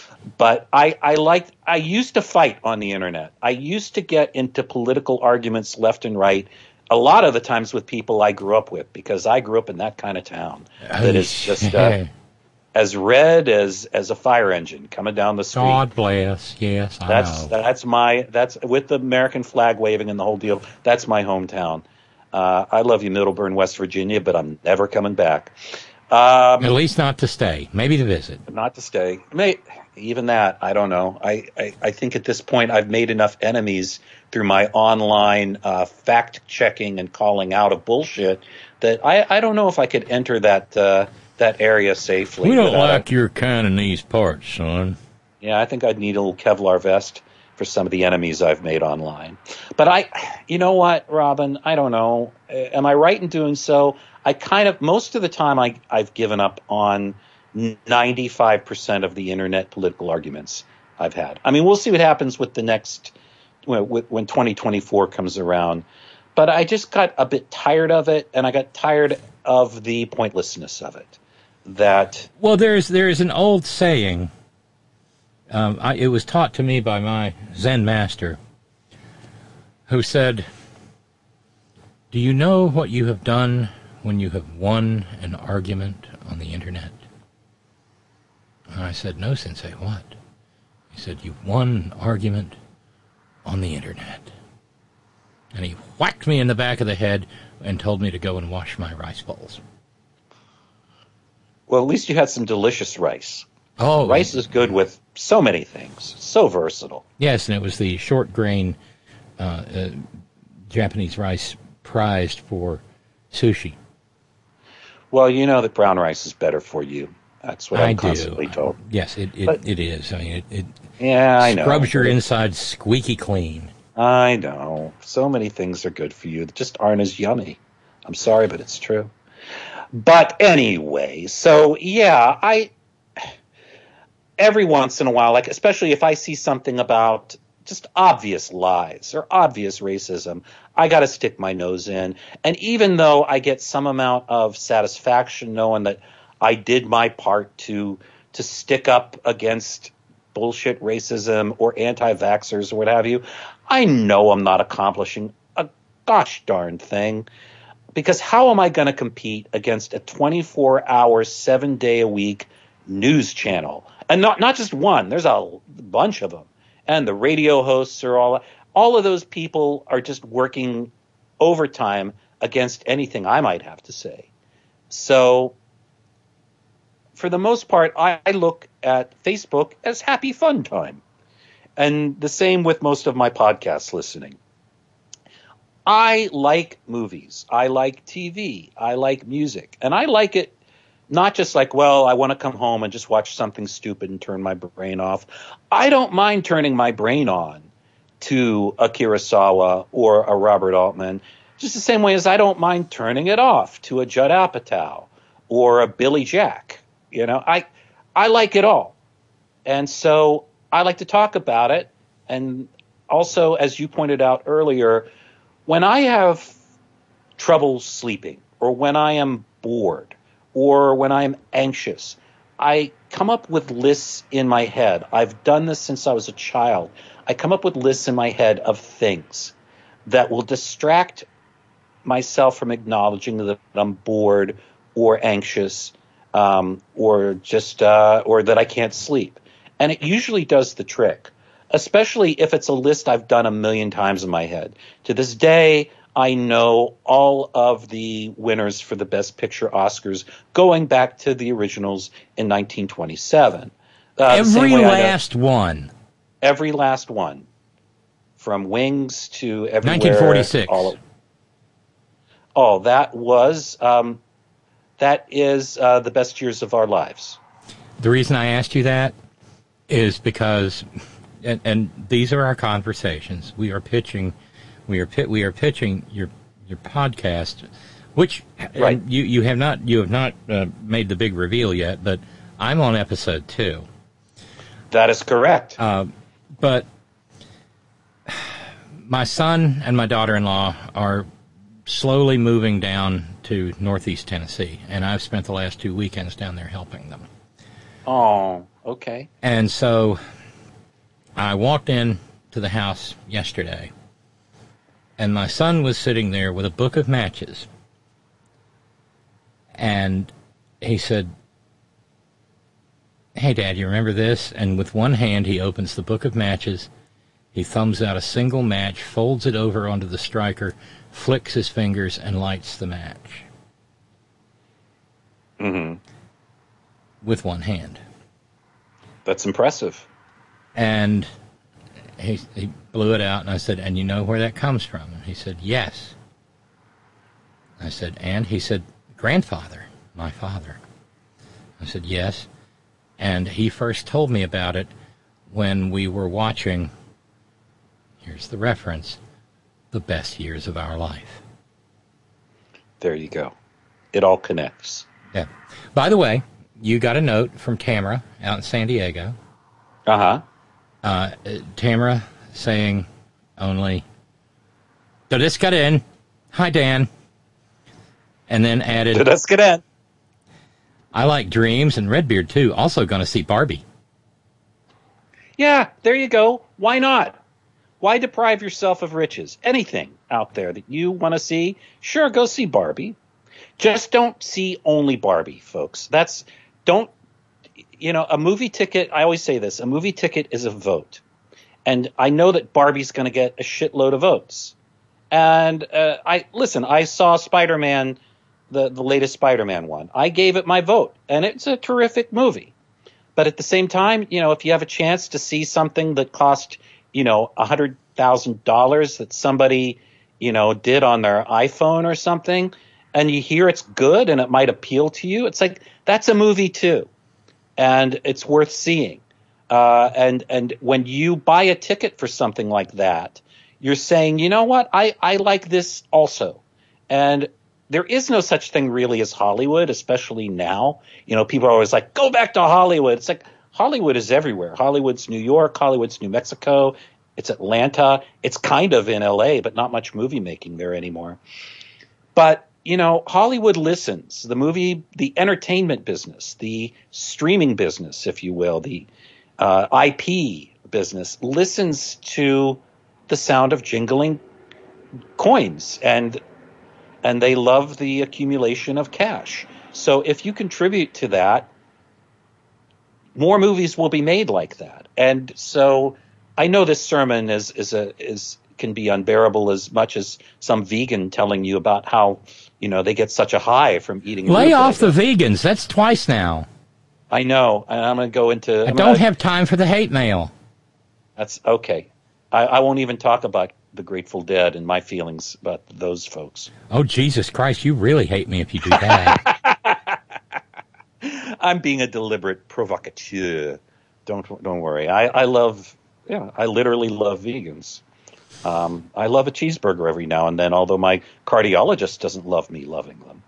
But I, I like I used to fight on the internet. I used to get into political arguments left and right, a lot of the times with people I grew up with, because I grew up in that kind of town that is just uh, as red as as a fire engine coming down the street. God bless. Yes, I that's know. that's my that's with the American flag waving and the whole deal. That's my hometown. Uh, I love you, Middleburn, West Virginia, but I'm never coming back. Um, At least not to stay, maybe to visit. Not to stay. May, even that, I don't know. I, I, I think at this point I've made enough enemies through my online uh, fact-checking and calling out of bullshit that I, I don't know if I could enter that uh, that area safely. We don't like a, your kind in these parts, son. Yeah, I think I'd need a little Kevlar vest for some of the enemies I've made online. But I, you know what, Robin, I don't know. Am I right in doing so? I kind of, most of the time I, I've given up on ninety-five percent of the internet political arguments I've had. I mean, we'll see what happens with the next, when, when twenty twenty-four comes around. But I just got a bit tired of it, and I got tired of the pointlessness of it. That Well, there's, there's an old saying, um, I, it was taught to me by my Zen master, who said, do you know what you have done when you have won an argument on the internet? And I said, no, Sensei, what? He said, you've won an argument on the internet. And he whacked me in the back of the head and told me to go and wash my rice bowls. Well, at least you had some delicious rice. Oh, rice is good with so many things. So versatile. Yes, and it was the short grain uh, uh, Japanese rice prized for sushi. Well, you know that brown rice is better for you. That's what I'm I constantly do. told. Yes, it it, But, it is. I mean, it, it yeah, I know. scrubs your insides squeaky clean. I know. So many things are good for you that just aren't as yummy. I'm sorry, but it's true. But anyway, so yeah, I every once in a while, like especially if I see something about just obvious lies or obvious racism, I got to stick my nose in. And even though I get some amount of satisfaction knowing that I did my part to to stick up against bullshit racism or anti-vaxxers or what have you, I know I'm not accomplishing a gosh darn thing. Because how am I going to compete against a twenty-four hour, seven day a week news channel? And not not just one. There's a bunch of them. And the radio hosts are all all of those people are just working overtime against anything I might have to say. So for the most part, I, I look at Facebook as happy fun time. And the same with most of my podcast listening. I like movies. I like T V. I like music. And I like it not just like, well, I want to come home and just watch something stupid and turn my brain off. I don't mind turning my brain on to a Kurosawa or a Robert Altman, just the same way as I don't mind turning it off to a Judd Apatow or a Billy Jack. You know, I I like it all. And so I like to talk about it. And also, as you pointed out earlier, when I have trouble sleeping or when I am bored or when I'm anxious, I come up with lists in my head. I've done this since I was a child. I come up with lists in my head of things that will distract myself from acknowledging that I'm bored or anxious, um, or just uh, or that I can't sleep. And it usually does the trick, especially if it's a list I've done a million times in my head. To this day, I know all of the winners for the Best Picture Oscars going back to the originals in nineteen twenty-seven. Uh, every last one. Every last one. From Wings to everywhere. nineteen forty-six. All of, oh, that was, um, that is uh, the best years of our lives. The reason I asked you that is because, and, and these are our conversations. We are pitching... We are pit, we are pitching your your podcast, which right. you you have not you have not uh, made the big reveal yet, but I'm on episode two. That is correct. Uh, but my son and my daughter-in-law are slowly moving down to Northeast Tennessee, and I've spent the last two weekends down there helping them. Oh, okay. And so I walked in to the house yesterday. And my son was sitting there with a book of matches. And he said, "Hey, Dad, you remember this?" And with one hand, he opens the book of matches. He thumbs out a single match, folds it over onto the striker, flicks his fingers, and lights the match. Mm-hmm. With one hand. That's impressive. And he, he blew it out, and I said, "And you know where that comes from?" And he said, "Yes." I said, "And?" He said, "Grandfather, my father." I said, "Yes." And he first told me about it when we were watching, here's the reference, The Best Years of Our Life. There you go. It all connects. Yeah. By the way, you got a note from Tamara out in San Diego. Uh-huh. Uh, Tamara saying only, "Let's get in. Hi, Dan." And then added, "Let's get in. I like Dreams and Redbeard, too. Also going to see Barbie." Yeah, there you go. Why not? Why deprive yourself of riches? Anything out there that you want to see, sure, go see Barbie. Just don't see only Barbie, folks. That's, don't, you know, a movie ticket, I always say this, a movie ticket is a vote. And I know that Barbie's going to get a shitload of votes. And uh, I listen, I saw Spider-Man, the, the latest Spider-Man one. I gave it my vote, and it's a terrific movie. But at the same time, you know, if you have a chance to see something that cost, you know, one hundred thousand dollars that somebody, you know, did on their iPhone or something, and you hear it's good and it might appeal to you, it's like, that's a movie too. And it's worth seeing. Uh, and, and when you buy a ticket for something like that, you're saying, you know what, I, I like this also. And there is no such thing really as Hollywood, especially now. You know, people are always like, go back to Hollywood. It's like, Hollywood is everywhere. Hollywood's New York, Hollywood's New Mexico, it's Atlanta. It's kind of in L A, but not much movie making there anymore. But, you know, Hollywood listens. The movie, the entertainment business, the streaming business, if you will, the uh, I P business listens to the sound of jingling coins, and and they love the accumulation of cash. So if you contribute to that, more movies will be made like that. And so I know this sermon is is a is can be unbearable as much as some vegan telling you about how, you know, they get such a high from eating. Lay off the vegans. That's twice now. I know. And I'm going to go into. I I'm don't gonna, have time for the hate mail. That's okay. I, I won't even talk about the Grateful Dead and my feelings about those folks. Oh, Jesus Christ. You really hate me if you do that. I'm being a deliberate provocateur. Don't don't worry. I, I love, yeah, I literally love vegans. Um, I love a cheeseburger every now and then, although my cardiologist doesn't love me loving them.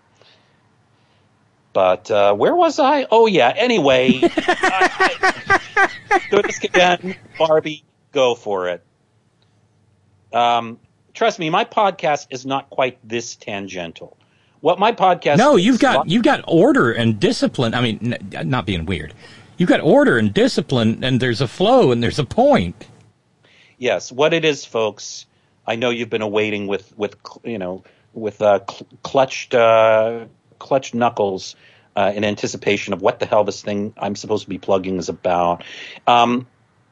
But uh, where was I? Oh, yeah. Anyway, I, I, do this again. Barbie, go for it. Um, trust me, my podcast is not quite this tangential. what my podcast. No, is, you've got you've got order and discipline. I mean, n- not being weird. You've got order and discipline, and there's a flow, and there's a point. Yes, what it is, folks. I know you've been awaiting with with you know with uh, cl- clutched uh, clutched knuckles uh, in anticipation of what the hell this thing I'm supposed to be plugging is about. Um,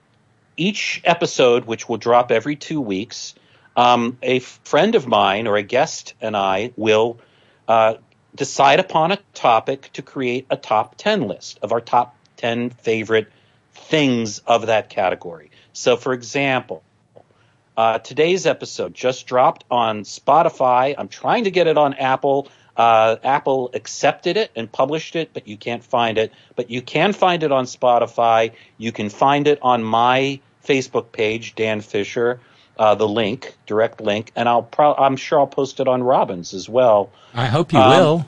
each episode, which will drop every two weeks, um, a friend of mine or a guest and I will uh, decide upon a topic to create a top ten list of our top ten favorite things of that category. So, for example, uh, today's episode just dropped on Spotify. I'm trying to get it on Apple. Uh, Apple accepted it and published it, but you can't find it. But you can find it on Spotify. You can find it on my Facebook page, Dan Fisher, uh, the link, direct link, and I'll pro- I'm sure I'll post it on Robin's as well. I hope you um, will.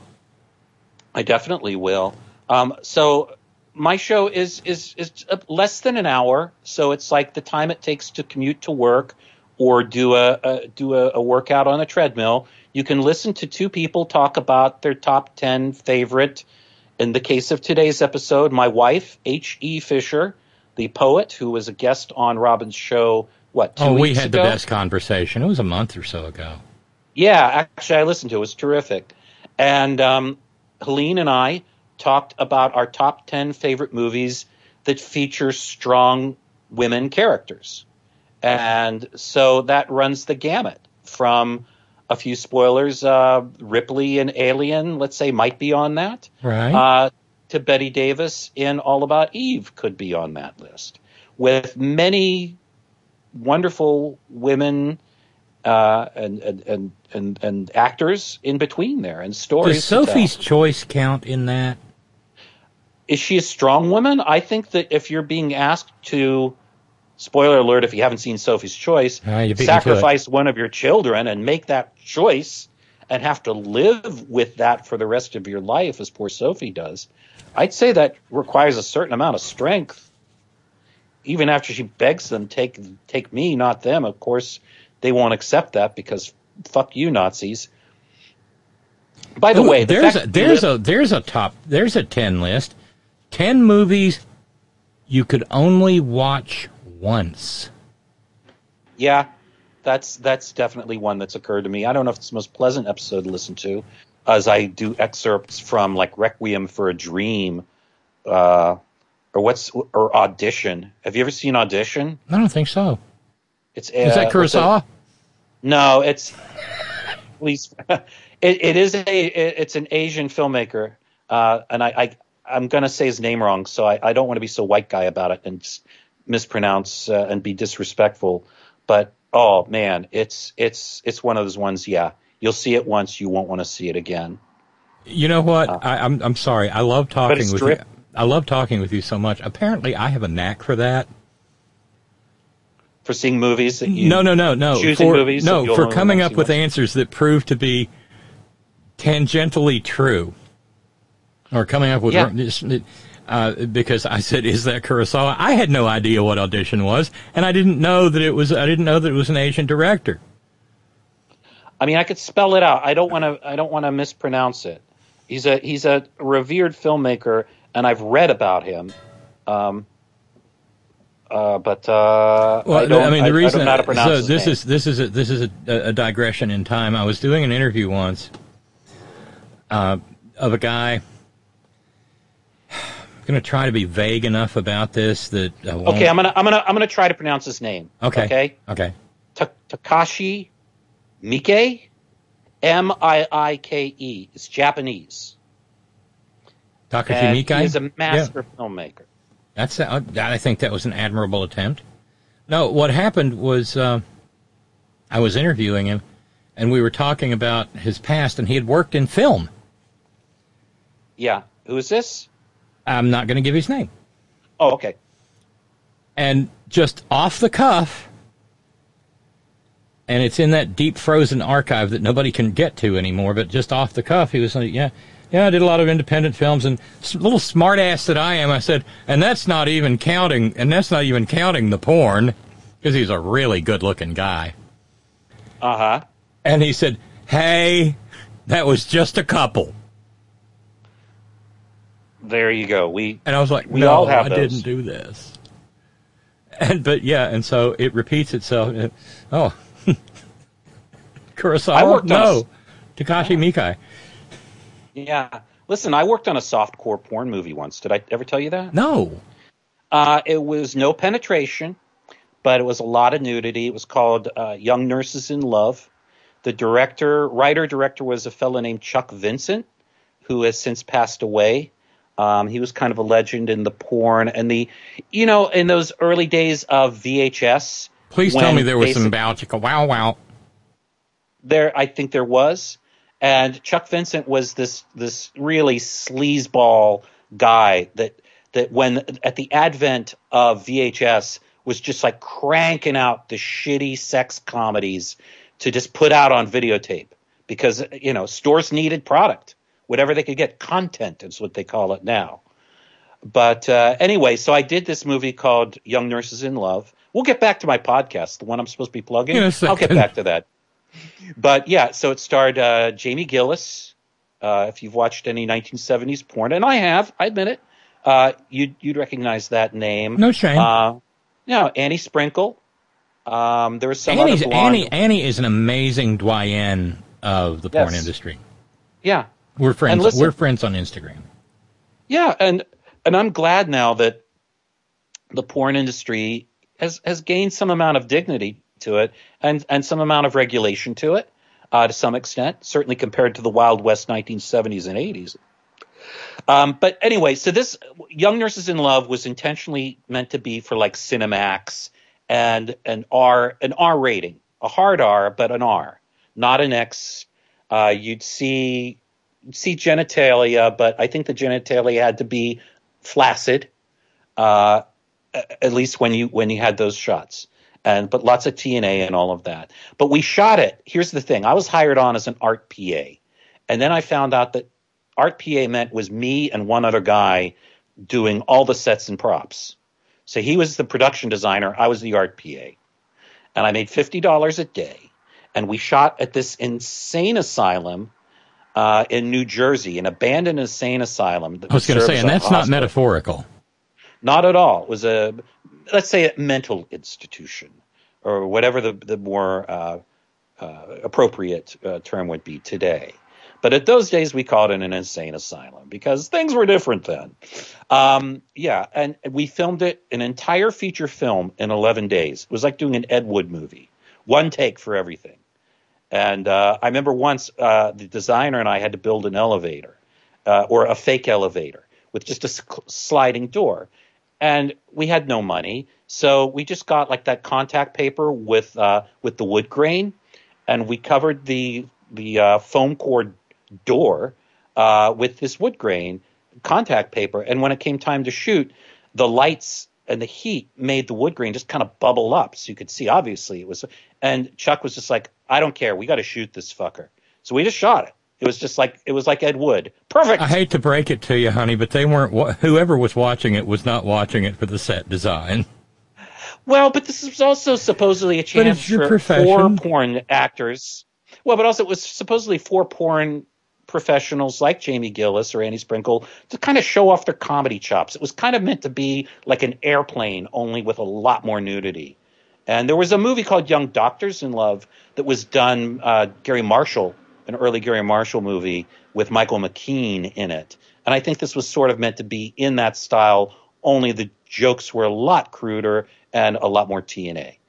I definitely will. Um, so my show is, is is less than an hour, so it's like the time it takes to commute to work or do a, a do a, a workout on a treadmill. You can listen to two people talk about their top ten favorite. In the case of today's episode, my wife, H E. Fisher, the poet who was a guest on Robin's show, what, two Oh, we weeks had ago? the best conversation. It was a month or so ago. Yeah, actually, I listened to it. It was terrific. And um, Helene and I talked about our top ten favorite movies that feature strong women characters. And so that runs the gamut from a few spoilers. Uh, Ripley in Alien, let's say, might be on that. Right. Uh, to Bette Davis in All About Eve could be on that list. With many wonderful women uh, and, and, and, and, and actors in between there and stories. Does Sophie's Choice count in that? Is she a strong woman? I think that if you're being asked to, spoiler alert, if you haven't seen Sophie's Choice, Ah, you beat me to sacrifice one of your children and make that choice and have to live with that for the rest of your life, as poor Sophie does, I'd say that requires a certain amount of strength. Even after she begs them, take take me, not them. Of course, they won't accept that because fuck you, Nazis. By the Ooh, way, the there's fact a, that there's you a there's a top there's a ten list. Ten movies you could only watch once. Yeah, that's that's definitely one that's occurred to me. I don't know if it's the most pleasant episode to listen to, as I do excerpts from like Requiem for a Dream, uh, or what's or Audition. Have you ever seen Audition? I don't think so. It's uh, Is that Kurosawa? it's a- no, it's please. it, it is a it, it's an Asian filmmaker, uh, and I, I I'm gonna say his name wrong, so I, I don't want to be so white guy about it and just mispronounce uh, and be disrespectful. But oh man, it's it's it's one of those ones. Yeah, you'll see it once, you won't want to see it again. You know what? Uh, I, I'm I'm sorry. I love talking it's with drip- you. I love talking with you so much. Apparently, I have a knack for that. For seeing movies that you No, no, no, no. choosing For, movies that no, you'll for only coming want up to see with once. answers that prove to be tangentially true, or coming up with Yeah. uh, because I said, "Is that Kurosawa?" I had no idea what Audition was, and I didn't know that it was. I didn't know that it was an Asian director. I mean, I could spell it out. I don't want to. I don't want to mispronounce it. He's a he's a revered filmmaker, and I've read about him. Um, uh, but uh, Well, I, don't, I mean, the I, reason. I don't know how to pronounce so his this name. is this is a, this is a, a digression in time. I was doing an interview once uh, of a guy. I'm going to try to be vague enough about this that I won't. Okay, I'm gonna I'm gonna I'm gonna try to pronounce his name. Okay. Okay. Okay. Ta- Takashi Miike, M I I K E. It's Japanese. Takashi And Miike. He is a master Yeah. filmmaker. That's. Uh, I think that was an admirable attempt. No, what happened was uh, I was interviewing him, and we were talking about his past, and he had worked in film. Yeah. Who is this? I'm not going to give his name. Oh, okay. And just off the cuff, and it's in that deep frozen archive that nobody can get to anymore, but just off the cuff, he was like, yeah, yeah, I did a lot of independent films, and s- little smart ass that I am, I said, and that's not even counting, and that's not even counting the porn, because he's a really good looking guy. Uh huh. And he said, hey, That was just a couple. There you go. We and I was like, we no, all have I those. didn't do this. And but yeah, and so it repeats itself. And, oh, Kurosawa? I worked on no, a- Takashi Miike. Yeah. Listen, I worked on a softcore porn movie once. Did I ever tell you that? No. Uh, it was no penetration, but it was a lot of nudity. It was called uh, Young Nurses in Love. The director, writer-director was a fellow named Chuck Vincent, who has since passed away. Um, he was kind of a legend in the porn and the, you know, in those early days of V H S. Please tell me there was some bow chicka wow wow. There, I think there was. And Chuck Vincent was this this really sleazeball guy that that when at the advent of V H S was just like cranking out the shitty sex comedies to just put out on videotape because, you know, stores needed product, whatever they could get. Content is what they call it now. But uh, anyway, so I did this movie called Young Nurses in Love. We'll get back to my podcast, the one I'm supposed to be plugging. I'll get back to that. But yeah, so it starred uh, Jamie Gillis. Uh, if you've watched any nineteen seventies porn, and I have, I admit it, uh, you'd, you'd recognize that name. No shame. Uh, yeah, Annie Sprinkle. Um, there was some Annie's, other blonde. Annie, Annie is an amazing doyen of the porn Yes. industry. Yeah, We're friends. listen- We're friends on Instagram. yeah, and and I'm glad now that the porn industry has has gained some amount of dignity to it and and some amount of regulation to it uh, to some extent, certainly compared to the Wild West nineteen seventies and eighties. Um, but anyway, so this Young Nurses in Love was intentionally meant to be for like Cinemax and an R an R rating, a hard R, but an R, not an X. Uh, you'd see you'd see genitalia, but I think the genitalia had to be flaccid, uh, at least when you when you had those shots. And but lots of T N A and all of that. But we shot it. Here's the thing: I was hired on as an art P A, and then I found out that art P A meant was me and one other guy doing all the sets and props. So he was the production designer. I was the art P A, and I made fifty dollars a day. And we shot at this insane asylum uh, in New Jersey, an abandoned insane asylum. That I was going to served say, as and a that's not hospital. metaphorical. Not at all. It was a, let's say, a mental institution, or whatever the the more uh, uh, appropriate uh, term would be today. But at those days, we called it an insane asylum because things were different then. Um, yeah, and we filmed it, an entire feature film in eleven days. It was like doing an Ed Wood movie, one take for everything. And uh, I remember once uh, the designer and I had to build an elevator uh, or a fake elevator with just a s- sliding door. And we had no money, so we just got like that contact paper with uh, with the wood grain, and we covered the the uh, foam core door uh, with this wood grain contact paper. And when it came time to shoot, the lights and the heat made the wood grain just kind of bubble up, so you could see. Obviously, it was. And Chuck was just like, "I don't care, we got to shoot this fucker." So we just shot it. It was just like it was like Ed Wood. Perfect. I hate to break it to you, honey, but they weren't. wa- Whoever was watching it was not watching it for the set design. Well, but this was also supposedly a chance it's your for profession. four porn actors. Well, but also it was supposedly four porn professionals like Jamie Gillis or Annie Sprinkle to kind of show off their comedy chops. It was kind of meant to be like an Airplane, only with a lot more nudity. And there was a movie called Young Doctors in Love that was done, uh, Gary Marshall, an early Gary Marshall movie with Michael McKean in it. And I think this was sort of meant to be in that style, only the jokes were a lot cruder and a lot more T N A.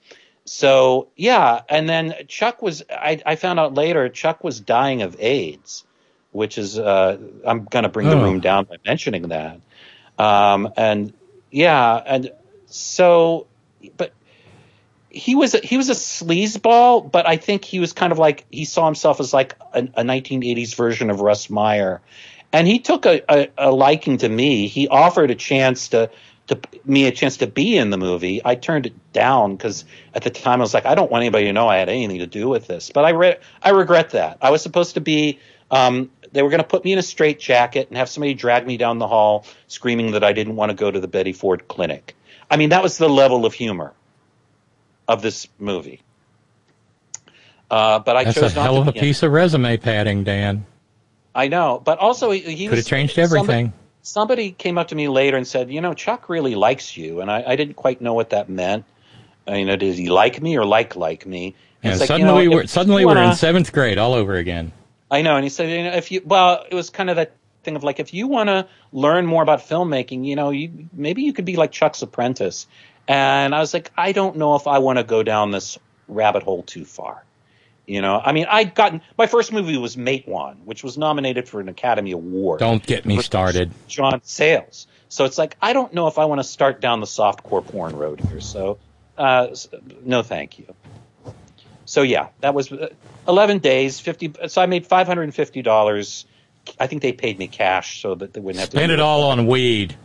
So, yeah, and then Chuck was, I, I found out later, Chuck was dying of AIDS, which is, uh, I'm going to bring the Oh. room down by mentioning that. Um, and, yeah, and so, but he was, a, he was a sleazeball, but I think he was kind of like, he saw himself as like a, a nineteen eighties version of Russ Meyer. And he took a, a, a liking to me. He offered a chance to, to me a chance to be in the movie. I turned it down because at the time I was like, I don't want anybody to know I had anything to do with this. But I re- I regret that. I was supposed to be. Um, they were going to put me in a straitjacket and have somebody drag me down the hall screaming that I didn't want to go to the Betty Ford clinic. I mean, that was the level of humor of this movie. Uh, but I That's chose a not hell to of a be in it. piece of resume padding, Dan. I know, but also he, he Could was have changed everything. Somebody, somebody came up to me later and said, you know, Chuck really likes you, and I, I didn't quite know what that meant. Uh, you know, does he like me or like like me? And it's like, suddenly, you know, we're, if suddenly you we're wanna, in seventh grade all over again. I know, and he said, you know, if you, well, it was kind of that thing of like, if you want to learn more about filmmaking, you know, you maybe you could be like Chuck's apprentice. And I was like, I don't know if I want to go down this rabbit hole too far. You know, I mean, I'd gotten my first movie was Matewan, which was nominated for an Academy Award. Don't get me started. John Sayles. So it's like, I don't know if I want to start down the softcore porn road here. So, uh, no, thank you. So yeah, that was eleven days, fifty. So I made five hundred and fifty dollars. I think they paid me cash so that they wouldn't have to spend it all on weed.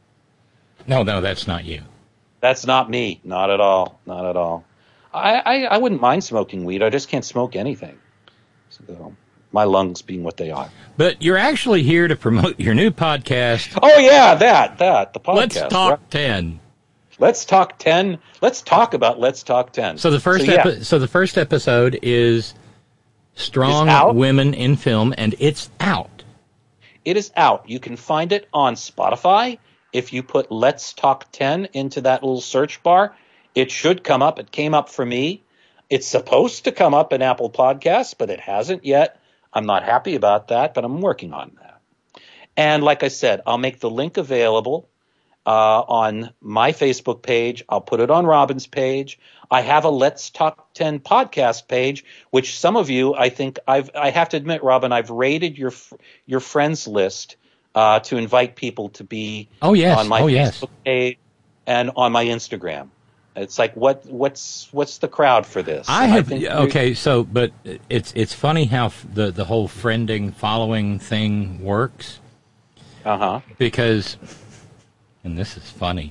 No, no, that's not you. That's not me. Not at all. Not at all. I, I, I wouldn't mind smoking weed. I just can't smoke anything. So, my lungs being what they are. But you're actually here to promote your new podcast. Oh, yeah, that, that, the podcast. Let's Talk right? ten. Let's Talk ten. Let's talk about Let's Talk ten. So the first, so, yeah. epi- so the first episode is Strong It's out? Women in Film, and it's out. It is out. You can find it on Spotify. If you put Let's Talk ten into that little search bar, it should come up. It came up for me. It's supposed to come up in Apple Podcasts, but it hasn't yet. I'm not happy about that, but I'm working on that. And like I said, I'll make the link available uh, on my Facebook page. I'll put it on Robin's page. I have a Let's Talk ten podcast page, which some of you, I think, I've. I have to admit, Robin, I've raided your your friends list uh, to invite people to be oh, yes. on my oh, Facebook yes. page and on my Instagram. It's like, what what's what's the crowd for this? I And have think okay, so but it's it's funny how f- the the whole friending following thing works. Uh huh. Because, and this is funny,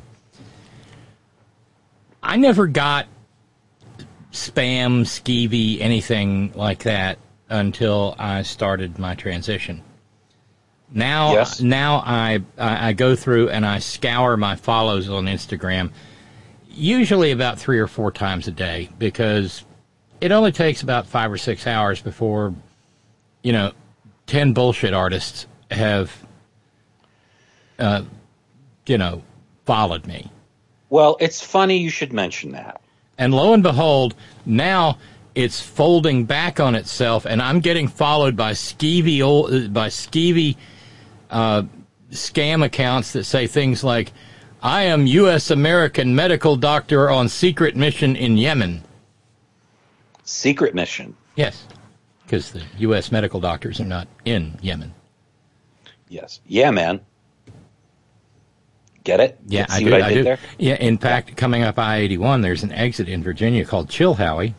I never got spam, skeevy, anything like that until I started my transition. Now, Yes. now I, I I go through and I scour my follows on Instagram, usually about three or four times a day, because it only takes about five or six hours before, you know, ten bullshit artists have, uh, you know, followed me. Well, it's funny you should mention that. And lo and behold, now it's folding back on itself, and I'm getting followed by skeevy old, by skeevy uh, scam accounts that say things like, "I am U S American medical doctor on secret mission in Yemen." Secret mission. Yes, because the U S medical doctors are not in Yemen. Yes. Yeah, man. Get it? Yeah, See I do. what I, I did do. there? Yeah, in fact, coming up I eighty-one, there's an exit in Virginia called Chilhowie.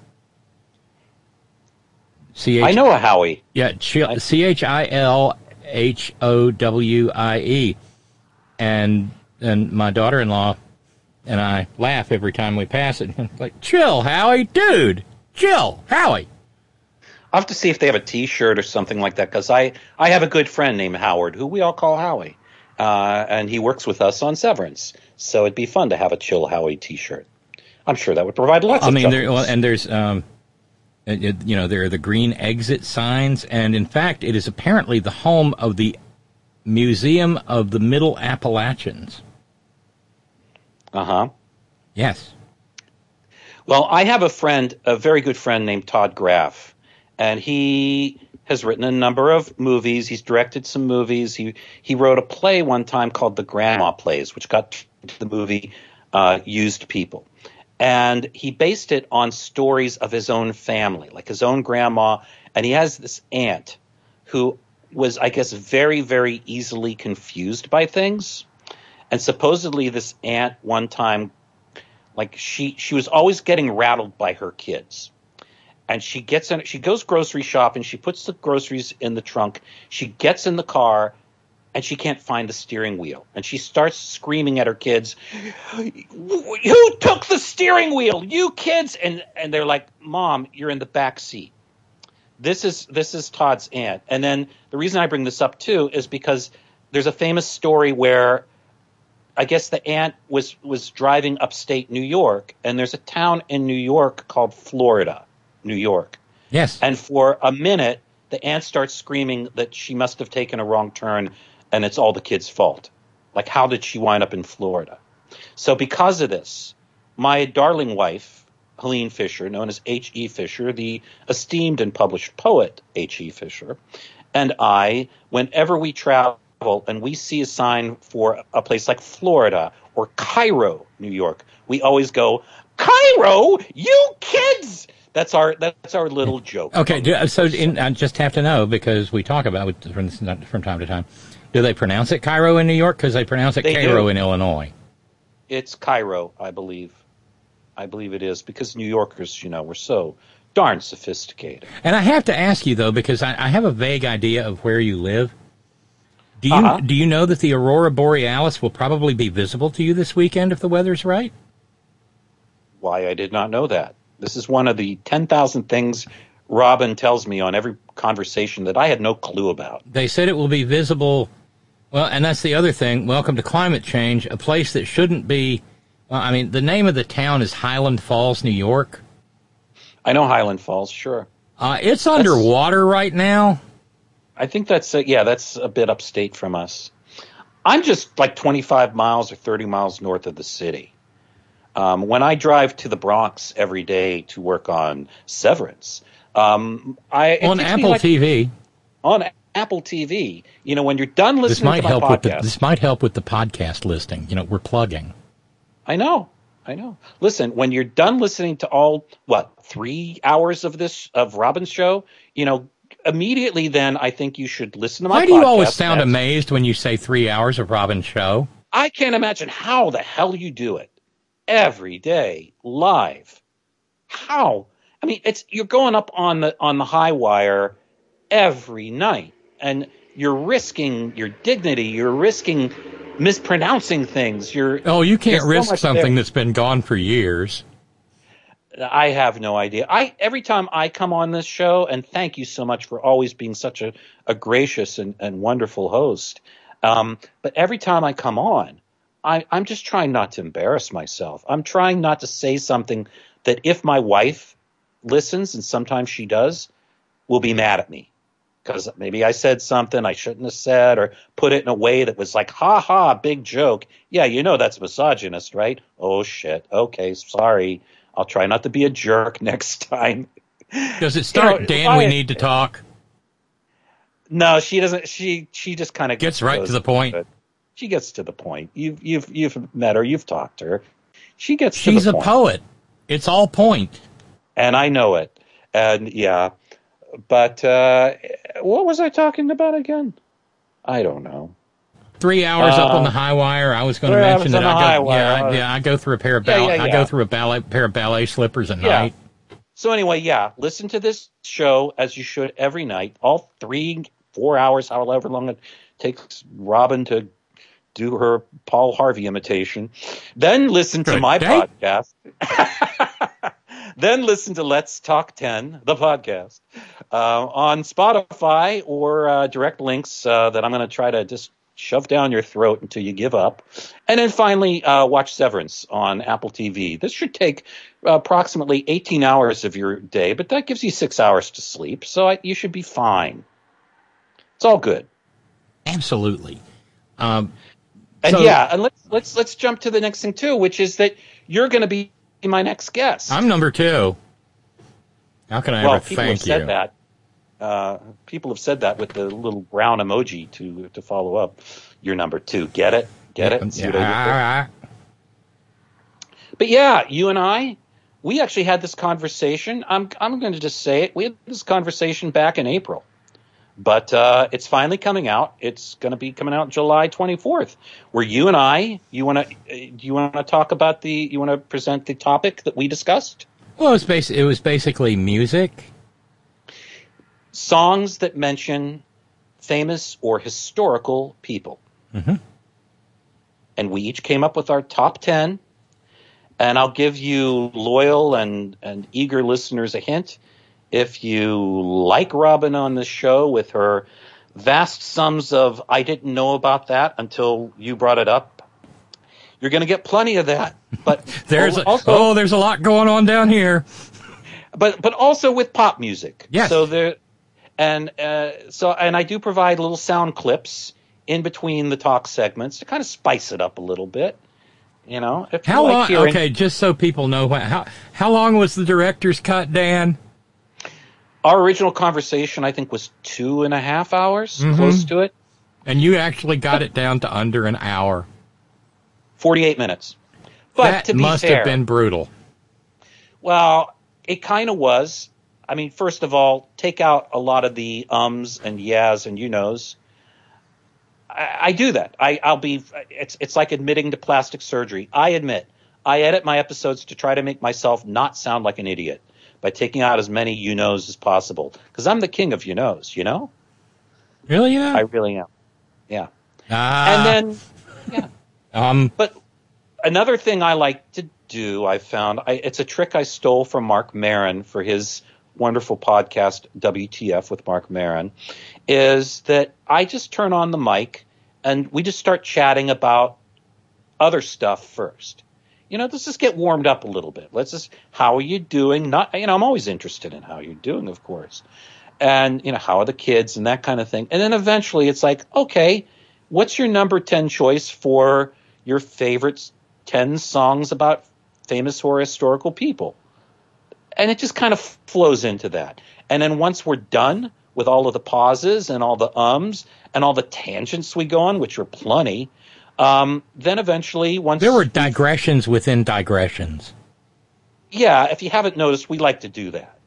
C H- I know a Howie. Yeah, Chil- C H I L H O W I E. And and my daughter-in-law and I laugh every time we pass it. Like, chill, Howie, dude, chill, Howie. I'll have to see if they have a T-shirt or something like that, because I, I have a good friend named Howard, who we all call Howie, uh, and he works with us on Severance. So it'd be fun to have a Chill Howie T-shirt. I'm sure that would provide lots I of mean, there, chuckles. well, and there's, um, it, it- you know, there are the green exit signs, and in fact, it is apparently the home of the Museum of the Middle Appalachians. Uh-huh. Yes. Well, I have a friend, a very good friend named Todd Graff, and he has written a number of movies. He's directed some movies. He he wrote a play one time called The Grandma Plays, which got to the movie uh, Used People. And he based it on stories of his own family, like his own grandma. And he has this aunt who was, I guess, very, very easily confused by things. And supposedly this aunt one time, like she, she was always getting rattled by her kids. And she gets in, she goes grocery shopping. She puts the groceries in the trunk. She gets in the car and she can't find the steering wheel. And she starts screaming at her kids, "Who took the steering wheel? You kids!" And and they're like, "Mom, you're in the back seat." This is this is Todd's aunt. And then the reason I bring this up too is because there's a famous story where I guess the aunt was was driving upstate New York, and there's a town in New York called Florida, New York. Yes. And for a minute, the aunt starts screaming that she must have taken a wrong turn and it's all the kid's fault. Like, how did she wind up in Florida? So because of this, my darling wife, Helene Fisher, known as H E. Fisher, the esteemed and published poet H E. Fisher, and I, whenever we travel and we see a sign for a place like Florida or Cairo, New York, we always go, Cairo, you kids! That's our that's our little joke. Okay, do, so in, I just have to know, because we talk about it from, from time to time. Do they pronounce it Cairo in New York? Because they pronounce it They Cairo do. in Illinois. It's Cairo, I believe. I believe it is, because New Yorkers, you know, we're so darn sophisticated. And I have to ask you, though, because I, I have a vague idea of where you live. Do you Uh-huh. do you know that the Aurora Borealis will probably be visible to you this weekend if the weather's right? Why, I did not know that. This is one of the ten thousand things Robin tells me on every conversation that I had no clue about. They said it will be visible. Well, and that's the other thing. Welcome to climate change, a place that shouldn't be. Well, I mean, the name of the town is Highland Falls, New York. I know Highland Falls, sure. Uh, it's underwater right now. I think that's, a, yeah, that's a bit upstate from us. I'm just like twenty-five miles or thirty miles north of the city. Um, when I drive to the Bronx every day to work on Severance, um, I it On takes me Apple like- T V. on Apple T V, you know, when you're done This listening might to my help podcast, with the this might help with the podcast listing. You know, we're plugging. I know, I know. Listen, when you're done listening to all what three hours of this of Robin's show, you know, immediately then I think you should listen to my. Why do you always podcast. sound That's- amazed when you say three hours of Robin's show? I can't imagine how the hell you do it every day live. How? I mean, it's you're going up on the on the high wire every night, and you're risking your dignity. You're risking mispronouncing things. You're Oh, you can't there's so risk much something there. that's been gone for years. I have no idea. I every time I come on this show, and thank you so much for always being such a, a gracious and, and wonderful host. Um, but every time I come on, I, I'm just trying not to embarrass myself. I'm trying not to say something that if my wife listens, and sometimes she does, will be mad at me. Because maybe I said something I shouldn't have said, or put it in a way that was like, ha ha, big joke. Yeah, you know that's misogynist, right? Oh, shit. Okay, sorry. I'll try not to be a jerk next time. Does it start, You know, Dan, I- we need to talk? No, she doesn't. She she just kind of Gets right to the point. She gets to the point. You've you've you've met her. You've talked to her. She gets She's to the a point. poet. It's all point. And I know it. And yeah, but uh, what was I talking about again? I don't know. Three hours up Uh, on the high wire. I was going to three mention hours that on I the go. high wire. Yeah, I, yeah, I go through a pair of Yeah, ballet. yeah, I yeah. go through a ballet pair of ballet slippers at Yeah. night. So anyway, yeah, listen to this show as you should every night, all three, four hours, however long it takes Robin to do her Paul Harvey imitation. Then listen to Good my day. podcast. Then listen to Let's Talk ten, the podcast, uh, on Spotify or uh, direct links uh, that I'm going to try to just shove down your throat until you give up. And then finally, uh, watch Severance on Apple T V. This should take approximately eighteen hours of your day, but that gives you six hours to sleep, so I, you should be fine. It's all good. Absolutely. Um, And So- yeah, and let's let's let's jump to the next thing too, which is that you're going to be my next guest. I'm number two. How can I well, ever people thank have said you? that. Uh, people have said that with the little brown emoji to to follow up. You're number two. Get it? Get it? See Yeah, what I did there? all right. But yeah, you and I, we actually had this conversation. I'm I'm going to just say it. We had this conversation back in April, but uh, it's finally coming out. It's going to be coming out July twenty-fourth. Where you and I, you want to, do you want to talk about the, you want to present the topic that we discussed? Well, it was, basi- it was basically music. Songs that mention famous or historical people. Mhm. And we each came up with our top ten. And I'll give you loyal and, and eager listeners a hint. If you like Robin on this show with her vast sums of I didn't know about that until you brought it up, you're going to get plenty of that. But There's a, also, oh, there's a lot going on down here. but but also with pop music. Yes. So there, and uh, so and I do provide little sound clips in between the talk segments to kind of spice it up a little bit. You know, if How you like long? hearing, Okay, just so people know, what, how how long was the director's cut, Dan? our original conversation I think was two and a half hours, Mhm. close to it, And you actually got it down to under an hour. forty-eight minutes. But that to be must fair, have been brutal. well, it kind of was. I mean, first of all, take out a lot of the ums and yeahs and you knows. I, I do that. I, I'll be. It's it's like admitting to plastic surgery. I admit I edit my episodes to try to make myself not sound like an idiot by taking out as many you knows as possible. Because I'm the king of you knows. You know, Really? Yeah. I really am. Yeah. Ah, And then, yeah. um, But another thing I like to do, I found, I, it's a trick I stole from Mark Maron for his wonderful podcast, W T F with Mark Maron, is that I just turn on the mic and we just start chatting about other stuff first. You know, let's just get warmed up a little bit. Let's just, how are you doing? Not, you know, I'm always interested in how you're doing, of course. And, you know, how are the kids and that kind of thing. And then eventually it's like, okay, what's your number ten choice for your favorite ten songs about famous or historical people? And it just kind of flows into that. And then once we're done with all of the pauses and all the ums and all the tangents we go on, which are plenty, um, then eventually once... there were digressions within digressions. Yeah, if you haven't noticed, we like to do that.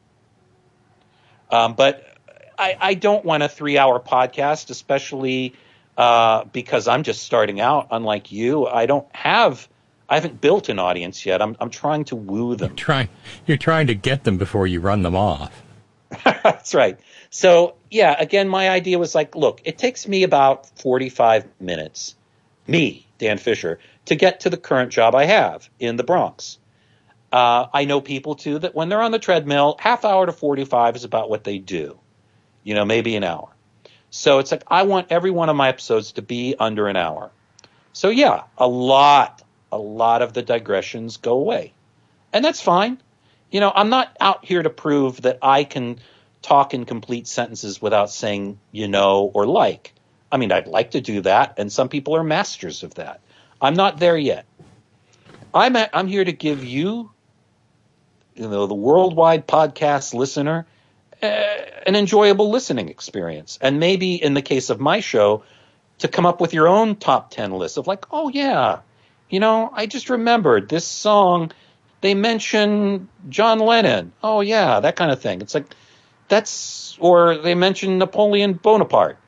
Um, but I, I don't want a three-hour podcast, especially uh, because I'm just starting out, unlike you. I don't have... I haven't built an audience yet. I'm I'm trying to woo them. You're trying, you're trying to get them before you run them off. That's right. So, yeah, again, my idea was like, look, it takes me about forty-five minutes, me, Dan Fisher, to get to the current job I have in the Bronx. Uh, I know people, too, that when they're on the treadmill, half hour to forty-five is about what they do, you know, maybe an hour. So it's like I want every one of my episodes to be under an hour. So, yeah, a lot A lot of the digressions go away. And that's fine. You know, I'm not out here to prove that I can talk in complete sentences without saying, you know, or like. I mean, I'd like to do that, and some people are masters of that. I'm not there yet. I'm at, I'm here to give you, you know, the worldwide podcast listener, uh, an enjoyable listening experience. And maybe in the case of my show, to come up with your own top ten list of like, oh, yeah, you know, I just remembered this song. They mention John Lennon. Oh, yeah, that kind of thing. It's like that's or they mention Napoleon Bonaparte.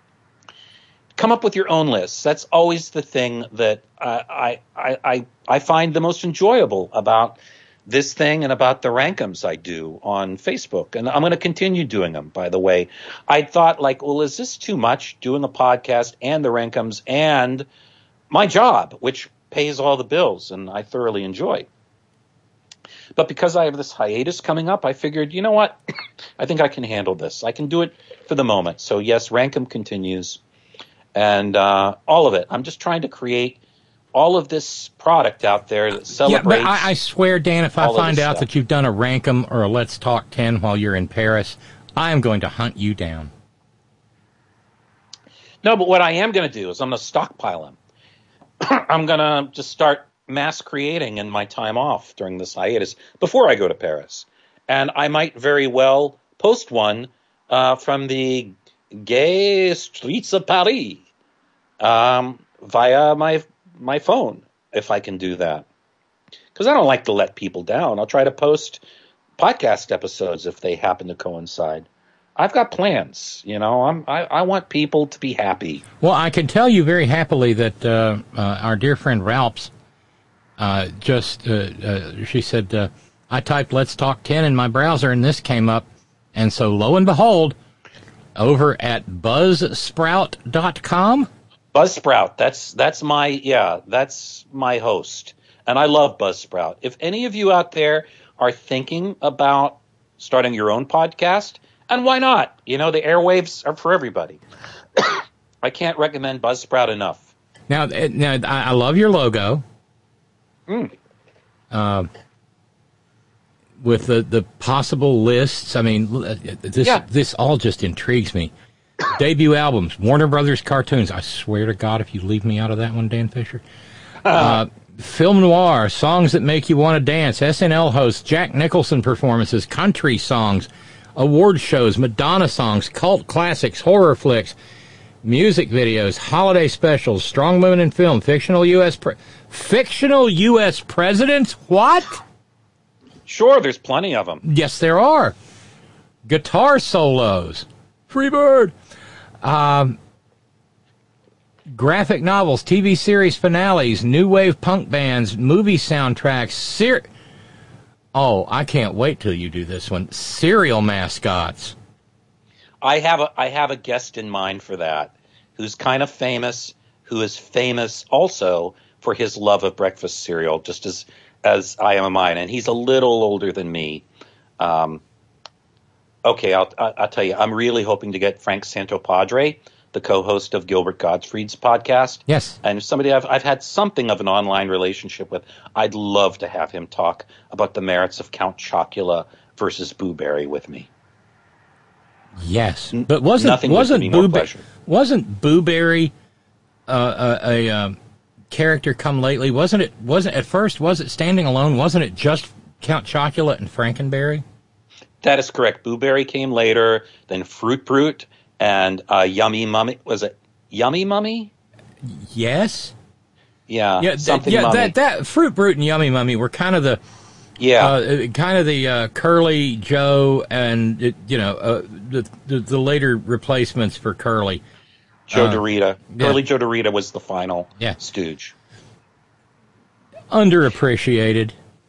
Come up with your own lists. That's always the thing that I I I, I find the most enjoyable about this thing and about the Rankums I do on Facebook. And I'm going to continue doing them, by the way. I thought, like, well, is this too much, doing a podcast and the Rankums and my job, which pays all the bills and I thoroughly enjoy. But because I have this hiatus coming up, I figured, you know what? I think I can handle this. I can do it for the moment. So yes, Rankum continues and uh, all of it. I'm just trying to create all of this product out there that celebrates. Yeah, but I, I swear, Dan, if I all of find this out stuff. that you've done a Rankum or a Let's Talk ten while you're in Paris, I am going to hunt you down. No, but what I am going to do is I'm going to stockpile them. I'm going to just start mass creating in my time off during this hiatus before I go to Paris. And I might very well post one uh, from the gay streets of Paris um, via my my phone, if I can do that. Because I don't like to let people down. I'll try to post podcast episodes if they happen to coincide. I've got plans, you know. I'm, I, I want people to be happy. Well, I can tell you very happily that uh, uh, our dear friend Ralphs uh, just, uh, uh, she said, uh, I typed Let's Talk ten in my browser and this came up. And so lo and behold, over at buzzsprout dot com. Buzzsprout, that's that's my, yeah, that's my host. And I love Buzzsprout. If any of you out there are thinking about starting your own podcast, and why not? You know, the airwaves are for everybody. I can't recommend Buzzsprout enough. Now, uh, now I I love your logo. Mm. Uh, with the, the possible lists. I mean, this Yeah. this all just intrigues me. Debut albums, Warner Brothers cartoons. I swear to God, if you leave me out of that one, Dan Fisher. Uh, film noir, songs that make you want to dance. S N L hosts, Jack Nicholson performances, country songs, award shows, Madonna songs, cult classics, horror flicks, music videos, holiday specials, strong women in film, fictional U S pre- fictional U S presidents. What? Sure, there's plenty of them. Yes, there are. Guitar solos. Freebird. Um, graphic novels, T V series finales, new wave punk bands, movie soundtracks. Ser- oh, I can't wait till you do this one. Cereal mascots. I have a I have a guest in mind for that, who's kind of famous, who is famous also for his love of breakfast cereal, just as as I am mine, and he's a little older than me. Um, okay, I'll I'll tell you, I'm really hoping to get Frank Santopadre, the co-host of Gilbert Gottfried's podcast. Yes, and somebody I've I've had something of an online relationship with. I'd love to have him talk about the merits of Count Chocula versus Boo Berry with me. Yes, but wasn't Nothing wasn't would give me more Boo pleasure. wasn't Boo Berry uh, a, a um, character come lately? Wasn't it? Wasn't at first? Was it standing alone? Wasn't it just Count Chocula and Frankenberry? That is correct. Boo Berry came later, then Fruit Brute and uh, Yummy Mummy. Was it Yummy Mummy? Yes. Yeah. Yeah. Something th- yeah. Mummy. That that Fruit Brute and Yummy Mummy were kind of the yeah. uh, kind of the uh, Curly Joe and it, you know uh, the, the the later replacements for Curly. Joe uh, Dorita. yeah. Curly Joe Dorita was the final Yeah. stooge. Underappreciated.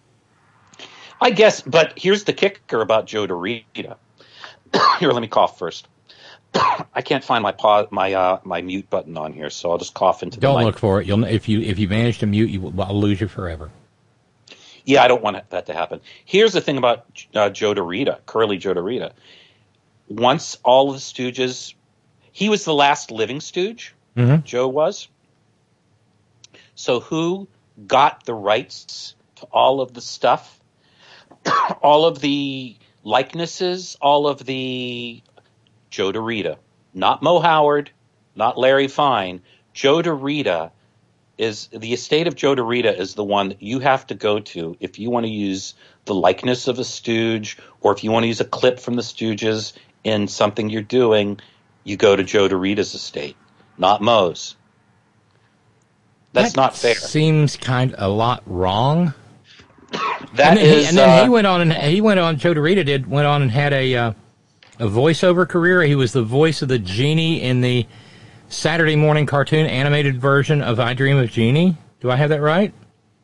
I guess, but here's the kicker about Joe Dorita. Here, let me cough first. I can't find my pause, my uh, my mute button on here, so I'll just cough into the Don't mic. look for it. You'll if you if you manage to mute, you will, I'll lose you forever. Yeah, I don't want that to happen. Here's the thing about uh, Joe Dorita, Curly Joe Dorita. Once all of the Stooges, he was the last living Stooge, Mm-hmm. Joe was. So who got the rights to all of the stuff, all of the likenesses, all of the Joe Dorita, not Mo Howard, not Larry Fine. Joe Dorita is the estate of Joe Dorita is the one that you have to go to if you want to use the likeness of a Stooge, or if you want to use a clip from the Stooges in something you're doing, you go to Joe Dorita's estate, not Mo's. That's That not fair. Seems kind of a lot wrong. That and then, is, he, and then uh, he went on and he went on. Joe Dorita did went on and had a uh, a voiceover career. He was the voice of the genie in the Saturday morning cartoon animated version of I Dream of Jeannie. Do I have that right?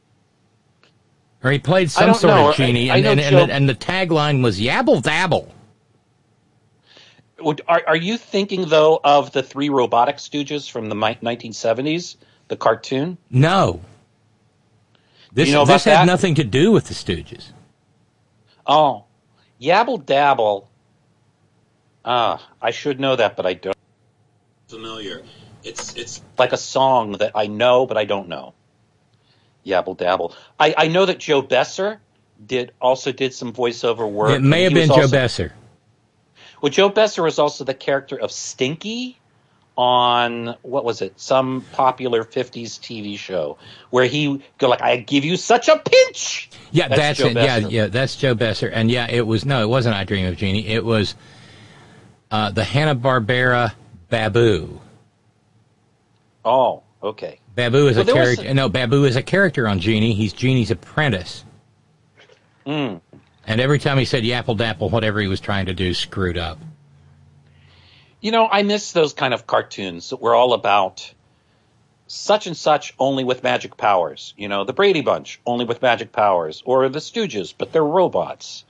Or he played I some don't sort know. of genie, I- I and, know and, and, Joe- the, and the tagline was "Yabble Dabble." Would- Are, are you thinking, though, of the Three Robotic Stooges from the mi- nineteen seventies, the cartoon? No, this You know about this had that? nothing to do with the Stooges. Oh, Yabble Dabble. Ah, I should know that, but I don't. Familiar. It's it's like a song that I know, but I don't know. Yabble Dabble. I, I know that Joe Besser did also did some voiceover work. It may have He been was Joe also- Besser. Well, Joe Besser was also the character of Stinky on, what was it, some popular fifties T V show where he go like, I give you such a pinch. Yeah, That's that's, Joe it. Yeah, Besser. yeah, that's Joe Besser. And yeah, it was no, it wasn't I Dream of Jeannie. It was uh, the Hanna-Barbera Babu. Oh, okay. Babu is Well, a there was character. a- No, Babu is a character on Genie. He's Genie's apprentice. Mm. And every time he said yapple dapple, whatever he was trying to do screwed up. You know, I miss those kind of cartoons that were all about such and such only with magic powers. You know, the Brady Bunch only with magic powers, or the Stooges, but they're robots.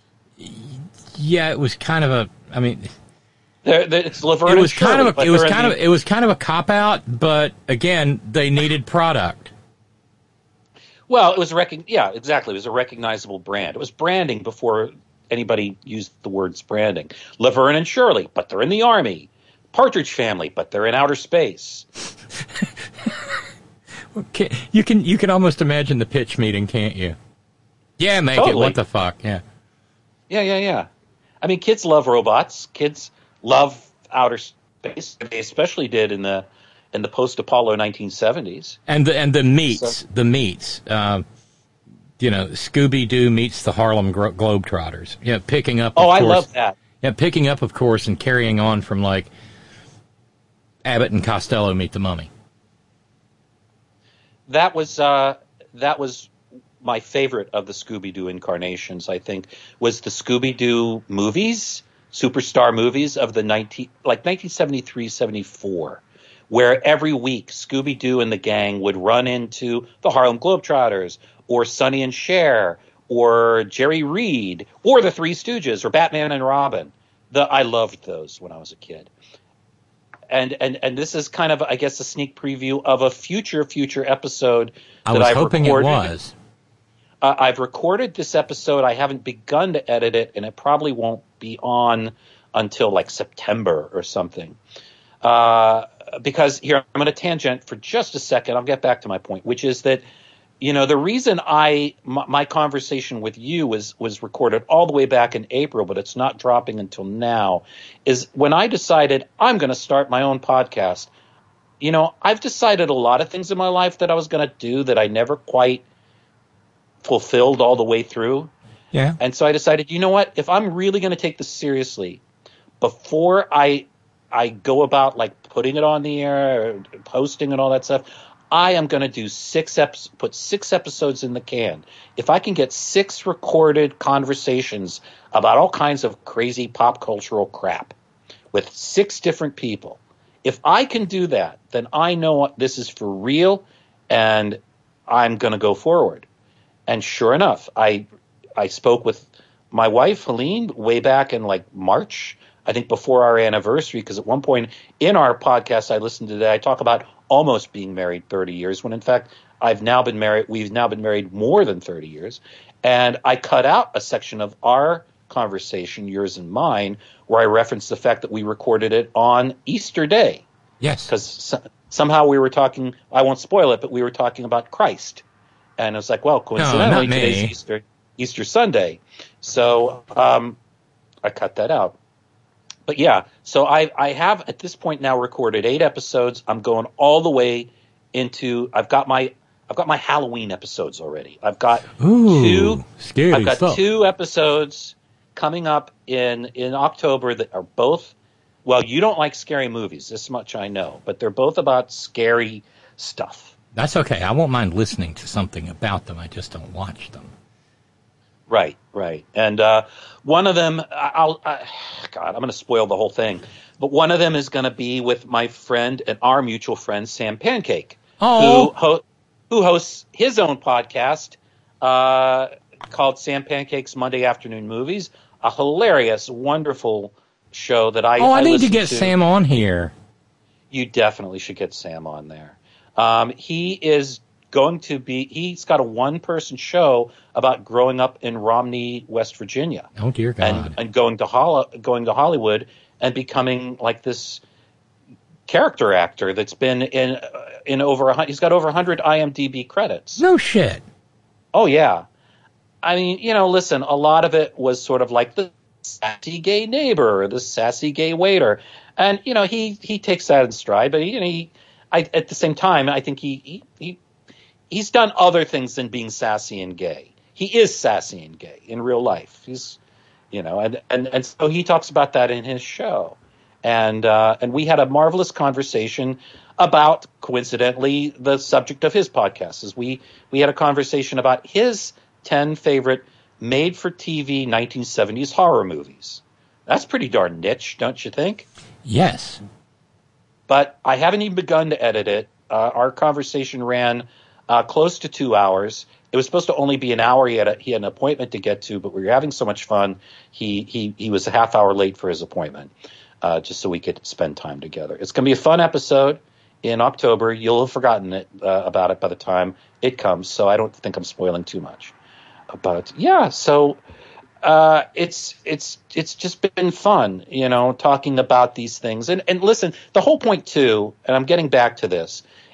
Yeah, it was kind of a. I mean, They're, they're, it's Laverne it and was kind Shirley, of. A, but it was they're in kind of. the- It was kind of a cop out. But again, they needed product. Well, it was rec- yeah, exactly. It was a recognizable brand. It was branding before anybody used the words branding. Laverne and Shirley, but they're in the Army. Partridge Family, but they're in outer space. Okay, you can you can almost imagine the pitch meeting, can't you? Yeah, make Totally. it. What the fuck? Yeah. Yeah, yeah, yeah. I mean, kids love robots. Kids love outer space. They especially did in the in the post-Apollo nineteen seventies. And the and the meets, So- the meets. Uh, you know, Scooby Doo meets the Harlem Gro- Globetrotters. Yeah, picking up. Of Oh, I course, love that. Yeah, picking up, of course, and carrying on from like Abbott and Costello meet the Mummy. That was uh, that was my favorite of the Scooby-Doo incarnations. I think was the Scooby-Doo movies, superstar movies of the nineteen like nineteen seventy-three, seventy-four, where every week Scooby-Doo and the gang would run into the Harlem Globetrotters or Sonny and Cher or Jerry Reed or the Three Stooges or Batman and Robin. The I loved those when I was a kid. And, and and this is kind of, I guess, a sneak preview of a future, future episode I that was I've hoping recorded. it was. Uh, I've recorded this episode. I haven't begun to edit it, and it probably won't be on until like September or something. Uh, because here, I'm going to tangent for just a second. I'll get back to my point, which is that, you know, the reason I my, my conversation with you was was recorded all the way back in April, but it's not dropping until now, is when I decided I'm going to start my own podcast. You know, I've decided a lot of things in my life that I was going to do that I never quite fulfilled all the way through. Yeah. And so I decided, you know what, if I'm really going to take this seriously, before I I go about like putting it on the air, or posting and all that stuff, I am going to do six eps, put six episodes in the can. If I can get six recorded conversations about all kinds of crazy pop cultural crap with six different people, if I can do that, then I know this is for real, and I'm going to go forward. And sure enough, I I spoke with my wife, Helene, way back in like March, I think before our anniversary, because at one point in our podcast I listened to today, I talk about almost being married thirty years, when in fact I've now been married, we've now been married more than thirty years. And I cut out a section of our conversation, yours and mine, where I referenced the fact that we recorded it on Easter Day. Yes. Because so, somehow we were talking, I won't spoil it, but we were talking about Christ. And it was like, well, coincidentally, No, not me. today's Easter, Easter Sunday. So um, I cut that out. But yeah, so I, I have at this point now recorded eight episodes. I'm going all the way into, I've got my I've got my Halloween episodes already. I've got Ooh, two scary I've got stuff. two episodes coming up in, in October that are both, well, you don't like scary movies, this much I know, but they're both about scary stuff. That's okay. I won't mind listening to something about them. I just don't watch them. Right, right. And uh, one of them, I'll, I, God, I'm going to spoil the whole thing. But one of them is going to be with my friend and our mutual friend, Sam Pancake, Oh. who, ho- who hosts his own podcast uh, called Sam Pancake's Monday Afternoon Movies, a hilarious, wonderful show that I Oh, I, I need to listen get Sam on here. You definitely should get Sam on there. Um, he is going to be, he's got a one-person show about growing up in Romney, West Virginia. Oh, dear God. And, and going to Hol- going to Hollywood and becoming like this character actor that's been in uh, in over a hundred. He's got over a hundred I M D B credits. No shit. Oh yeah, I mean, you know, listen, a lot of it was sort of like the sassy gay neighbor or the sassy gay waiter, and you know, he he takes that in stride. But he, you know, he, I, at the same time, I think he he, he he's done other things than being sassy and gay. He is sassy and gay in real life. He's, you know, and, and, and so he talks about that in his show. And, uh, and we had a marvelous conversation about, coincidentally, the subject of his podcast. Is we, we had a conversation about his ten favorite made-for-T V nineteen seventies horror movies. That's pretty darn niche, don't you think? Yes. But I haven't even begun to edit it. Uh, our conversation ran uh, close to two hours. It was supposed to only be an hour. He had a, he had an appointment to get to, but we were having so much fun. He he he was a half hour late for his appointment, uh, just so we could spend time together. It's going to be a fun episode in October. You'll have forgotten it uh, about it by the time it comes, so I don't think I'm spoiling too much. But yeah, so uh, it's it's it's just been fun, you know, talking about these things. And and listen, the whole point too, and I'm getting back to this,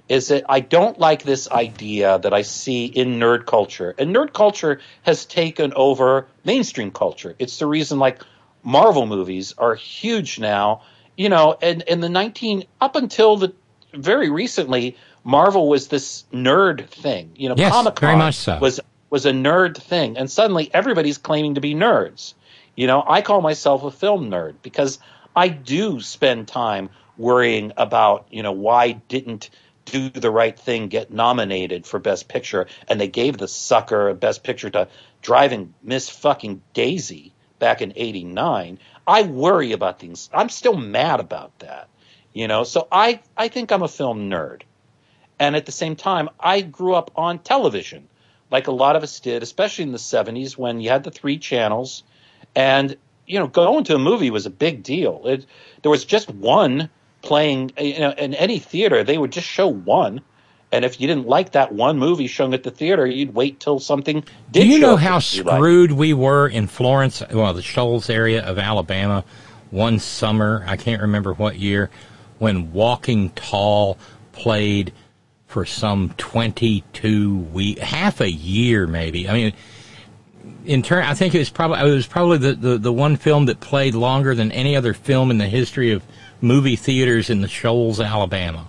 is that I don't like this idea that I see in nerd culture. And nerd culture has taken over mainstream culture. It's the reason, like, Marvel movies are huge now. You know, and in the nineteen up until the very recently, Marvel was this nerd thing. You know, yes, Comic-Con very much so. was was a nerd thing, and suddenly everybody's claiming to be nerds. You know, I call myself a film nerd because I do spend time worrying about, you know, why didn't Do the Right Thing get nominated for Best Picture, and they gave the sucker Best Picture to Driving Miss fucking Daisy back in eighty-nine. I worry about things. I'm still mad about that, you know. So I, I think I'm a film nerd. And at the same time, I grew up on television, like a lot of us did, especially in the seventies when you had the three channels. And, you know, going to a movie was a big deal. It, there was just one playing, you know, in any theater. They would just show one. And if you didn't like that one movie shown at the theater, you'd wait till something did Do you show know up how that you liked. screwed we were in Florence, well, the Shoals area of Alabama, one summer, I can't remember what year, when Walking Tall played for some twenty-two weeks, half a year maybe. I mean, in turn, I think it was probably it was probably the, the, the one film that played longer than any other film in the history of movie theaters in the Shoals, Alabama.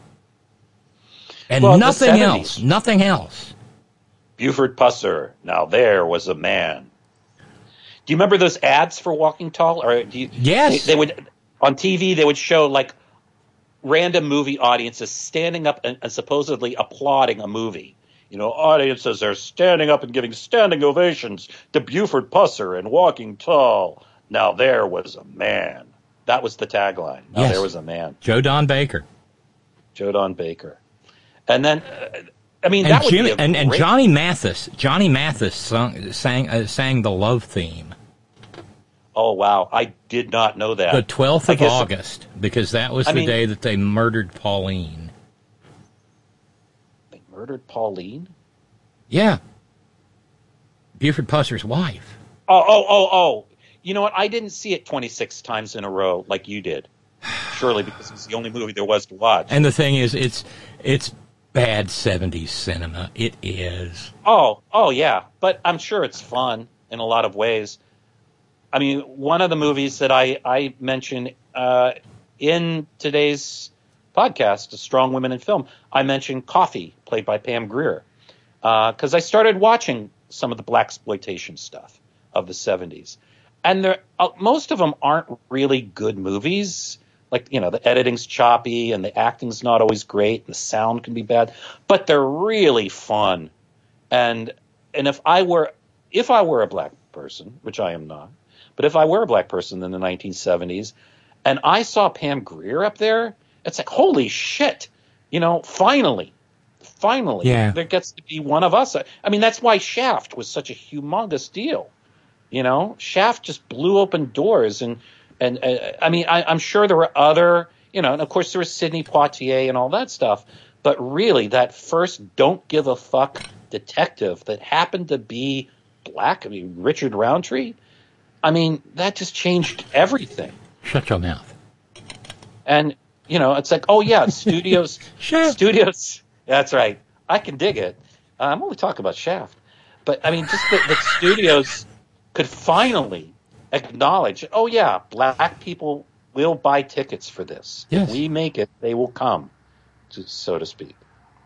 And Well, the nothing seventies. else. Nothing else. Buford Pusser, now there was a man. Do you remember those ads for Walking Tall? Or do you, Yes. They, they would on T V. They would show like random movie audiences standing up and, and supposedly applauding a movie. You know, audiences are standing up and giving standing ovations to Buford Pusser and Walking Tall. Now there was a man. That was the tagline. Now Yes. there was a man. Joe Don Baker. Joe Don Baker. And then, uh, I mean, And, that would Jimmy, be a and, and great- Johnny Mathis. Johnny Mathis sung, sang uh, sang the love theme. Oh, wow. I did not know that. The twelfth I of guess- August, because that was I the mean- day that they murdered Pauline. They murdered Pauline? Yeah. Buford Pusser's wife. Oh, oh, oh, oh. You know what? I didn't see it twenty-six times in a row like you did. Surely because it was the only movie there was to watch. And the thing is, it's it's bad seventies cinema. It is. Oh, oh, yeah. But I'm sure it's fun in a lot of ways. I mean, one of the movies that I, I mentioned uh, in today's podcast, Strong Women in Film, I mentioned Coffee, played by Pam Grier, because uh, I started watching some of the blaxploitation stuff of the seventies. And there, uh, most of them aren't really good movies. Like, you know, the editing's choppy and the acting's not always great and the sound can be bad, but they're really fun. And and if I were if I were a black person, which I am not, but if I were a black person in the nineteen seventies and I saw Pam Grier up there, it's like, holy shit, you know, finally, finally, Yeah. there gets to be one of us. I mean, that's why Shaft was such a humongous deal. You know, Shaft just blew open doors. And, and uh, I mean, I, I'm sure there were other, you know, and of course there was Sidney Poitier and all that stuff. But really, that first don't give a fuck detective that happened to be black, I mean, Richard Roundtree, I mean, that just changed everything. Shut your mouth. And, you know, it's like, oh, yeah, studios. Shaft. Studios. That's right. I can dig it. Uh, I'm only talking about Shaft. But, I mean, just that the studios could finally acknowledge, oh, yeah, black people will buy tickets for this. Yes. If we make it, they will come, to, so to speak.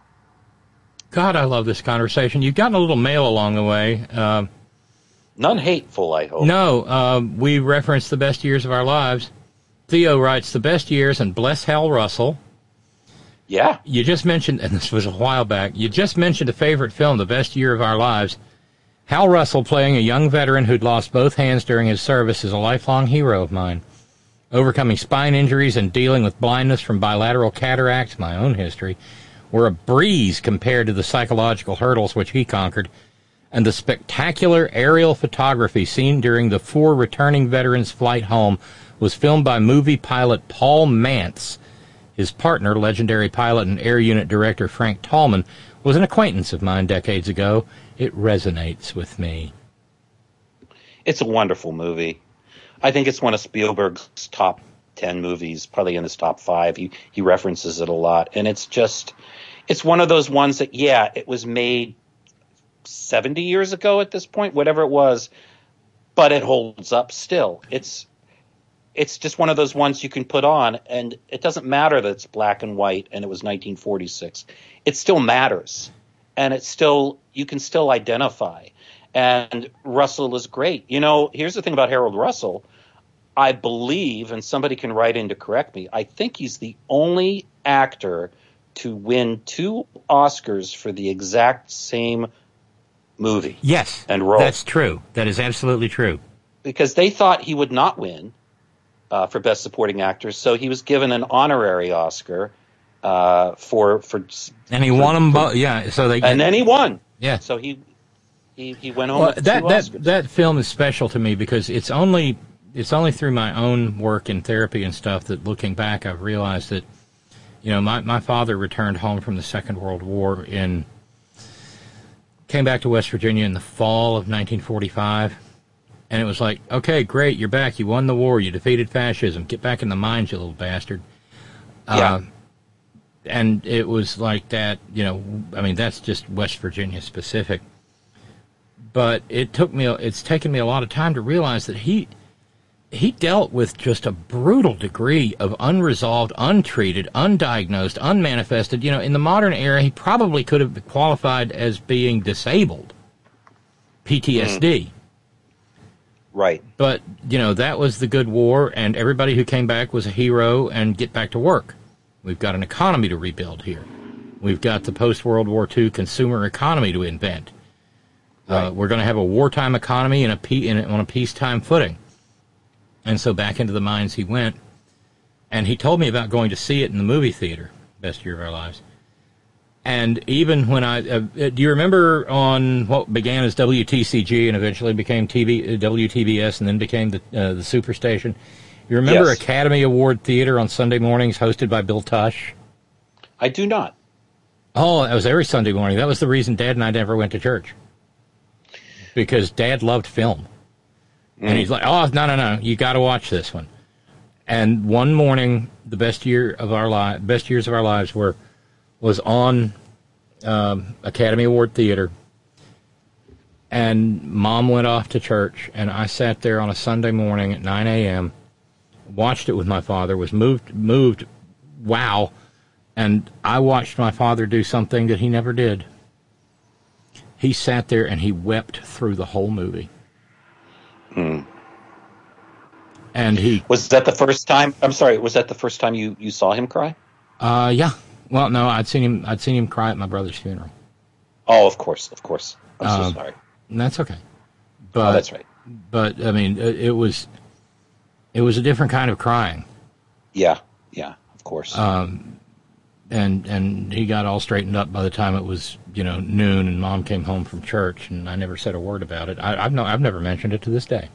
God, I love this conversation. You've gotten a little mail along the way. Um, None hateful, I hope. no, uh, we referenced the best years of our lives. Theo writes, the best years, and bless Hal Russell. Yeah. You just mentioned, and this was a while back, you just mentioned a favorite film, The Best Year of Our Lives. Hal Russell, playing a young veteran who'd lost both hands during his service, is a lifelong hero of mine. Overcoming spine injuries and dealing with blindness from bilateral cataracts, my own history, were a breeze compared to the psychological hurdles which he conquered, and the spectacular aerial photography seen during the four returning veterans' flight home was filmed by movie pilot Paul Mantz. His partner, legendary pilot and air unit director Frank Tallman, was an acquaintance of mine decades ago. It resonates with me. It's a wonderful movie. I think it's one of Spielberg's top ten movies, probably in his top five. He he references it a lot. And it's just, it's one of those ones that, yeah, it was made seventy years ago at this point, whatever it was, but it holds up still. It's it's just one of those ones you can put on, and it doesn't matter that it's black and white and it was nineteen forty-six. It still matters, and it's still you can still identify. And Russell is great. You know, here's the thing about Harold Russell. I believe, and somebody can write in to correct me, I think he's the only actor to win two Oscars for the exact same movie. Yes, and role. That's true. That is absolutely true. Because they thought he would not win uh, for Best Supporting Actor, so he was given an honorary Oscar uh, for for. And he for, won them for, both. Yeah, so they. And then he won. Yeah. So he he he went home Well, with that two that Oscars. that film is special to me because it's only it's only through my own work in therapy and stuff that, looking back, I've realized that, you know, my my father returned home from the Second World War in. Came back to West Virginia in the fall of nineteen forty-five, and it was like, okay, great, you're back. You won the war. You defeated fascism. Get back in the mines, you little bastard. Yeah. Uh, and it was like that, you know, I mean, that's just West Virginia specific. But it took me, it's taken me a lot of time to realize that he, he dealt with just a brutal degree of unresolved, untreated, undiagnosed, unmanifested. You know, in the modern era, he probably could have qualified as being disabled, P T S D. Mm. Right. But, you know, that was the good war, and everybody who came back was a hero and get back to work. We've got an economy to rebuild here. We've got the post-World War Two consumer economy to invent. Right. Uh, we're going to have a wartime economy and a pe- in, on a peacetime footing. And so back into the mines he went, and he told me about going to see it in the movie theater, Best Year of Our Lives. And even when I, uh, do you remember on what began as W T C G and eventually became T V, uh, W T B S and then became the uh, the Superstation? You remember Yes. Academy Award Theater on Sunday mornings hosted by Bill Tush? I do not. Oh, that was every Sunday morning. That was the reason Dad and I never went to church. Because Dad loved film. And he's like, oh, no, no, no, you got to watch this one. And one morning, the best year of our li- best years of our lives were was on um, Academy Award Theater. And Mom went off to church, and I sat there on a Sunday morning at nine a.m., watched it with my father, was moved, moved, wow, and I watched my father do something that he never did. He sat there and he wept through the whole movie. Hmm. And he was that the first time? I'm sorry. Was that the first time you, you saw him cry? Uh, yeah. Well, no, I'd seen him. I'd seen him cry at my brother's funeral. Oh, of course, of course. I'm Um, so sorry. And that's okay. But Oh, that's right. But I mean, it, it was it was a different kind of crying. Yeah, yeah, of course. Um, and and he got all straightened up by the time it was, you know, noon, and Mom came home from church, and I never said a word about it. I, I've no, I've never mentioned it to this day.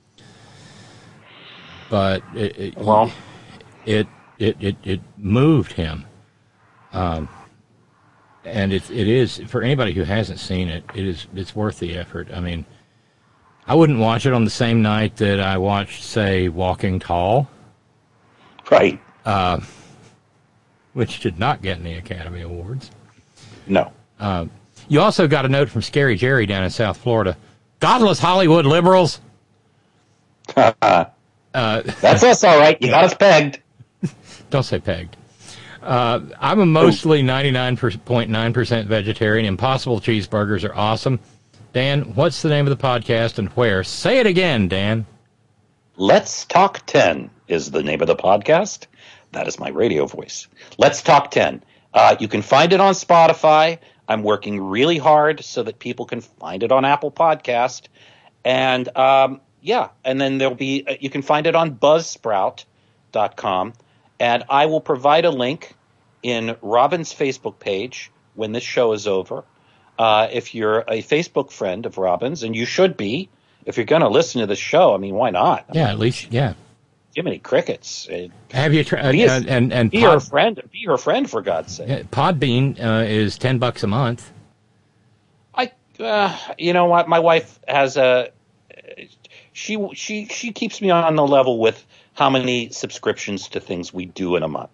But it, it well, it, it it it moved him. Um, and it it is, for anybody who hasn't seen it, it is it's worth the effort. I mean, I wouldn't watch it on the same night that I watched, say, Walking Tall. Right. Uh, which did not get any Academy Awards. No. Uh, you also got a note from Scary Jerry down in South Florida. Godless Hollywood liberals. uh, That's us, all right. You got us pegged. Don't say pegged. Uh, I'm a mostly ninety-nine point nine percent vegetarian. Impossible cheeseburgers are awesome. Dan, what's the name of the podcast and where? Say it again, Dan. Let's Talk ten is the name of the podcast. That is my radio voice. Let's Talk ten. Uh, you can find it on Spotify. I'm working really hard so that people can find it on Apple Podcast. And, um, yeah, and then there'll be, uh, you can find it on buzzsprout dot com. And I will provide a link in Robin's Facebook page when this show is over. Uh, if you're a Facebook friend of Robin's, and you should be, if you're going to listen to the show, I mean, why not? Yeah, at least, yeah. Jiminy crickets. Uh, Have you tried? be, Uh, and and be Pod, her friend. Be her friend, for God's sake. yeah, Podbean uh, is ten bucks a month. I, uh, you know what? My wife has a. She she she keeps me on the level with how many subscriptions to things we do in a month.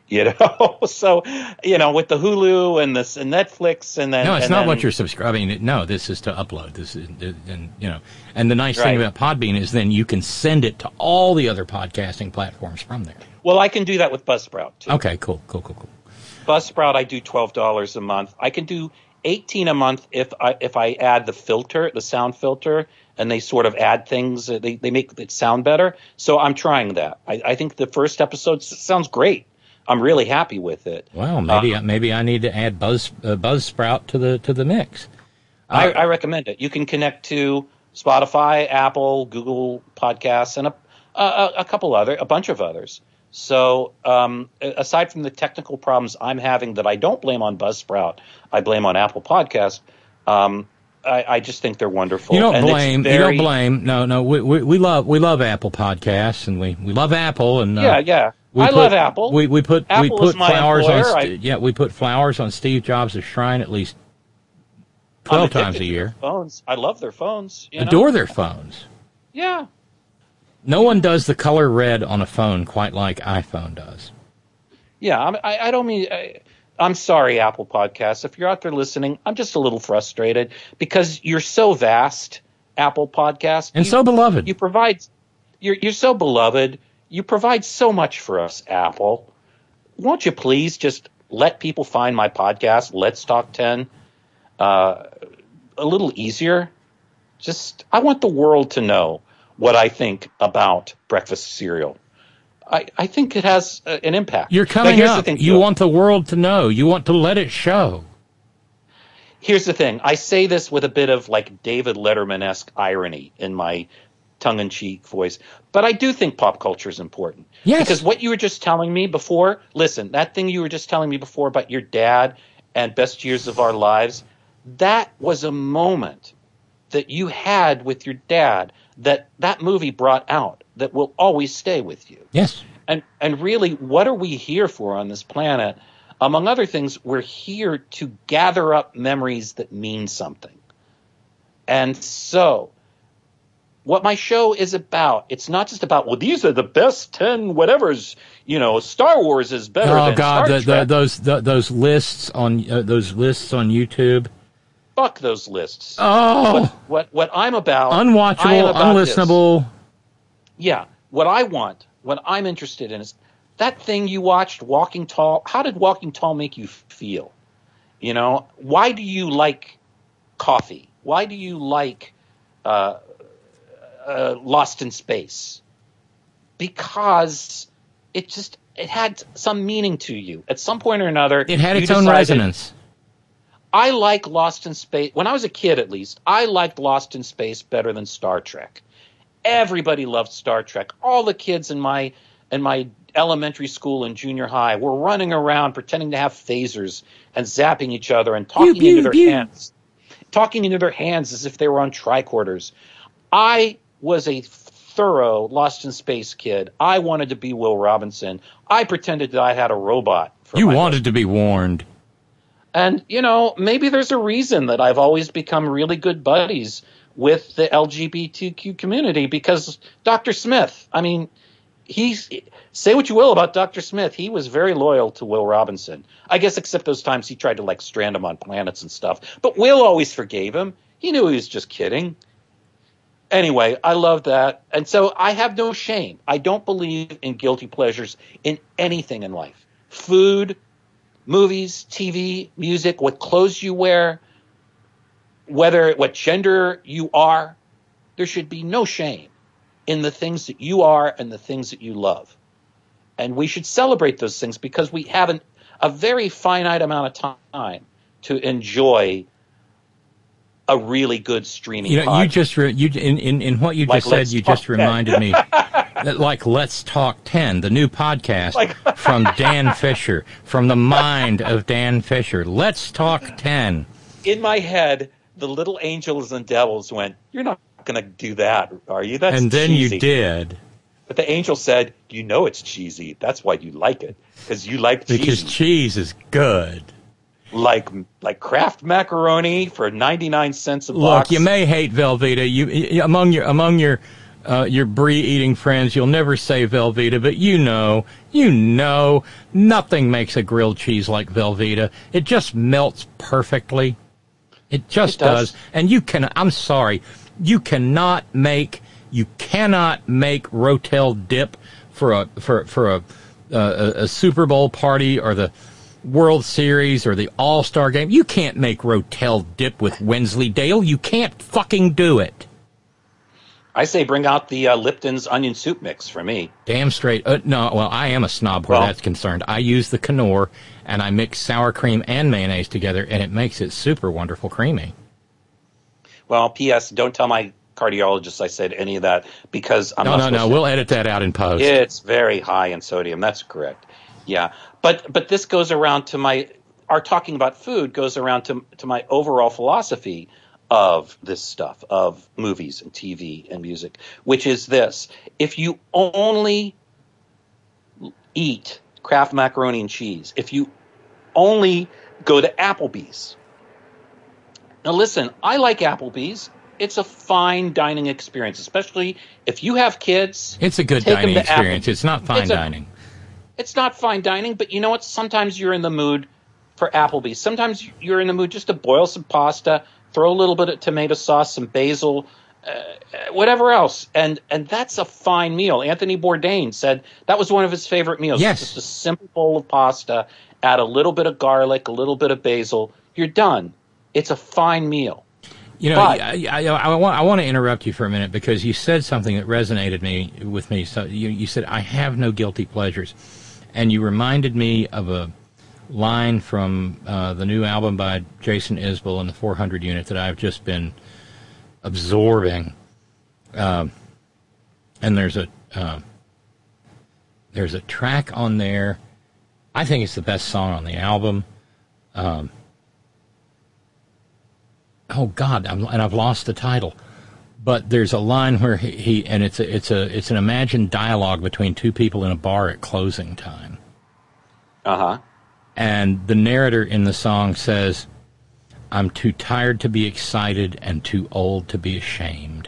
You know, so you know, with the Hulu and this and Netflix, and then no, it's and not then, what you're subscribing. No, this is to upload. This is, and you know, and the nice Right. thing about Podbean is then you can send it to all the other podcasting platforms from there. Well, I can do that with Buzzsprout too. Okay, cool, cool, cool, cool. Buzzsprout, I do twelve dollars a month. I can do eighteen a month if I if I add the filter, the sound filter, and they sort of add things. uh, They they make it sound better. So I'm trying that. I, I think the first episode s- sounds great. I'm really happy with it. Well, maybe Uh, maybe I need to add Buzz uh, Buzzsprout to the to the mix. I, I recommend it. You can connect to Spotify, Apple, Google Podcasts, and a, a, a couple other, a bunch of others. So um, aside from the technical problems I'm having that I don't blame on Buzzsprout, I blame on Apple Podcast. Um, I, I just think they're wonderful. You don't And it's blame. very- You don't blame. No, no. We, we we love we love Apple Podcasts, and we, we love Apple, and uh, Yeah, yeah. we I put- love Apple. We we put we Apple put is my flowers on. employer. St- I- yeah, we put flowers on Steve Jobs' shrine at least I'm twelve addicted times a to year. their Phones. I love their phones. You know? Adore their phones. Yeah. No one does the color red on a phone quite like iPhone does. Yeah, I'm, I, I don't mean. I, I'm sorry, Apple Podcasts. If you're out there listening, I'm just a little frustrated because you're so vast, Apple Podcasts, And you, so beloved. You provide. You're you're so beloved. You provide so much for us, Apple. Won't you please just let people find my podcast, Let's Talk ten, uh, a little easier? Just, I want the world to know what I think about breakfast cereal. I, I think it has uh, an impact. You're Now, coming here's the up. thing, You Joe. want the world to know. You want to let it show. Here's the thing. I say this with a bit of like David Letterman-esque irony in my tongue-in-cheek voice, but I do think pop culture is important. Yes. Because what you were just telling me before, listen, that thing you were just telling me before about your dad and Best Years of Our Lives, that was a moment that you had with your dad that that movie brought out that will always stay with you. Yes. And and really, what are we here for on this planet? Among other things, we're here to gather up memories that mean something. And so, what my show is about, it's not just about, well, these are the best ten whatevers, you know, Star Wars is better Oh than God, Star the, the, Trek. those the, those lists on uh, those lists on YouTube. Fuck those lists. Oh, What, what, what I'm about, I am unwatchable, about this. unlistenable. Yeah. What I want, what I'm interested in is that thing you watched, Walking Tall. How did Walking Tall make you feel? You know, why do you like coffee? Why do you like uh, uh, Lost in Space? Because it just, it had some meaning to you. At some point or another, It had you its own decided, resonance. I like Lost in Space. When I was a kid, at least, I liked Lost in Space better than Star Trek. Everybody loved Star Trek. All the kids in my in my elementary school and junior high were running around pretending to have phasers and zapping each other and talking Pew, pew, into their pew. hands, talking into their hands as if they were on tricorders. I was a thorough Lost in Space kid. I wanted to be Will Robinson. I pretended that I had a robot. For You my wanted to be warned. And, you know, maybe there's a reason that I've always become really good buddies with the L G B T Q community because Doctor Smith, I mean, he's say what you will about Doctor Smith. He was very loyal to Will Robinson. I guess except those times he tried to like strand him on planets and stuff. But Will always forgave him. He knew he was just kidding. Anyway, I love that. And so I have no shame. I don't believe in guilty pleasures in anything in life. Food, movies, T V, music, what clothes you wear, whether what gender you are, there should be no shame in the things that you are and the things that you love. And we should celebrate those things because we have an, a very finite amount of time to enjoy a really good streaming You know, podcast. you just re- you in, in in what you Like just said, Let's you Talk just reminded me that like Let's Talk ten, the new podcast Like- from Dan Fisher, from the mind of Dan Fisher. Let's Talk ten. In my head, the little angels and devils went, "You're not going to do that, are you? That's And then cheesy." you did. But the angel said, "You know it's cheesy. That's why you like it, because you like Because cheese, cheese is good. like like Kraft macaroni for ninety nine cents a Look, box." you may hate Velveeta. You, you among your among your uh, your brie-eating friends, you'll never say Velveeta, but you know, you know, nothing makes a grilled cheese like Velveeta. It just melts perfectly. It just It does. does. And you can, I'm sorry, you cannot make, you cannot make Rotel dip for a, for, for a, uh, a, a Super Bowl party or the World Series or the All-Star game. You can't make Rotel dip with Wensleydale. You can't fucking do it. I say bring out the uh, Lipton's onion soup mix for me. Damn straight. Uh, no, well, I am a snob where Well- that's concerned. I use the Knorr, and I mix sour cream and mayonnaise together, and it makes it super wonderful creamy. Well, P S. Don't tell my cardiologist I said any of that because I'm No, not no, no. supposed to- We'll edit that out in post. It's very high in sodium. That's correct. Yeah, but but this goes around to my our talking about food goes around to to my overall philosophy of this stuff, of movies and T V and music, which is this: if you only eat Kraft macaroni and cheese, if you only go to Applebee's. Now listen, I like Applebee's. It's a fine dining experience, especially if you have kids. It's a good take 'em dining to experience. Applebee's. It's not fine It's a- dining. It's not fine dining, but you know what? Sometimes you're in the mood for Applebee's. Sometimes you're in the mood just to boil some pasta, throw a little bit of tomato sauce, some basil, uh, whatever else, and and that's a fine meal. Anthony Bourdain said that was one of his favorite meals. Yes. Just a simple bowl of pasta, add a little bit of garlic, a little bit of basil. You're done. It's a fine meal. You know, But- I, I, I, want, I want to interrupt you for a minute because you said something that resonated me with me. So you, you said, I have no guilty pleasures. And you reminded me of a line from uh, the new album by Jason Isbell and the four hundred Unit that I've just been absorbing. Um, and there's a uh, there's a track on there. I think it's the best song on the album. Um, oh God, I'm, and I've lost the title. But there's a line where he, he and it's a, it's a it's an imagined dialogue between two people in a bar at closing time. Uh huh. And the narrator in the song says, "I'm too tired to be excited and too old to be ashamed."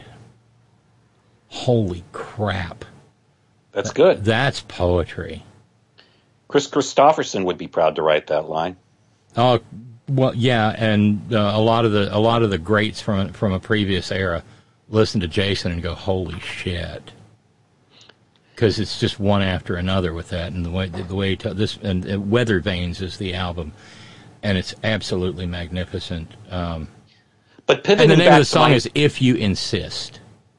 Holy crap! That's good. That's poetry. Chris Christopherson would be proud to write that line. Oh well, yeah, and uh, a lot of the a lot of the greats from from a previous era listen to Jason and go, "Holy shit!" Because it's just one after another with that, and the way the way to, this and, and Weather Vanes is the album, and it's absolutely magnificent. Um, But and pivoting the name back of the to song my- is "If You Insist."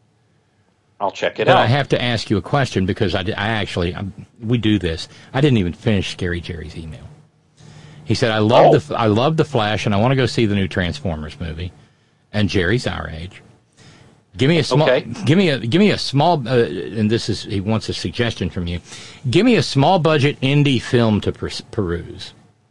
I'll check it But out. I have to ask you a question because I, I actually I, we do this. I didn't even finish Scary Jerry's email. He said, "I love Oh. the I love the Flash, and I want to go see the new Transformers movie." And Jerry's our age. Give me a small. Okay. Give me a. Give me a small. Uh, and this is. He wants a suggestion from you. Give me a small budget indie film to per- peruse.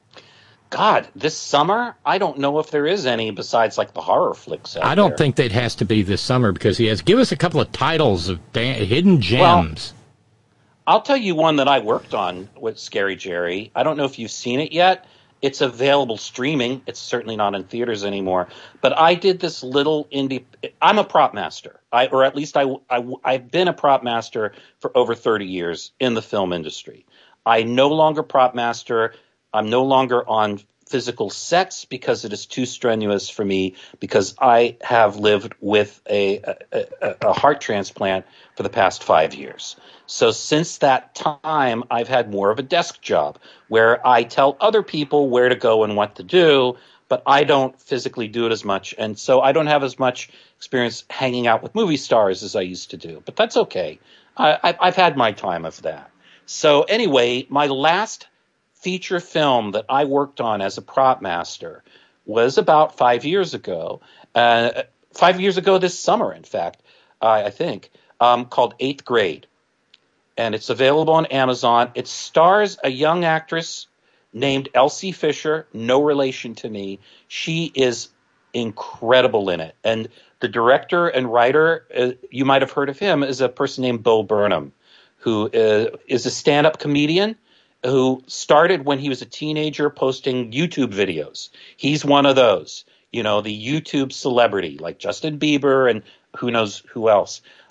God, this summer, I don't know if there is any besides like the horror flicks out I don't there. think that has to be this summer because he has. Give us a couple of titles of da- hidden gems. I'll tell you one that I worked on with Scary Jerry. I don't know if you've seen it yet. It's available streaming. It's certainly not in theaters anymore. But I did this little indie. I'm a prop master, I, or at least I, I, I've been a prop master for over thirty years in the film industry. I no longer prop master. I'm no longer on physical sets because it is too strenuous for me because I have lived with a, a, a, a heart transplant for the past five years. So since that time, I've had more of a desk job where I tell other people where to go and what to do, but I don't physically do it as much. And so I don't have as much experience hanging out with movie stars as I used to do. But that's okay. I, I, I've had my time of that. So anyway, my last feature film that I worked on as a prop master was about five years ago. Uh, five years ago this summer, in fact, uh, I think, um, called Eighth Grade. And it's available on Amazon. It stars a young actress named Elsie Fisher, no relation to me. She is incredible in it. And the director and writer, uh, you might have heard of him, is a person named Bo Burnham, who uh, is a stand-up comedian who started when he was a teenager posting YouTube videos. He's one of those, you know, the YouTube celebrity like Justin Bieber and who knows who else.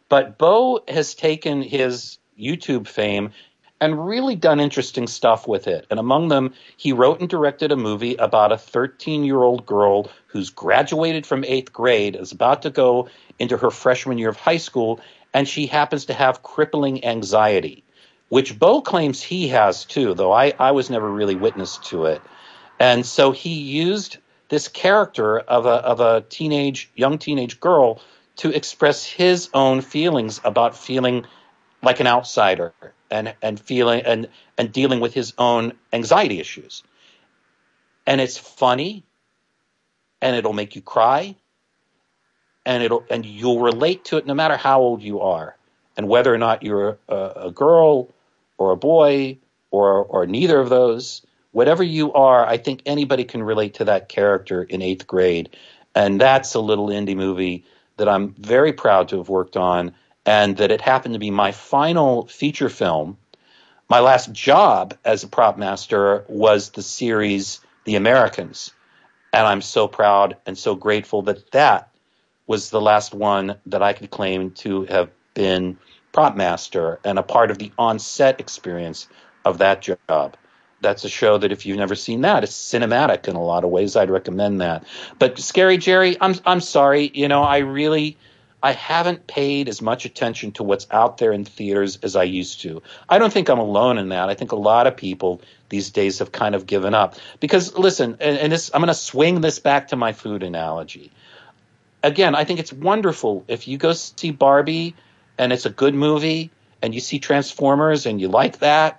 But Bo has taken his YouTube fame and really done interesting stuff with it. And among them, he wrote and directed a movie about a thirteen-year-old girl who's graduated from eighth grade, is about to go into her freshman year of high school, and she happens to have crippling anxiety, which Bo claims he has too, though I, I was never really witness to it. And so he used this character of a of a teenage, young teenage girl to express his own feelings about feeling like an outsider and and feeling and and dealing with his own anxiety issues. And it's funny, and it'll make you cry, and it'll and you'll relate to it no matter how old you are, and whether or not you're a, a girl or a boy or or neither of those. Whatever you are, I think anybody can relate to that character in eighth grade. And that's a little indie movie that I'm very proud to have worked on, and that it happened to be my final feature film. My last job as a prop master was the series The Americans. And I'm so proud and so grateful that that was the last one that I could claim to have been prop master and a part of the on-set experience of that job. That's a show that if you've never seen that, it's cinematic in a lot of ways. I'd recommend that. But Scary Jerry, I'm I'm sorry. You know, I really, I haven't paid as much attention to what's out there in theaters as I used to. I don't think I'm alone in that. I think a lot of people these days have kind of given up. Because, listen, and, and this, I'm going to swing this back to my food analogy. Again, I think it's wonderful if you go see Barbie and it's a good movie and you see Transformers and you like that.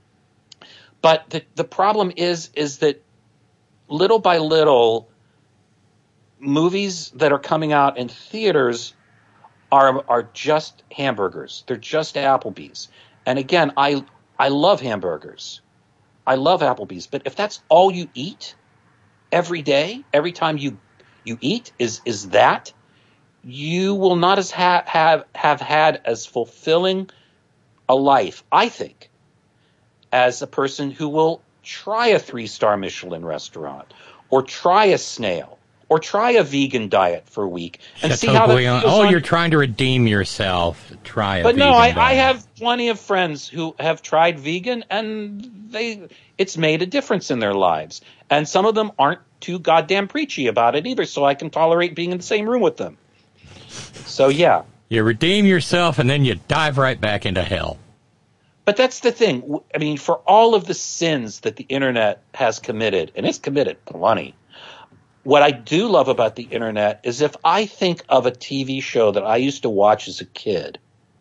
But the, the problem is, is that little by little, movies that are coming out in theaters are are just hamburgers. They're just Applebee's. And again, I I love hamburgers. I love Applebee's. But if that's all you eat every day, every time you you eat is is that, you will not as ha- have have had as fulfilling a life, I think, as a person who will try a three-star Michelin restaurant or try a snail or try a vegan diet for a week and see how that feels. Oh, on... you're trying to redeem yourself. Try a but vegan no, I, diet. I have plenty of friends who have tried vegan and they it's made a difference in their lives. And some of them aren't too goddamn preachy about it either, so I can tolerate being in the same room with them. So, yeah. You redeem yourself and then you dive right back into hell. But that's the thing. I mean, for all of the sins that the internet has committed, and it's committed plenty, what I do love about the internet is if I think of a T V show that I used to watch as a kid,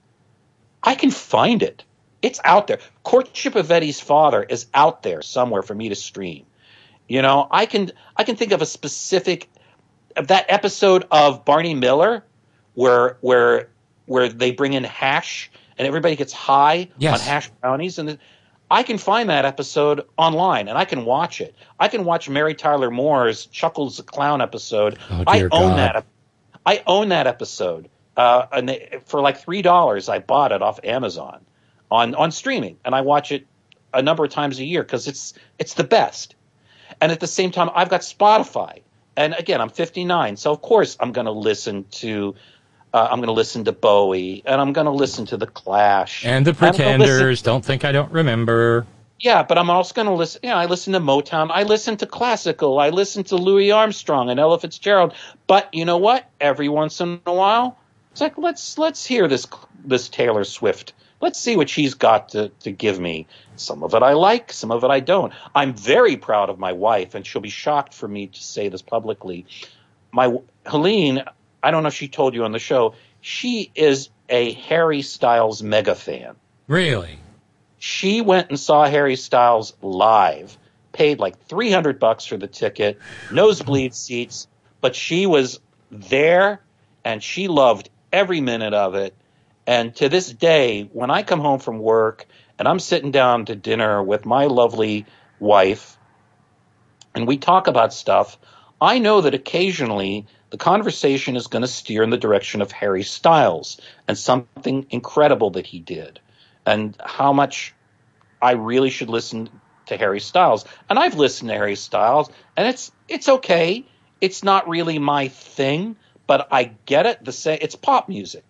I can find it. It's out there. Courtship of Eddie's Father is out there somewhere for me to stream. You know, I can I can think of a specific of that episode of Barney Miller where where where they bring in hash and everybody gets high yes. on hash brownies. And the, I can find that episode online, and I can watch it. I can watch Mary Tyler Moore's Chuckles the Clown episode. Oh, I dear own God. that. I own that episode. Uh, and they, for like three dollars, I bought it off Amazon on, on streaming, and I watch it a number of times a year because it's it's the best. And at the same time, I've got Spotify. And again, I'm fifty-nine, so of course I'm going to listen to Uh, I'm going to listen to Bowie, and I'm going to listen to The Clash. And the Pretenders. Don't think I don't remember. Yeah, but I'm also going to listen. Yeah, I listen to Motown. I listen to classical. I listen to Louis Armstrong and Ella Fitzgerald. But you know what? Every once in a while, it's like let's let's hear this this Taylor Swift. Let's see what she's got to, to give me. Some of it I like, some of it I don't. I'm very proud of my wife, and she'll be shocked for me to say this publicly. My Helene. I don't know if she told you on the show, she is a Harry Styles mega fan. Really? She went and saw Harry Styles live, paid like three hundred bucks for the ticket, nosebleed seats, but she was there and she loved every minute of it. And to this day, when I come home from work and I'm sitting down to dinner with my lovely wife and we talk about stuff, I know that occasionally the conversation is going to steer in the direction of Harry Styles and something incredible that he did and how much I really should listen to Harry Styles. And I've listened to Harry Styles, and it's it's okay. It's not really my thing, but I get it. The say it's pop music.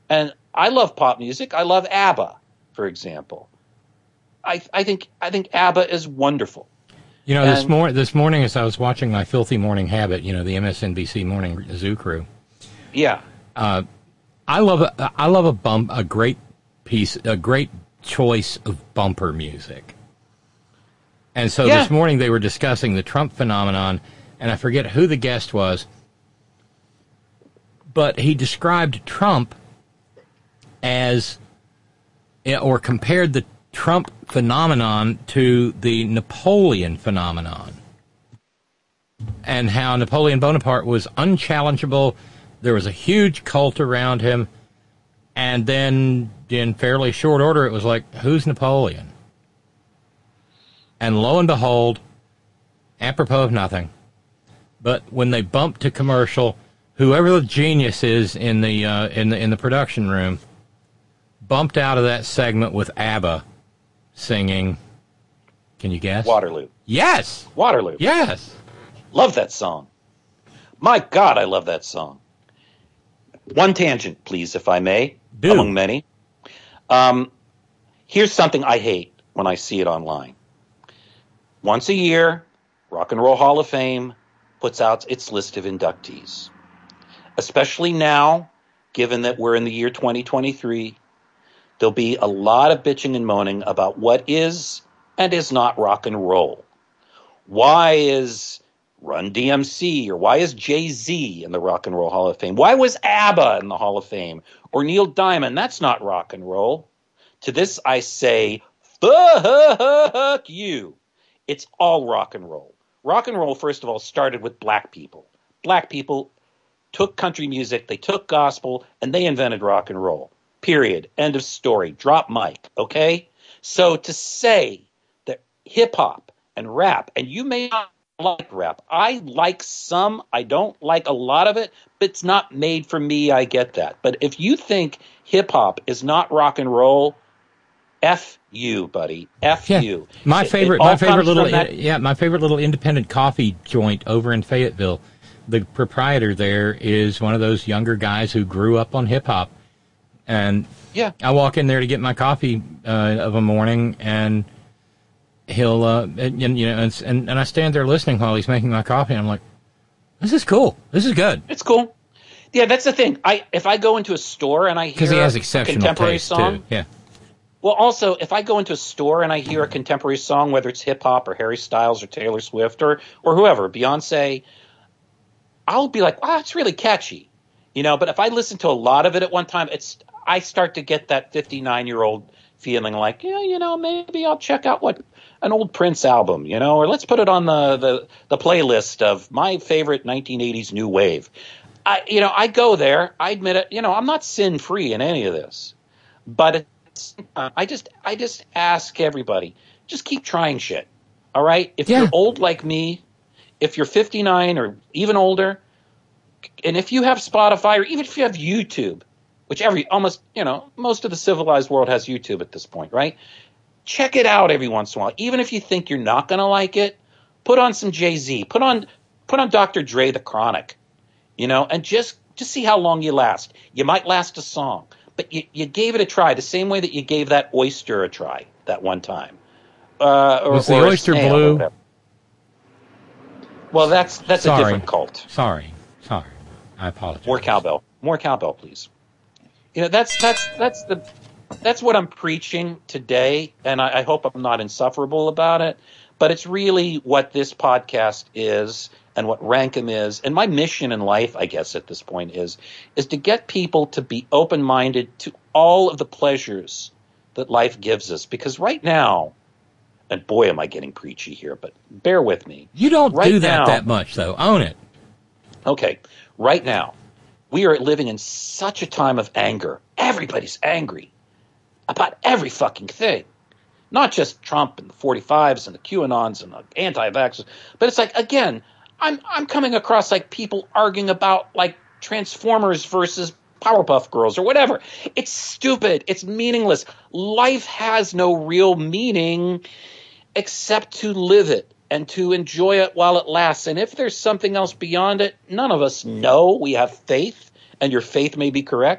And I love pop music. I love ABBA, for example. I, I think I think ABBA is wonderful. You know, and, this, mor- this morning as I was watching My Filthy Morning Habit, you know, the M S N B C Morning Zoo Crew. Yeah. Uh, I love a, I love a bump, a great piece, a great choice of bumper music. And so yeah. this morning they were discussing the Trump phenomenon, and I forget who the guest was, but he described Trump as, or compared the Trump phenomenon to the Napoleon phenomenon, and how Napoleon Bonaparte was unchallengeable. There was a huge cult around him, and then in fairly short order, it was like, who's Napoleon? And lo and behold, apropos of nothing, but when they bumped to commercial, whoever the genius is in the uh, in the in the production room bumped out of that segment with ABBA singing. Can you guess? Waterloo. Yes. Waterloo. Yes. Love that song. My God, I love that song. One tangent, please, if I may, Do. among many. Um, here's something I hate when I see it online. Once a year, Rock and Roll Hall of Fame puts out its list of inductees. Especially now, given that we're in the year twenty twenty-three, there'll be a lot of bitching and moaning about what is and is not rock and roll. Why is Run D M C, or why is Jay-Z in the Rock and Roll Hall of Fame? Why was ABBA in the Hall of Fame? Or Neil Diamond? That's not rock and roll. To this I say, fuck you. It's all rock and roll. Rock and roll, first of all, started with black people. Black people took country music, they took gospel, and they invented rock and roll. Period. End of story. Drop mic, okay? So to say that hip-hop and rap, and you may not like rap. I like some. I don't like a lot of it, but it's not made for me. I get that. But if you think hip-hop is not rock and roll, F you, buddy. F yeah. you. My It- favorite, it all my favorite comes little, from that- yeah, my favorite little independent coffee joint over in Fayetteville. The proprietor there is one of those younger guys who grew up on hip hop, and yeah, I walk in there to get my coffee uh, of a morning, and he'll, uh, and, and, you know, and, and and I stand there listening while he's making my coffee. And I'm like, this is cool. This is good. It's cool. Yeah, that's the thing. I if I go into a store and I hear Because he has a exceptional contemporary taste song, too. Yeah. well, also, if I go into a store and I hear a contemporary song, whether it's hip-hop or Harry Styles or Taylor Swift or or whoever, Beyonce, I'll be like, wow, it's really catchy. You know, but if I listen to a lot of it at one time, it's I start to get that fifty-nine-year-old feeling like, yeah, you know, maybe I'll check out what an old Prince album, you know, or let's put it on the, the, the playlist of my favorite nineteen eighties new wave. I, you know, I go there. I admit it. You know, I'm not sin-free in any of this, but it's, uh, I just, I just ask everybody, just keep trying shit. All right. If Yeah. you're old like me, if you're fifty-nine or even older, and if you have Spotify or even if you have YouTube, which every almost, you know, most of the civilized world has YouTube at this point, right? Check it out every once in a while. Even if you think you're not going to like it, put on some Jay-Z, put on, put on Doctor Dre, The Chronic. You know, and just just see how long you last. You might last a song, but you, you gave it a try the same way that you gave that oyster a try that one time. Uh, or, Was the or a oyster snail or blue? whatever. Well, that's that's Sorry. a different cult. Sorry. Sorry. I apologize. More cowbell. More cowbell, please. You know, that's that's that's the that's what I'm preaching today, and I, I hope I'm not insufferable about it. But it's really what this podcast is. And what Rankum is, and my mission in life, I guess, at this point is, is to get people to be open-minded to all of the pleasures that life gives us. Because right now, and boy, am I getting preachy here, but bear with me. You don't right do that now, that much, though. Own it. Okay, right now, we are living in such a time of anger. Everybody's angry about every fucking thing. Not just Trump and the forty-fives and the QAnons and the anti-vaxxers, but it's like, again, I'm I'm coming across like people arguing about like Transformers versus Powerpuff Girls or whatever. It's stupid. It's meaningless. Life has no real meaning except to live it and to enjoy it while it lasts. And if there's something else beyond it, none of us know. We have faith, and your faith may be correct.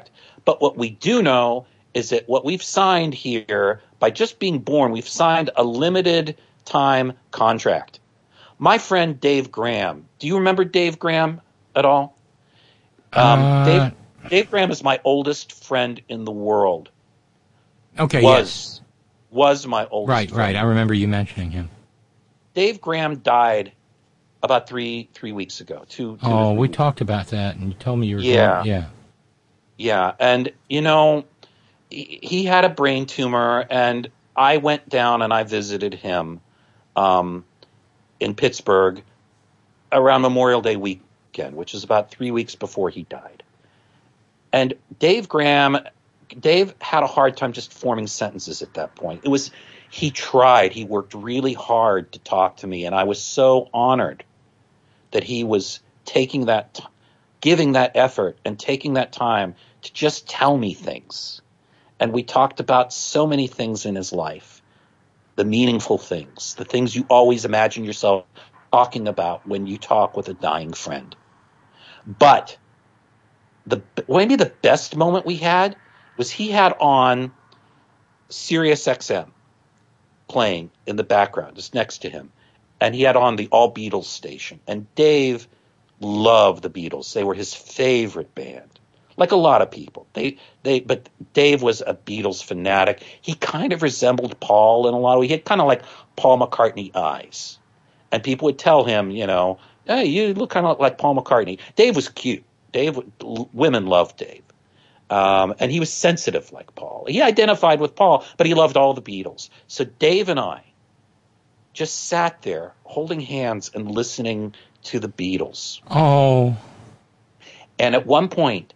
But what we do know is that what we've signed here, by just being born, we've signed a limited time contract. My friend Dave Graham, do you remember Dave Graham at all? Um, Uh, Dave, Dave Graham is my oldest friend in the world. Okay, was, yes. Was my oldest Right, friend. right. I remember you mentioning him. Dave Graham died about three three weeks ago. Two. two Oh, we weeks. talked about that, and you told me you were Yeah. going, yeah. Yeah, and, you know, he, he had a brain tumor, and I went down and I visited him um, in Pittsburgh around Memorial Day weekend, which is about three weeks before he died. And Dave Graham, Dave had a hard time just forming sentences at that point. It was, he tried, he worked really hard to talk to me, and I was so honored that he was taking that, t- giving that effort and taking that time to just tell me things. And we talked about so many things in his life, the meaningful things, the things you always imagine yourself talking about when you talk with a dying friend. But the maybe the best moment we had was he had on Sirius X M playing in the background, just next to him. And he had on the All Beatles station. And Dave loved the Beatles. They were his favorite band. Like a lot of people. They they but Dave was a Beatles fanatic. He kind of resembled Paul in a lot of ways. He had kind of like Paul McCartney eyes. And people would tell him, you know, hey, you look kind of like Paul McCartney. Dave was cute. Dave, women loved Dave. Um, and he was sensitive like Paul. He identified with Paul, but he loved all the Beatles. So Dave and I just sat there holding hands and listening to the Beatles. Oh. And at one point,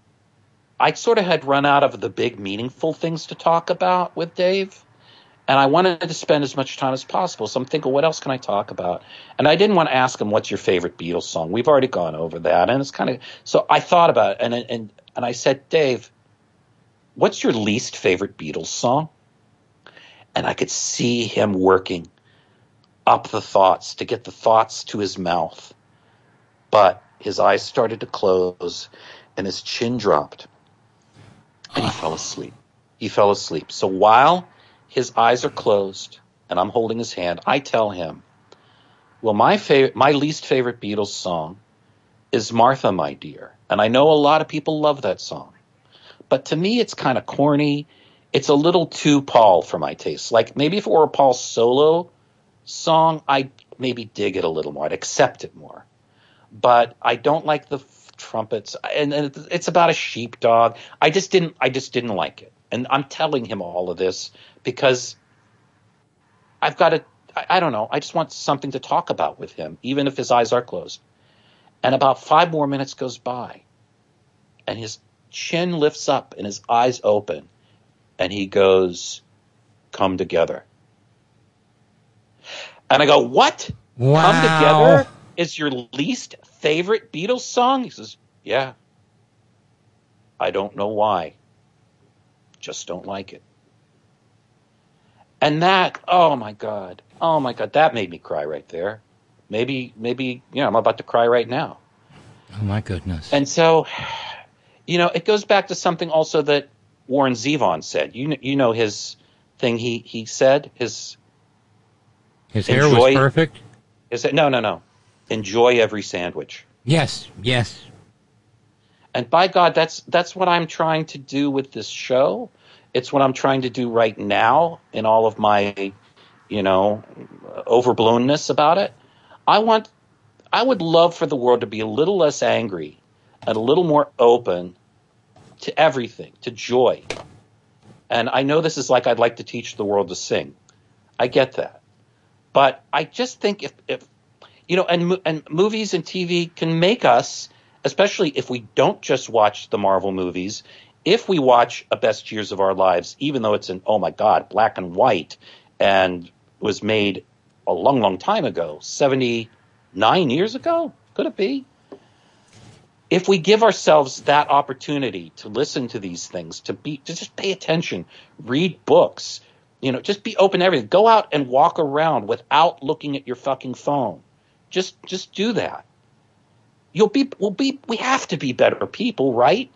I sort of had run out of the big meaningful things to talk about with Dave. And I wanted to spend as much time as possible. So I'm thinking, what else can I talk about? And I didn't want to ask him, what's your favorite Beatles song? We've already gone over that. And it's kind of, so I thought about it. And, and, and I said, Dave, what's your least favorite Beatles song? And I could see him working up the thoughts to get the thoughts to his mouth. But his eyes started to close and his chin dropped. And he fell asleep. He fell asleep. So while his eyes are closed and I'm holding his hand, I tell him, well, my favorite, my least favorite Beatles song is Martha, My Dear. And I know a lot of people love that song. But to me, it's kind of corny. It's a little too Paul for my taste. Like maybe if it were a Paul solo song, I'd maybe dig it a little more. I'd accept it more. But I don't like the trumpets, and, and it's about a sheepdog. I just didn't. I just didn't like it, and I'm telling him all of this because I've got to. I, I don't know. I just want something to talk about with him, even if his eyes are closed. And about five more minutes goes by, and his chin lifts up and his eyes open, and he goes, "Come Together." And I go, "What? Wow. Come Together is your least favorite Beatles song?" He says, "Yeah. I don't know why. Just don't like it." And that, oh my God, oh my God, that made me cry right there. Maybe, maybe, you know, I'm about to cry right now. Oh my goodness. And so, you know, it goes back to something also that Warren Zevon said. You know, you know his thing he, he said, his... His hair enjoy, was perfect? Is it, no, no, no. Enjoy every sandwich. Yes, yes. And by God, that's that's what I'm trying to do with this show. It's what I'm trying to do right now in all of my, you know, overblownness about it. I want, I would love for the world to be a little less angry and a little more open to everything, to joy. And I know this is like I'd like to teach the world to sing. I get that. But I just think if, if you know, and and movies and T V can make us, especially if we don't just watch the Marvel movies, if we watch A Best Years of Our Lives, even though it's an, oh my God, black and white and was made a long, long time ago, seventy-nine years ago, could it be? If we give ourselves that opportunity to listen to these things, to be, to just pay attention, read books, you know, just be open to everything. Go out and walk around without looking at your fucking phone. Just, just do that. You'll be, we'll be, we have to be better people, right?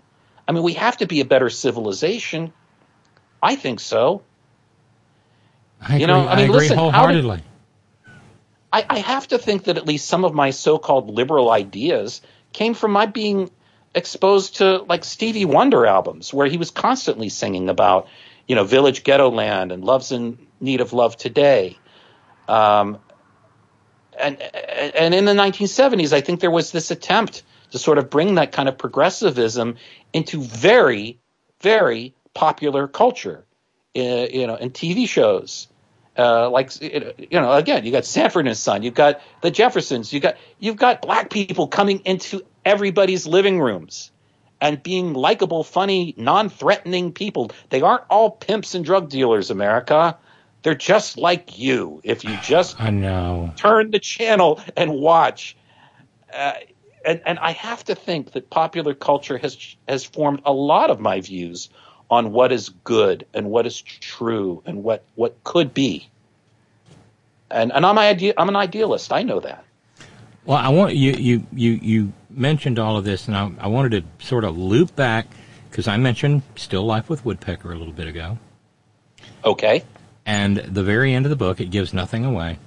I mean, we have to be a better civilization. I think so. I agree, you know, I I mean, agree listen, wholeheartedly. I, I have to think that at least some of my so-called liberal ideas came from my being exposed to like Stevie Wonder albums, where he was constantly singing about, you know, Village Ghetto Land and Love's in Need of Love Today. Um, and and in the nineteen seventies, I think there was this attempt to sort of bring that kind of progressivism into very, very popular culture, uh, you know, in T V shows. Uh, like, you know, again, you got Sanford and Son, you've got the Jeffersons, you got you've got black people coming into everybody's living rooms and being likable, funny, non-threatening people. They aren't all pimps and drug dealers, America. They're just like you. If you just I know. turn the channel and watch. Uh, and, and I have to think that popular culture has has formed a lot of my views on what is good and what is true and what, what could be. And and I'm ide- I'm an idealist. I know that. Well, I want you you you, you mentioned all of this, and I, I wanted to sort of loop back because I mentioned Still Life with Woodpecker a little bit ago. Okay. And the very end of the book, it gives nothing away.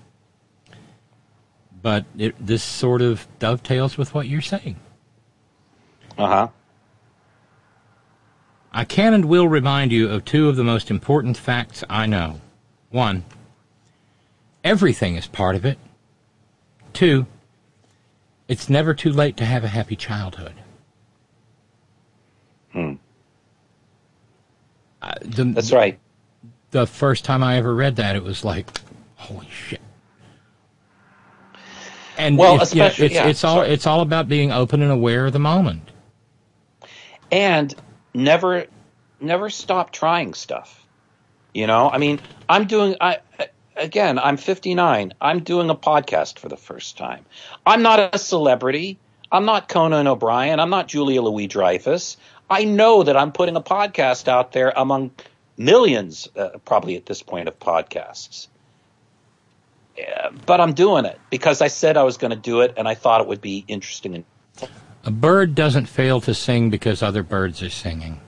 But it, this sort of dovetails with what you're saying. Uh-huh. I can and will remind you of two of the most important facts I know. One, everything is part of it. Two, it's never too late to have a happy childhood. Hmm. Uh, the, That's right. The first time I ever read that, it was like, holy shit. And well, it's, you know, especially, it's, yeah, it's all sorry. it's all about being open and aware of the moment. And never never stop trying stuff. You know, I mean, I'm doing I again, I'm fifty-nine. I'm doing a podcast for the first time. I'm not a celebrity. I'm not Conan O'Brien. I'm not Julia Louis-Dreyfus. I know that I'm putting a podcast out there among millions, uh, probably at this point, of podcasts. Yeah, but I'm doing it because I said I was going to do it, and I thought it would be interesting. And a bird doesn't fail to sing because other birds are singing.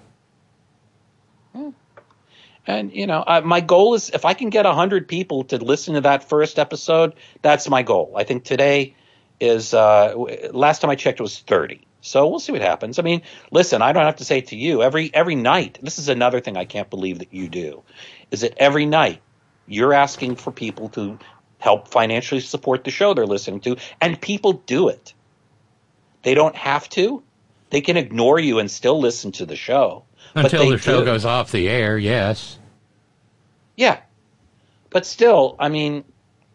And, you know, uh, my goal is if I can get one hundred people to listen to that first episode, that's my goal. I think today is, uh, last time I checked, it was thirty. So we'll see what happens. I mean, listen, I don't have to say it to you. Every every night, this is another thing I can't believe that you do, is that every night you're asking for people to help financially support the show they're listening to, and people do it. They don't have to. They can ignore you and still listen to the show. Until the show do. goes off the air, yes. Yeah. But still, I mean,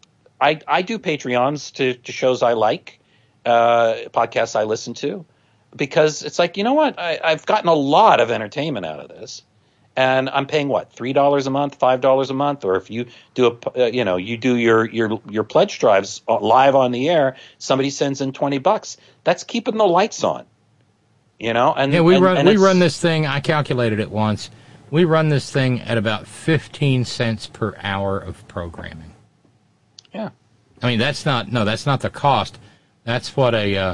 I I do Patreons to, to shows I like, uh, podcasts I listen to, because it's like, you know what? I, I've gotten a lot of entertainment out of this. And I'm paying what, three dollars a month, five dollars a month, or if you do a, uh, you know, you do your your your pledge drives live on the air, somebody sends in twenty bucks. That's keeping the lights on, you know. And yeah, we and, run and we run this thing. I calculated it once. We run this thing at about fifteen cents per hour of programming. Yeah, I mean that's not no, that's not the cost. That's what a uh,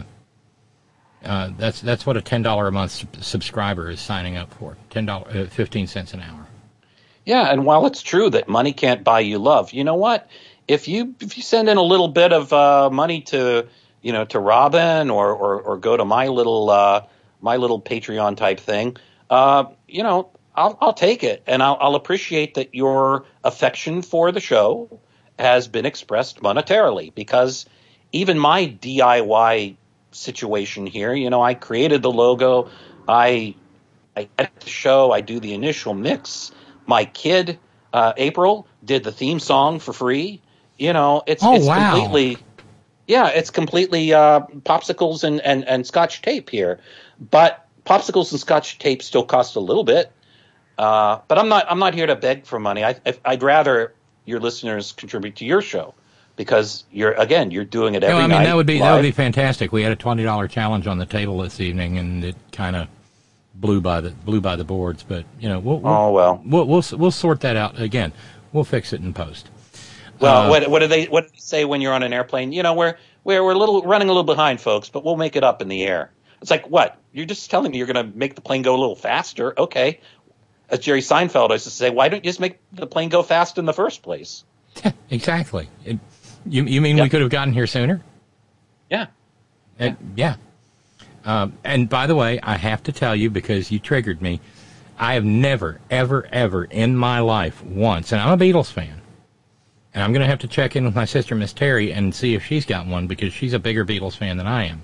Uh, that's that's what a ten dollar a month sub- subscriber is signing up for. Ten dollars, uh, fifteen cents an hour. Yeah, and while it's true that money can't buy you love, you know what? If you if you send in a little bit of uh, money to you know to Robin or or, or go to my little uh, my little Patreon type thing, uh, you know I'll I'll take it, and I'll, I'll appreciate that your affection for the show has been expressed monetarily, because even my D I Y situation here, you know, I created the logo, I I edit the show, I do the initial mix. My kid, uh, April, did the theme song for free. You know, it's oh, it's wow. completely yeah, it's completely uh, popsicles and, and, and Scotch tape here. But popsicles and Scotch tape still cost a little bit. Uh, but I'm not I'm not here to beg for money. I, I'd rather your listeners contribute to your show. Because you're again, you're doing it every no, I mean night. that would be live. that would be fantastic. We had a twenty dollar challenge on the table this evening, and it kind of blew by the blew by the boards. But you know, we'll, we'll, oh well, we'll we'll we'll sort that out again. We'll fix it in post. Well, uh, what what do they what do they say when you're on an airplane? You know, we're we're we're a little running a little behind, folks, but we'll make it up in the air. It's like, what? You're just telling me you're going to make the plane go a little faster. Okay. As Jerry Seinfeld used to say, why don't you just make the plane go fast in the first place? Exactly. It, you you mean Yep. we could have gotten here sooner? Yeah. It, yeah. Um, and by the way, I have to tell you, because you triggered me, I have never, ever, ever in my life once, and I'm a Beatles fan, and I'm going to have to check in with my sister, Miss Terry, and see if she's got one, because she's a bigger Beatles fan than I am.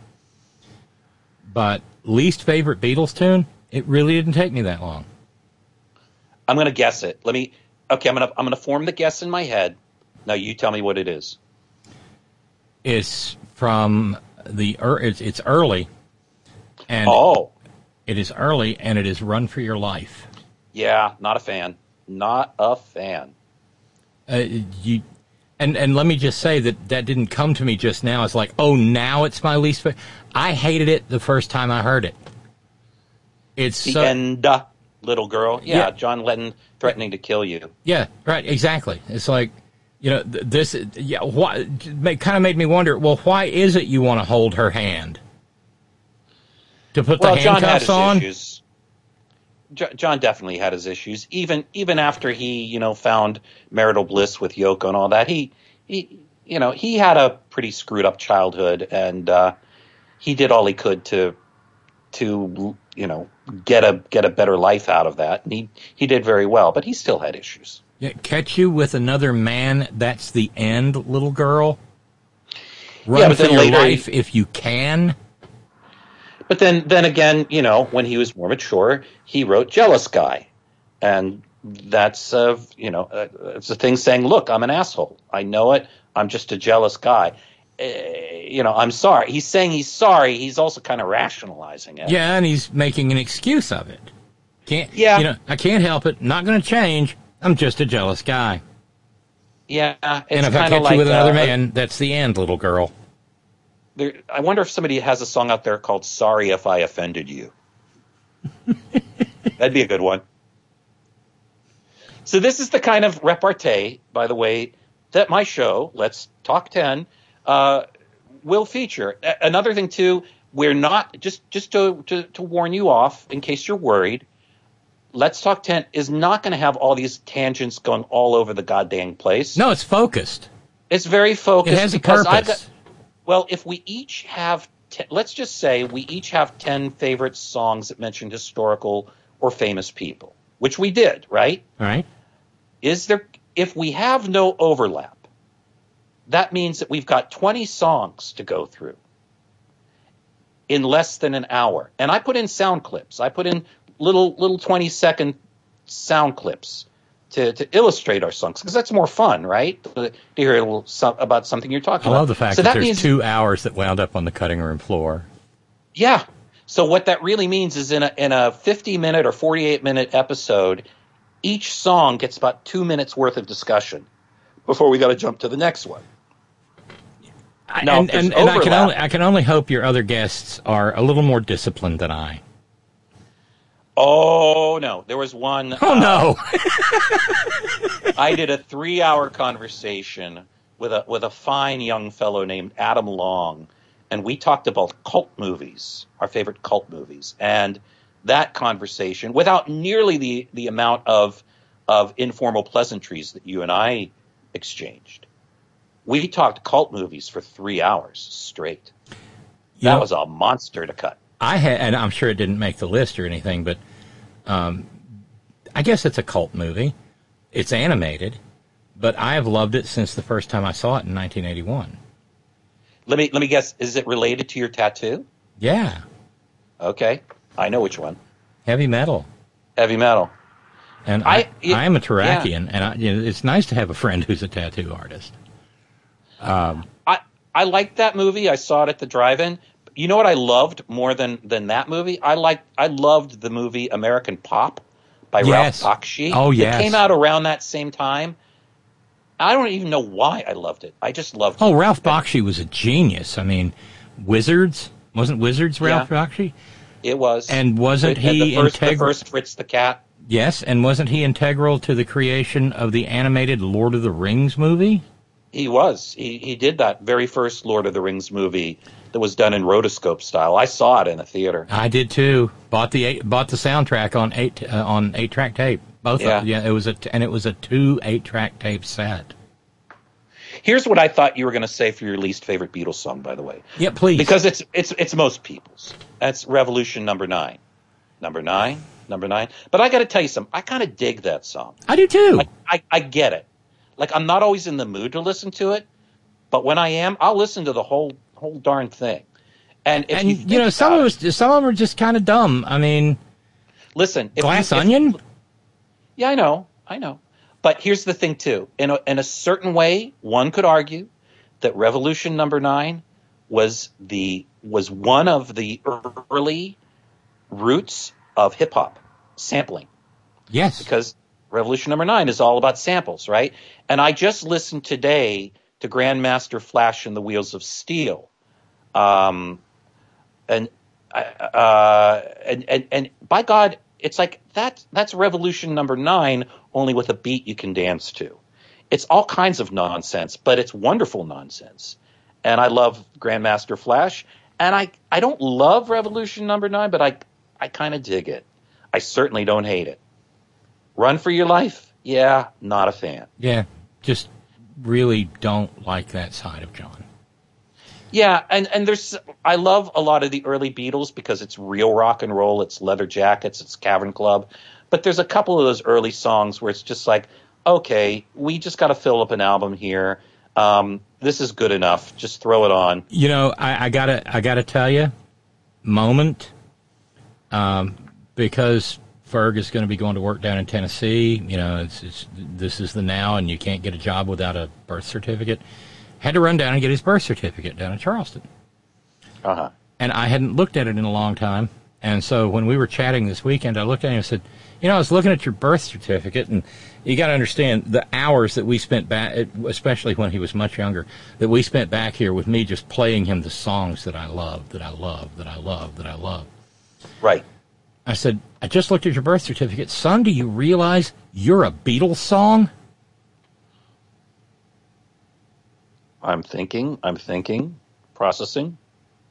But least favorite Beatles tune, it really didn't take me that long. I'm going to guess it. Let me, okay, I'm going to, I'm going to form the guess in my head. Now you tell me what it is. It's from the, it's, it's early, and Oh, it is early, and it is Run for Your Life. yeah, not a fan. Not a fan. Uh, you, and and let me just say that that didn't come to me just now. It's like, oh, now it's my least favorite. I hated it the first time I heard it. It's The so, end, uh, little girl. Yeah, Yeah. John Lennon threatening to kill you. yeah, right, exactly. It's like, you know, th- this, yeah, why, it kind of made me wonder, well, why is it you want to hold her hand? To put Well, the John had handcuffs his on? issues. Jo- John definitely had his issues. Even even after he, you know, found marital bliss with Yoko and all that, he, he you know, he had a pretty screwed up childhood, and uh, he did all he could to, to you know, get a get a better life out of that, and he he did very well. But he still had issues. Yeah, catch you with another man, that's the end, little girl. Run Yeah, but for then your later he- life if you can. But then, then again, you know, when he was more mature, he wrote "Jealous Guy," and that's uh, you know, uh, it's a thing saying, "Look, I'm an asshole. I know it. I'm just a jealous guy." Uh, you know, I'm sorry. He's saying he's sorry. He's also kind of rationalizing it. Yeah, and he's making an excuse of it. Can't, Yeah. you know, I can't help it. Not going to change. I'm just a jealous guy. Yeah, it's And if I kind catch of like you with another uh, man, that's the end, little girl. There, I wonder if somebody has a song out there called "Sorry If I Offended You." That'd be a good one. So this is the kind of repartee, by the way, that my show, Let's Talk ten, uh, will feature. A- another thing, too, we're not, just, just to, to, to warn you off, in case you're worried, Let's Talk ten is not going to have all these tangents going all over the goddamn place. No, it's focused. It's very focused. It has a because purpose. I've got, well, if we each have, te- let's just say we each have ten favorite songs that mention historical or famous people, which we did, right? All right. Is there, if we have no overlap, that means that we've got twenty songs to go through in less than an hour. And I put in sound clips. I put in little, little twenty second sound clips to, to illustrate our songs, because that's more fun, right? To, to hear a little so, about something you're talking I about. love the fact So that, there's means, two hours that wound up on the cutting room floor. Yeah. So what that really means is in a in a fifty minute or forty-eight minute episode, each song gets about two minutes worth of discussion before we got to jump to the next one. I- Now, and if there's and, and I can overlap- only I can only hope your other guests are a little more disciplined than I. Oh no, there was one. Oh uh, no! I did a three hour conversation with a with a fine young fellow named Adam Long, and we talked about cult movies, our favorite cult movies, and that conversation, without nearly the the amount of of informal pleasantries that you and I exchanged, we talked cult movies for three hours straight. You That know, was a monster to cut. I had, and I'm sure it didn't make the list or anything, but um, I guess it's a cult movie. It's animated, but I have loved it since the first time I saw it in nineteen eighty-one. Let me let me guess. Is it related to your tattoo? Yeah, Okay, I know which one. heavy metal. Heavy metal. And I, I- it- I am a Tarakian, and I, you know, it's nice to have a friend who's a tattoo artist. Um, I I liked that movie. I saw it at the drive-in. You know what I loved more than, than that movie? I liked I loved the movie American Pop by Yes. Ralph Bakshi. Oh, yes. It came out around that same time. I don't even know why I loved it. I just loved oh, it. Ralph Bakshi was a genius. I mean, Wizards wasn't Wizards Ralph Yeah. Bakshi? It was. And wasn't It had he the first, the integral? first Fritz the Cat? Yes, and wasn't he integral to the creation of the animated Lord of the Rings movie? He was. He he did that very first Lord of the Rings movie that was done in rotoscope style. I saw it in a theater. I did too. Bought the eight, bought the soundtrack on eight uh, on eight track tape. Both. Yeah. Of, yeah. It was a and it was a two eight track tape set. Here's what I thought you were going to say for your least favorite Beatles song, by the way. Yeah, please. Because it's it's it's most people's. That's Revolution Number Nine. Number nine. Number nine. But I got to tell you something. I kind of dig that song. I do too. Like, I I get it. Like, I'm not always in the mood to listen to it, but when I am, I'll listen to the whole whole darn thing. And if and you, you, know, some of us, some of them are just kind of dumb. I mean, listen, if Glass you, if, Onion. Yeah, I know, I know. But here's the thing, too. In a, in a certain way, one could argue that Revolution Number Nine was the was one of the early roots of hip hop sampling. Yes, because Revolution Number Nine is all about samples, right? And I just listened today to Grandmaster Flash and the Wheels of Steel, um, and uh, and and and by God, it's like that. That's Revolution Number Nine, only with a beat you can dance to. It's all kinds of nonsense, but it's wonderful nonsense. And I love Grandmaster Flash, and I I don't love Revolution Number Nine, but I I kind of dig it. I certainly don't hate it. Run for Your Life? Yeah, not a fan. Yeah, just really don't like that side of John. Yeah, and, and there's I love a lot of the early Beatles because it's real rock and roll, it's Leather Jackets, it's Cavern Club. But there's a couple of those early songs where it's just like, okay, we just got to fill up an album here. Um, this is good enough. Just throw it on. You know, I, I gotta I gotta tell you, Moment, um, because Ferg is going to be going to work down in Tennessee. You know, it's, it's this is the now, and you can't get a job without a birth certificate. Had to run down and get his birth certificate down in Charleston. Uh-huh. And I hadn't looked at it in a long time. And so when we were chatting this weekend, I looked at him and said, you know, I was looking at your birth certificate, and you got to understand the hours that we spent back, especially when he was much younger, that we spent back here with me just playing him the songs that I love, that I love, that I love, that I love. Right. I said, I just looked at your birth certificate. Son, do you realize you're a Beatles song? I'm thinking, I'm thinking, processing.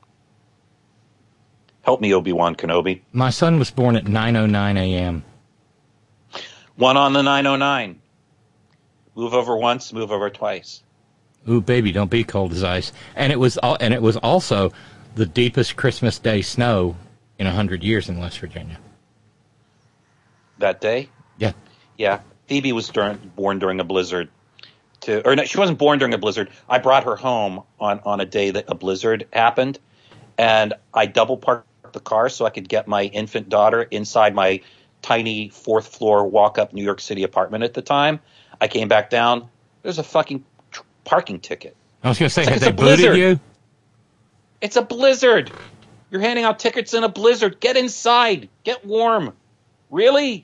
Help me, Obi-Wan Kenobi. My son was born at nine oh nine a.m. One on the nine oh nine. Move over once, move over twice. Ooh, baby, don't be cold as ice. And it was, and it was also the deepest Christmas Day snow in a hundred years in West Virginia. That day? Yeah. Yeah. Phoebe was during, born during a blizzard. To, or no, she wasn't born during a blizzard. I brought her home on, on a day that a blizzard happened, and I double parked the car so I could get my infant daughter inside my tiny fourth floor walk up New York City apartment at the time. I came back down. There's a fucking tr- parking ticket. I was going to say, It's like had it's they a booted blizzard. you? It's a blizzard. You're handing out tickets in a blizzard. Get inside. Get warm. Really?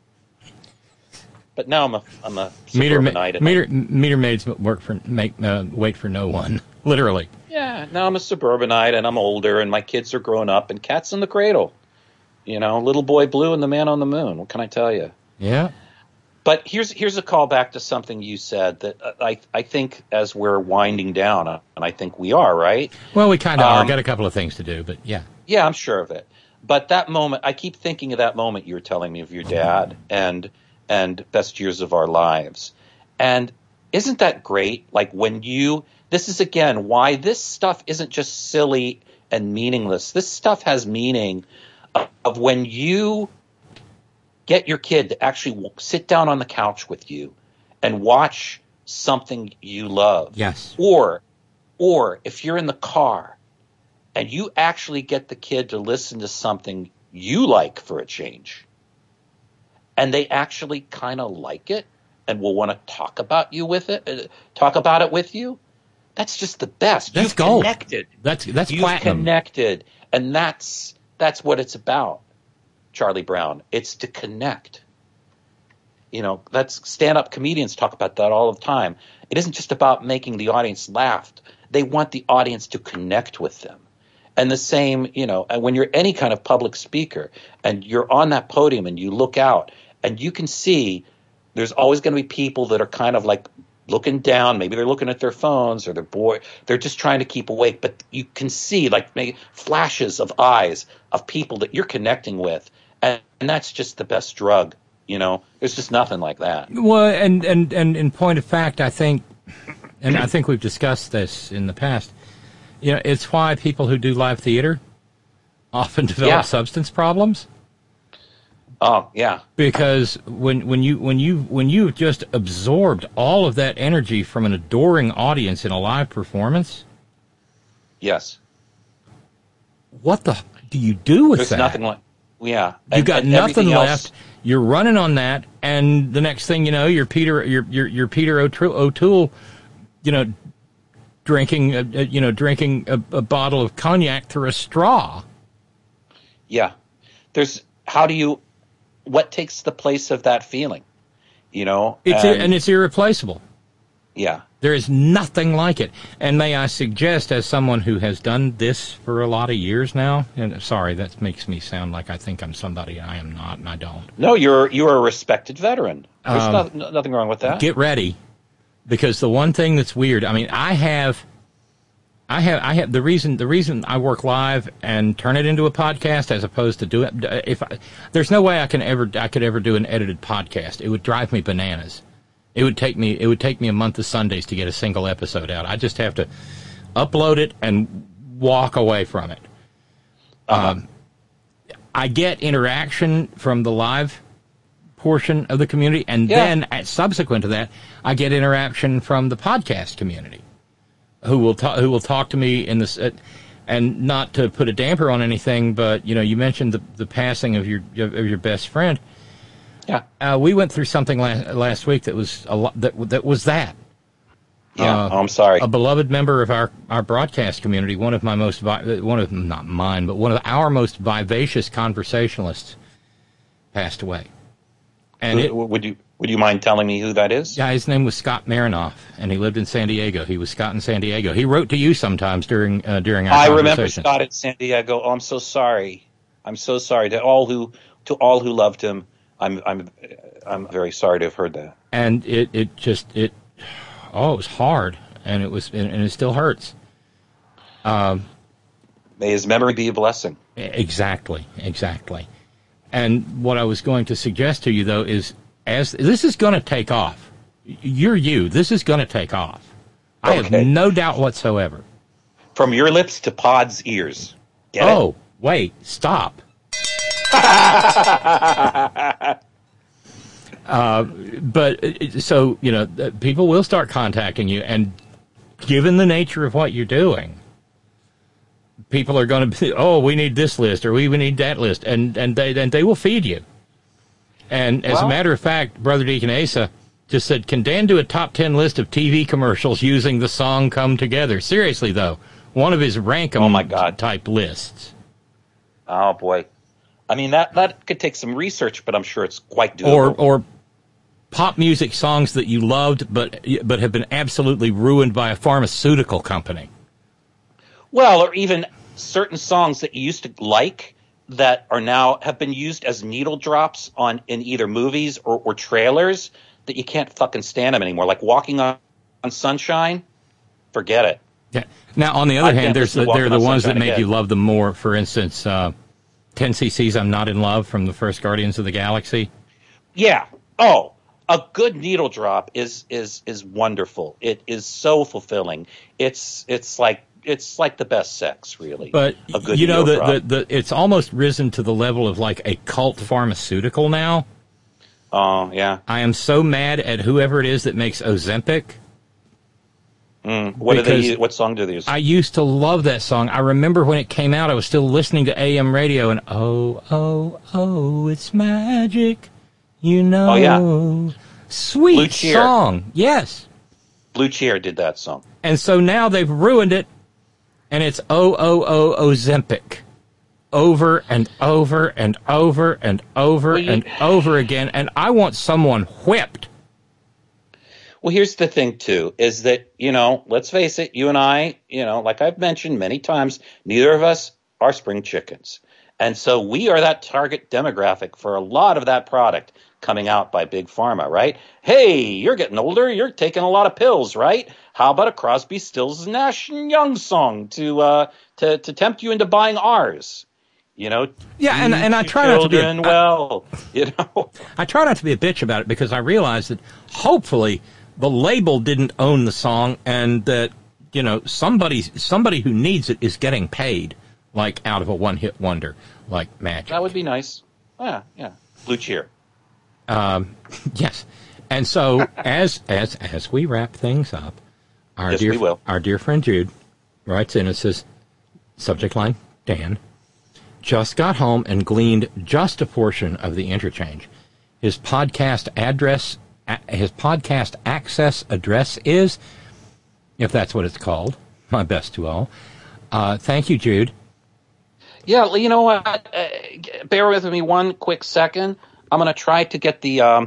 But now I'm a I'm a Meter, ma- suburbanite. meter, meter maids work for make uh, wait for no one, literally. Yeah, now I'm a suburbanite and I'm older and my kids are growing up and cat's in the cradle. You know, Little Boy Blue and the Man on the Moon. What can I tell you? Yeah. But here's here's a callback to something you said that I I think as we're winding down, and I think we are, right? Well, we kind of Um, are. Got a couple of things to do, but yeah. Yeah, I'm sure of it. But that moment, I keep thinking of that moment you were telling me of your dad and and best years of our lives. And isn't that great? Like when you, this is again why this stuff isn't just silly and meaningless. This stuff has meaning of, of when you get your kid to actually sit down on the couch with you and watch something you love. Yes. Or, or if you're in the car and you actually get the kid to listen to something you like for a change, and they actually kind of like it and will want to talk about you with it, uh, talk about it with you, that's just the best. That's You've gold. connected. That's that's You've platinum. connected, and that's that's what it's about, Charlie Brown. It's to connect. You know, that's stand-up comedians talk about that all the time. It isn't just about making the audience laugh. They want the audience to connect with them. And the same, you know, and when you're any kind of public speaker and you're on that podium and you look out and you can see there's always going to be people that are kind of like looking down. Maybe they're looking at their phones or they're bored. They're just trying to keep awake. But you can see like maybe flashes of eyes of people that you're connecting with. And, and that's just the best drug. You know, there's just nothing like that. Well, and, and, and in point of fact, I think, and I think we've discussed this in the past, you know, it's why people who do live theater often develop Yeah. substance problems. Oh, yeah. Because when when you when you when you've just absorbed all of that energy from an adoring audience in a live performance, Yes. what the do you do with There's that? nothing like, yeah. You And- got and nothing everything left. else- You're running on that, and the next thing you know, you're Peter, you're you're, you're Peter O'Toole, O'Toole, you know, drinking, a, a, you know, drinking a, a bottle of cognac through a straw. Yeah. There's, how do you, what takes the place of that feeling? You know? It's and it's irreplaceable. Yeah. There is nothing like it. And may I suggest, as someone who has done this for a lot of years now, and sorry, that makes me sound like I think I'm somebody I am not, and I don't. No, you're you're a respected veteran. There's Um, no, no- nothing wrong with that. Get ready, because the one thing that's weird, I mean, I have, I have, I have the reason the reason I work live and turn it into a podcast as opposed to do it. If I, there's no way I can ever I could ever do an edited podcast, it would drive me bananas. It would take me it would take me a month of Sundays to get a single episode out. I just have to upload it and walk away from it. Uh-huh. Um, I get interaction from the live portion of the community, and Yeah. then at, subsequent to that, I get interaction from the podcast community, who will talk who will talk to me in this. Uh, and not to put a damper on anything, but you know, you mentioned the the passing of your of your best friend. Yeah. Uh, we went through something last, last week that was a lot, that that was that. Yeah. Uh, oh, I'm sorry. A beloved member of our, our broadcast community, one of my most vi- one of not mine, but one of our most vivacious conversationalists, passed away. And Who- it, would you would you mind telling me who that is? yeah, his name was Scott Marinoff, and he lived in San Diego. He was Scott in San Diego. He wrote to you sometimes during uh, during our I remember conversation. Scott at San Diego. Oh, I'm so sorry. I'm so sorry to all who to all who loved him. I'm I'm I'm very sorry to have heard that. And it, it just it oh it was hard, and it was and, and it still hurts. Um, May his memory be a blessing. exactly, exactly. And what I was going to suggest to you though is, as this is going to take off, you're you. This is going to take off. I Okay. have no doubt whatsoever. From your lips to Pod's ears. Get oh, wait, stop. uh, but uh, so you know, uh, people will start contacting you, and given the nature of what you're doing, people are going to be, oh, we need this list or we, we need that list, and and they and they will feed you. And as Well- a matter of fact, Brother Deacon Asa just said, can Dan do a top ten list of T V commercials using the song "Come Together"? Seriously though, one of his rankum Oh, my God. type lists. Oh boy. I mean that that could take some research, but I'm sure it's quite doable. Or or pop music songs that you loved but but have been absolutely ruined by a pharmaceutical company. Well, or even certain songs that you used to like that are now have been used as needle drops on in either movies or, or trailers that you can't fucking stand them anymore. Like Walking on, on Sunshine, forget it. Yeah. Now, on the other I hand, can't there's listen the, to there are Walking the on ones that Sunshine make again. you love them more. For instance, uh, ten C C's "I'm Not in Love" from the first Guardians of the Galaxy. Yeah. Oh, a good needle drop is is is wonderful. It is so fulfilling. It's it's like it's like the best sex, really. But a good you know, needle the, drop. the the it's almost risen to the level of like a cult pharmaceutical now. Oh yeah. I am so mad at whoever it is that makes Ozempic. Mm. What do Because they? What song do they use? I used to love that song. I remember when it came out, I was still listening to A M radio, and oh, oh, oh, it's magic, you know. Oh, yeah. Sweet Blue Cheer. song, yes. Blue Cheer did that song. And so now they've ruined it, and it's oh, oh, oh, Ozempic. Over and over and over and over Well, you- and over again, and I want someone whipped. Well, here's the thing, too, is that, you know, let's face it, you and I, you know, like I've mentioned many times, neither of us are spring chickens. And so we are that target demographic for a lot of that product. coming out by Big Pharma, right? Hey, you're getting older. You're taking a lot of pills, right? How about a Crosby, Stills, Nash and Young song to uh, to to tempt you into buying ours? You know, yeah, and and I try not to be a, well, you know, I try not to be a bitch about it because I realize that hopefully the label didn't own the song and that you know somebody somebody who needs it is getting paid like out of a one hit wonder like Magic. That would be nice. Yeah, yeah, Blue Cheer. Um, yes, and so as as as we wrap things up, our yes, dear we will. our dear friend Jude writes in and says, subject line Dan just got home and gleaned just a portion of the interchange. His podcast address, his podcast access address is, if that's what it's called. My best to all. Uh, thank you, Jude. Yeah, you know what? Uh, bear with me one quick second. I'm going to try to get the. Um,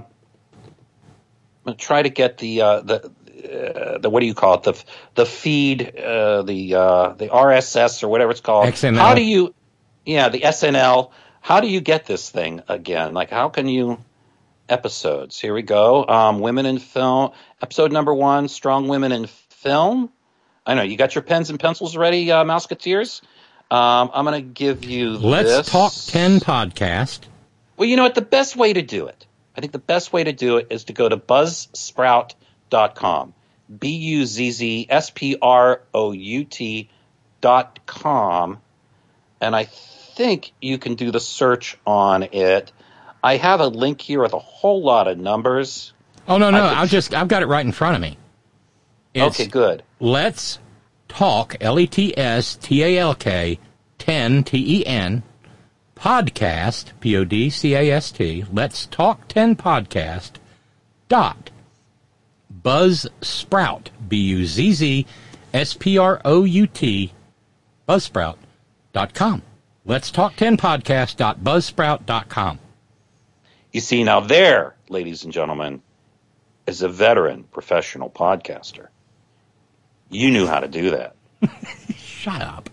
I'm going to try to get the uh, the uh, the what do you call it? The the feed, uh, the uh, the R S S or whatever it's called. X M L. How do you? Yeah, the S N L. How do you get this thing again? Like, how can you? Episodes. Here we go. Um, women in film. Episode number one. Strong women in film. I know you got your pens and pencils ready, uh, Mouseketeers. Um, I'm going to give you. Let's this. Talk ten podcast. Well, you know what? The best way to do it, I think the best way to do it is to go to buzzsprout dot com. B U Z Z S P R O U T dot com. And I think you can do the search on it. I have a link here with a whole lot of numbers. Oh, no, no. I I'll just, I've got it right in front of me. It's okay, good. Let's Talk, L E T S T A L K, ten, T E N, podcast, P O D C A S T, Let's Talk ten podcast, dot, Buzzsprout, B U Z Z S P R O U T, Buzzsprout dot com. Let's Talk ten podcast, dot buzzsprout dot com. You see, now there, ladies and gentlemen, is a veteran professional podcaster. You knew how to do that. Shut up.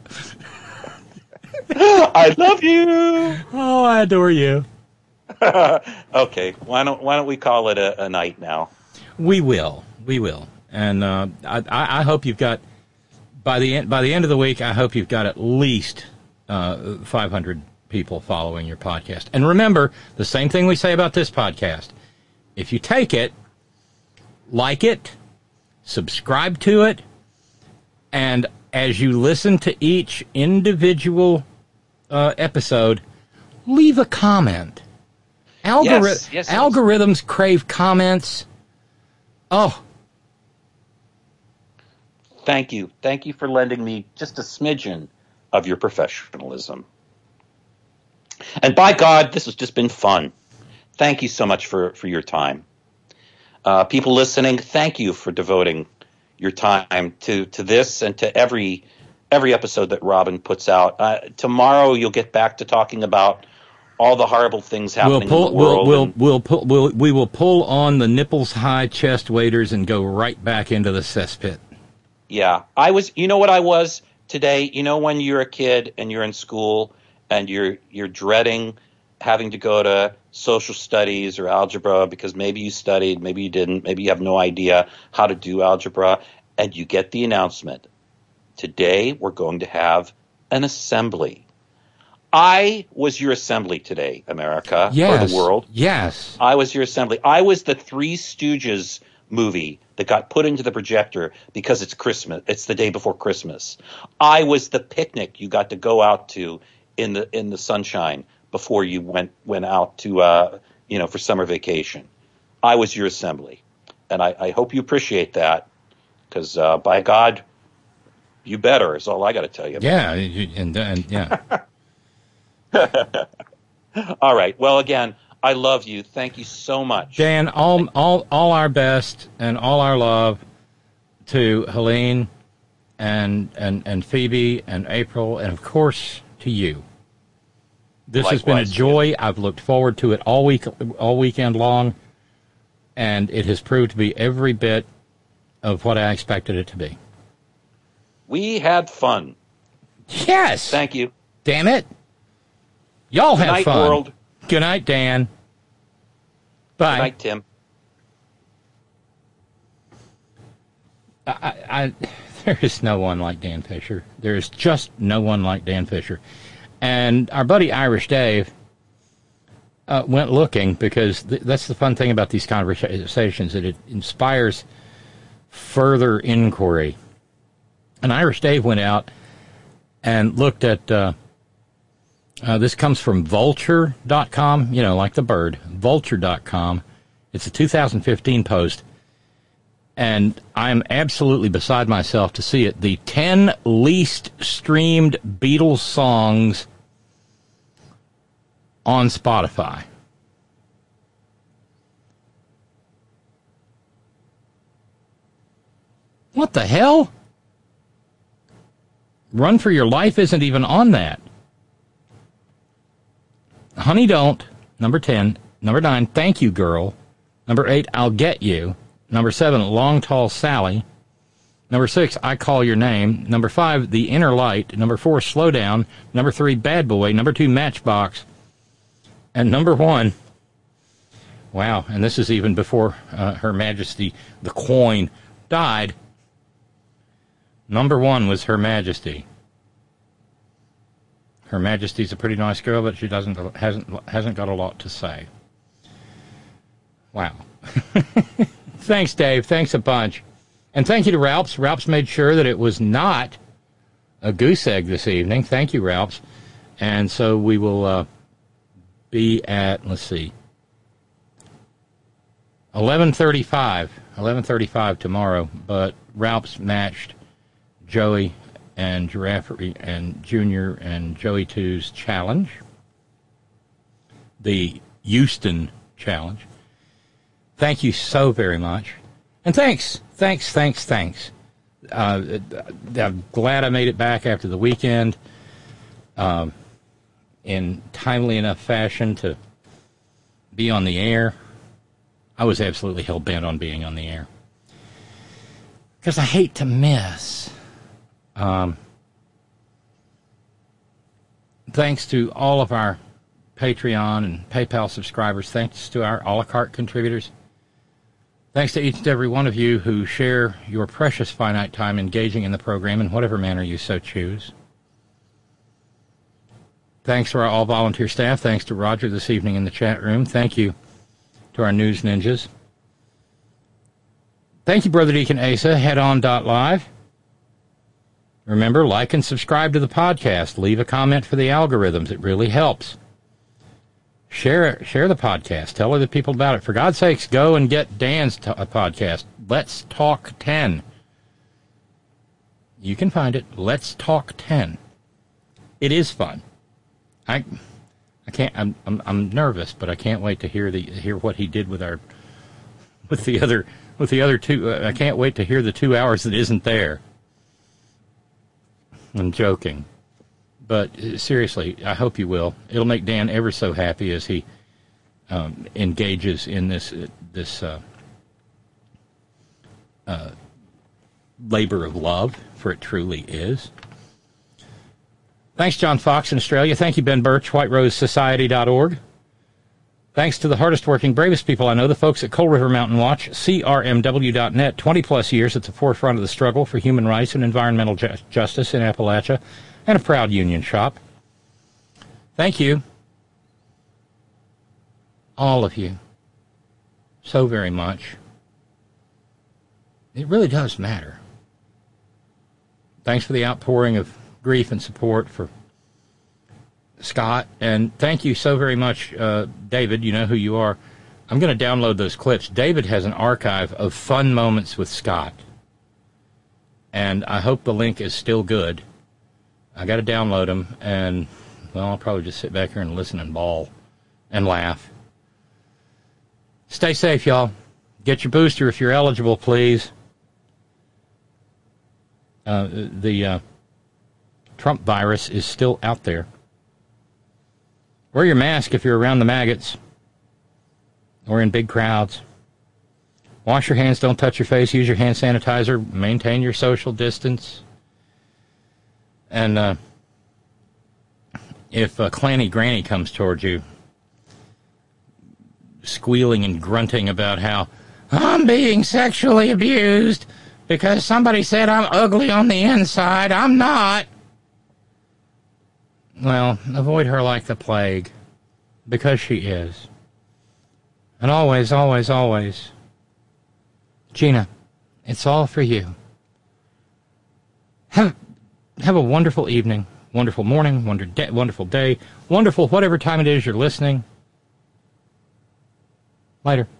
I love you. Oh, I adore you. Okay, why don't why don't we call it a, a night now? We will. We will. And uh, I, I hope you've got, by the end, by the end of the week, I hope you've got at least uh, five hundred people following your podcast. And remember, the same thing we say about this podcast. If you take it, like it, subscribe to it, and as you listen to each individual uh, episode, leave a comment. Algori- yes, yes, yes. Algorithms crave comments. Oh. Thank you. Thank you for lending me just a smidgen of your professionalism. And by God, this has just been fun. Thank you so much for, for your time. Uh, people listening, thank you for devoting your time to, to this and to every every episode that Robin puts out. Uh, tomorrow you'll get back to talking about all the horrible things happening we'll pull, in the world. We'll, and, we'll, we'll pull, we'll, we will pull on the nipples high chest waders and go right back into the cesspit. Yeah. I was, you know what I was today? You know when you're a kid and you're in school and you're you're dreading having to go to social studies or algebra because maybe you studied, maybe you didn't, maybe you have no idea how to do algebra, and you get the announcement, today we're going to have an assembly. I was your assembly today, America, yes, or the world. Yes. I was your assembly. I was the Three Stooges movie that got put into the projector because it's Christmas. It's the day before Christmas. I was the picnic you got to go out to in the in the sunshine before you went went out to uh, you know for summer vacation. I was your assembly, and I, I hope you appreciate that because uh, by God, you better. Is all I got to tell you. Yeah, and, and yeah. All right. Well, again, I love you. Thank you so much. Dan, all all all our best and all our love to Helene and and and Phoebe and April and of course to you. This Likewise, has been a joy. I've looked forward to it all week all weekend long, and it has proved to be every bit of what I expected it to be. We had fun. Yes. Thank you. Damn it. Y'all Good have night, fun. world. Good night, Dan. Bye. Good night, Tim. I, I, there is no one like Dan Fisher. There is just no one like Dan Fisher. And our buddy Irish Dave uh, went looking, because th- that's the fun thing about these conversations, that it inspires further inquiry. And Irish Dave went out and looked at, uh, uh, this comes from vulture dot com, you know, like the bird, vulture dot com. It's a two thousand fifteen post. And I'm absolutely beside myself to see it. The ten least streamed Beatles songs on Spotify. What the hell? Run for Your Life isn't even on that. Honey Don't, number ten. Number nine, Thank You Girl. Number eight, I'll Get You. Number seven, Long Tall Sally. Number six, I Call Your Name. Number five, The Inner Light. Number four, Slow Down. Number three, Bad Boy. Number two, Matchbox. And number one, wow, and this is even before uh, Her Majesty the Queen died. Number one was Her Majesty. Her Majesty's a pretty nice girl, but she doesn't hasn't hasn't got a lot to say. Wow. Thanks, Dave. Thanks a bunch. And thank you to Ralphs. Ralphs made sure that it was not a goose egg this evening. Thank you, Ralphs. And so we will uh, be at, let's see, eleven thirty-five. eleven thirty-five tomorrow. But Ralphs matched Joey and Giraffe and Junior and Joey two's challenge. The Houston challenge. Thank you so very much. And thanks, thanks, thanks, thanks. Uh, I'm glad I made it back after the weekend um, in timely enough fashion to be on the air. I was absolutely hell-bent on being on the air, because I hate to miss. Um, thanks to all of our Patreon and PayPal subscribers. Thanks to our a la carte contributors. Thanks to each and every one of you who share your precious finite time engaging in the program in whatever manner you so choose. Thanks to our all-volunteer staff. Thanks to Roger this evening in the chat room. Thank you to our news ninjas. Thank you, Brother Deacon Asa. head on dot live. Remember, like and subscribe to the podcast. Leave a comment for the algorithms. It really helps. Share share the podcast. Tell other people about it. For God's sakes, go and get Dan's t- podcast. Let's Talk ten. You can find it. Let's Talk ten. It is fun. I I can't. I'm I'm, I'm nervous, but I can't wait to hear the hear what he did with our with the other with the other two. Uh, I can't wait to hear the two hours that isn't there. I'm joking. But seriously, I hope you will. It'll make Dan ever so happy as he um, engages in this uh, this uh, uh, labor of love, for it truly is. Thanks, John Fox in Australia. Thank you, Ben Birch, white rose society dot org. Thanks to the hardest working, bravest people I know, the folks at Coal River Mountain Watch, C R M W dot net, twenty-plus years at the forefront of the struggle for human rights and environmental ju- justice in Appalachia, and a proud union shop. Thank you, all of you, so very much. It really does matter. Thanks for the outpouring of grief and support for Scott, and thank you so very much, uh, David. You know who you are. I'm going to download those clips. David has an archive of fun moments with Scott, and I hope the link is still good. I got to download them, and, well, I'll probably just sit back here and listen and bawl and laugh. Stay safe, y'all. Get your booster if you're eligible, please. Uh, the uh, Trump virus is still out there. Wear your mask if you're around the maggots or in big crowds. Wash your hands, don't touch your face, use your hand sanitizer, maintain your social distance. And uh, if uh, Clanny Granny comes towards you, squeeze squealing and grunting about how I'm being sexually abused because somebody said I'm ugly on the inside. I'm not. Well, avoid her like the plague, because she is. And always, always, always, Gina, it's all for you. Have, have a wonderful evening, wonderful morning, wonder de- wonderful day, wonderful whatever time it is you're listening. Later.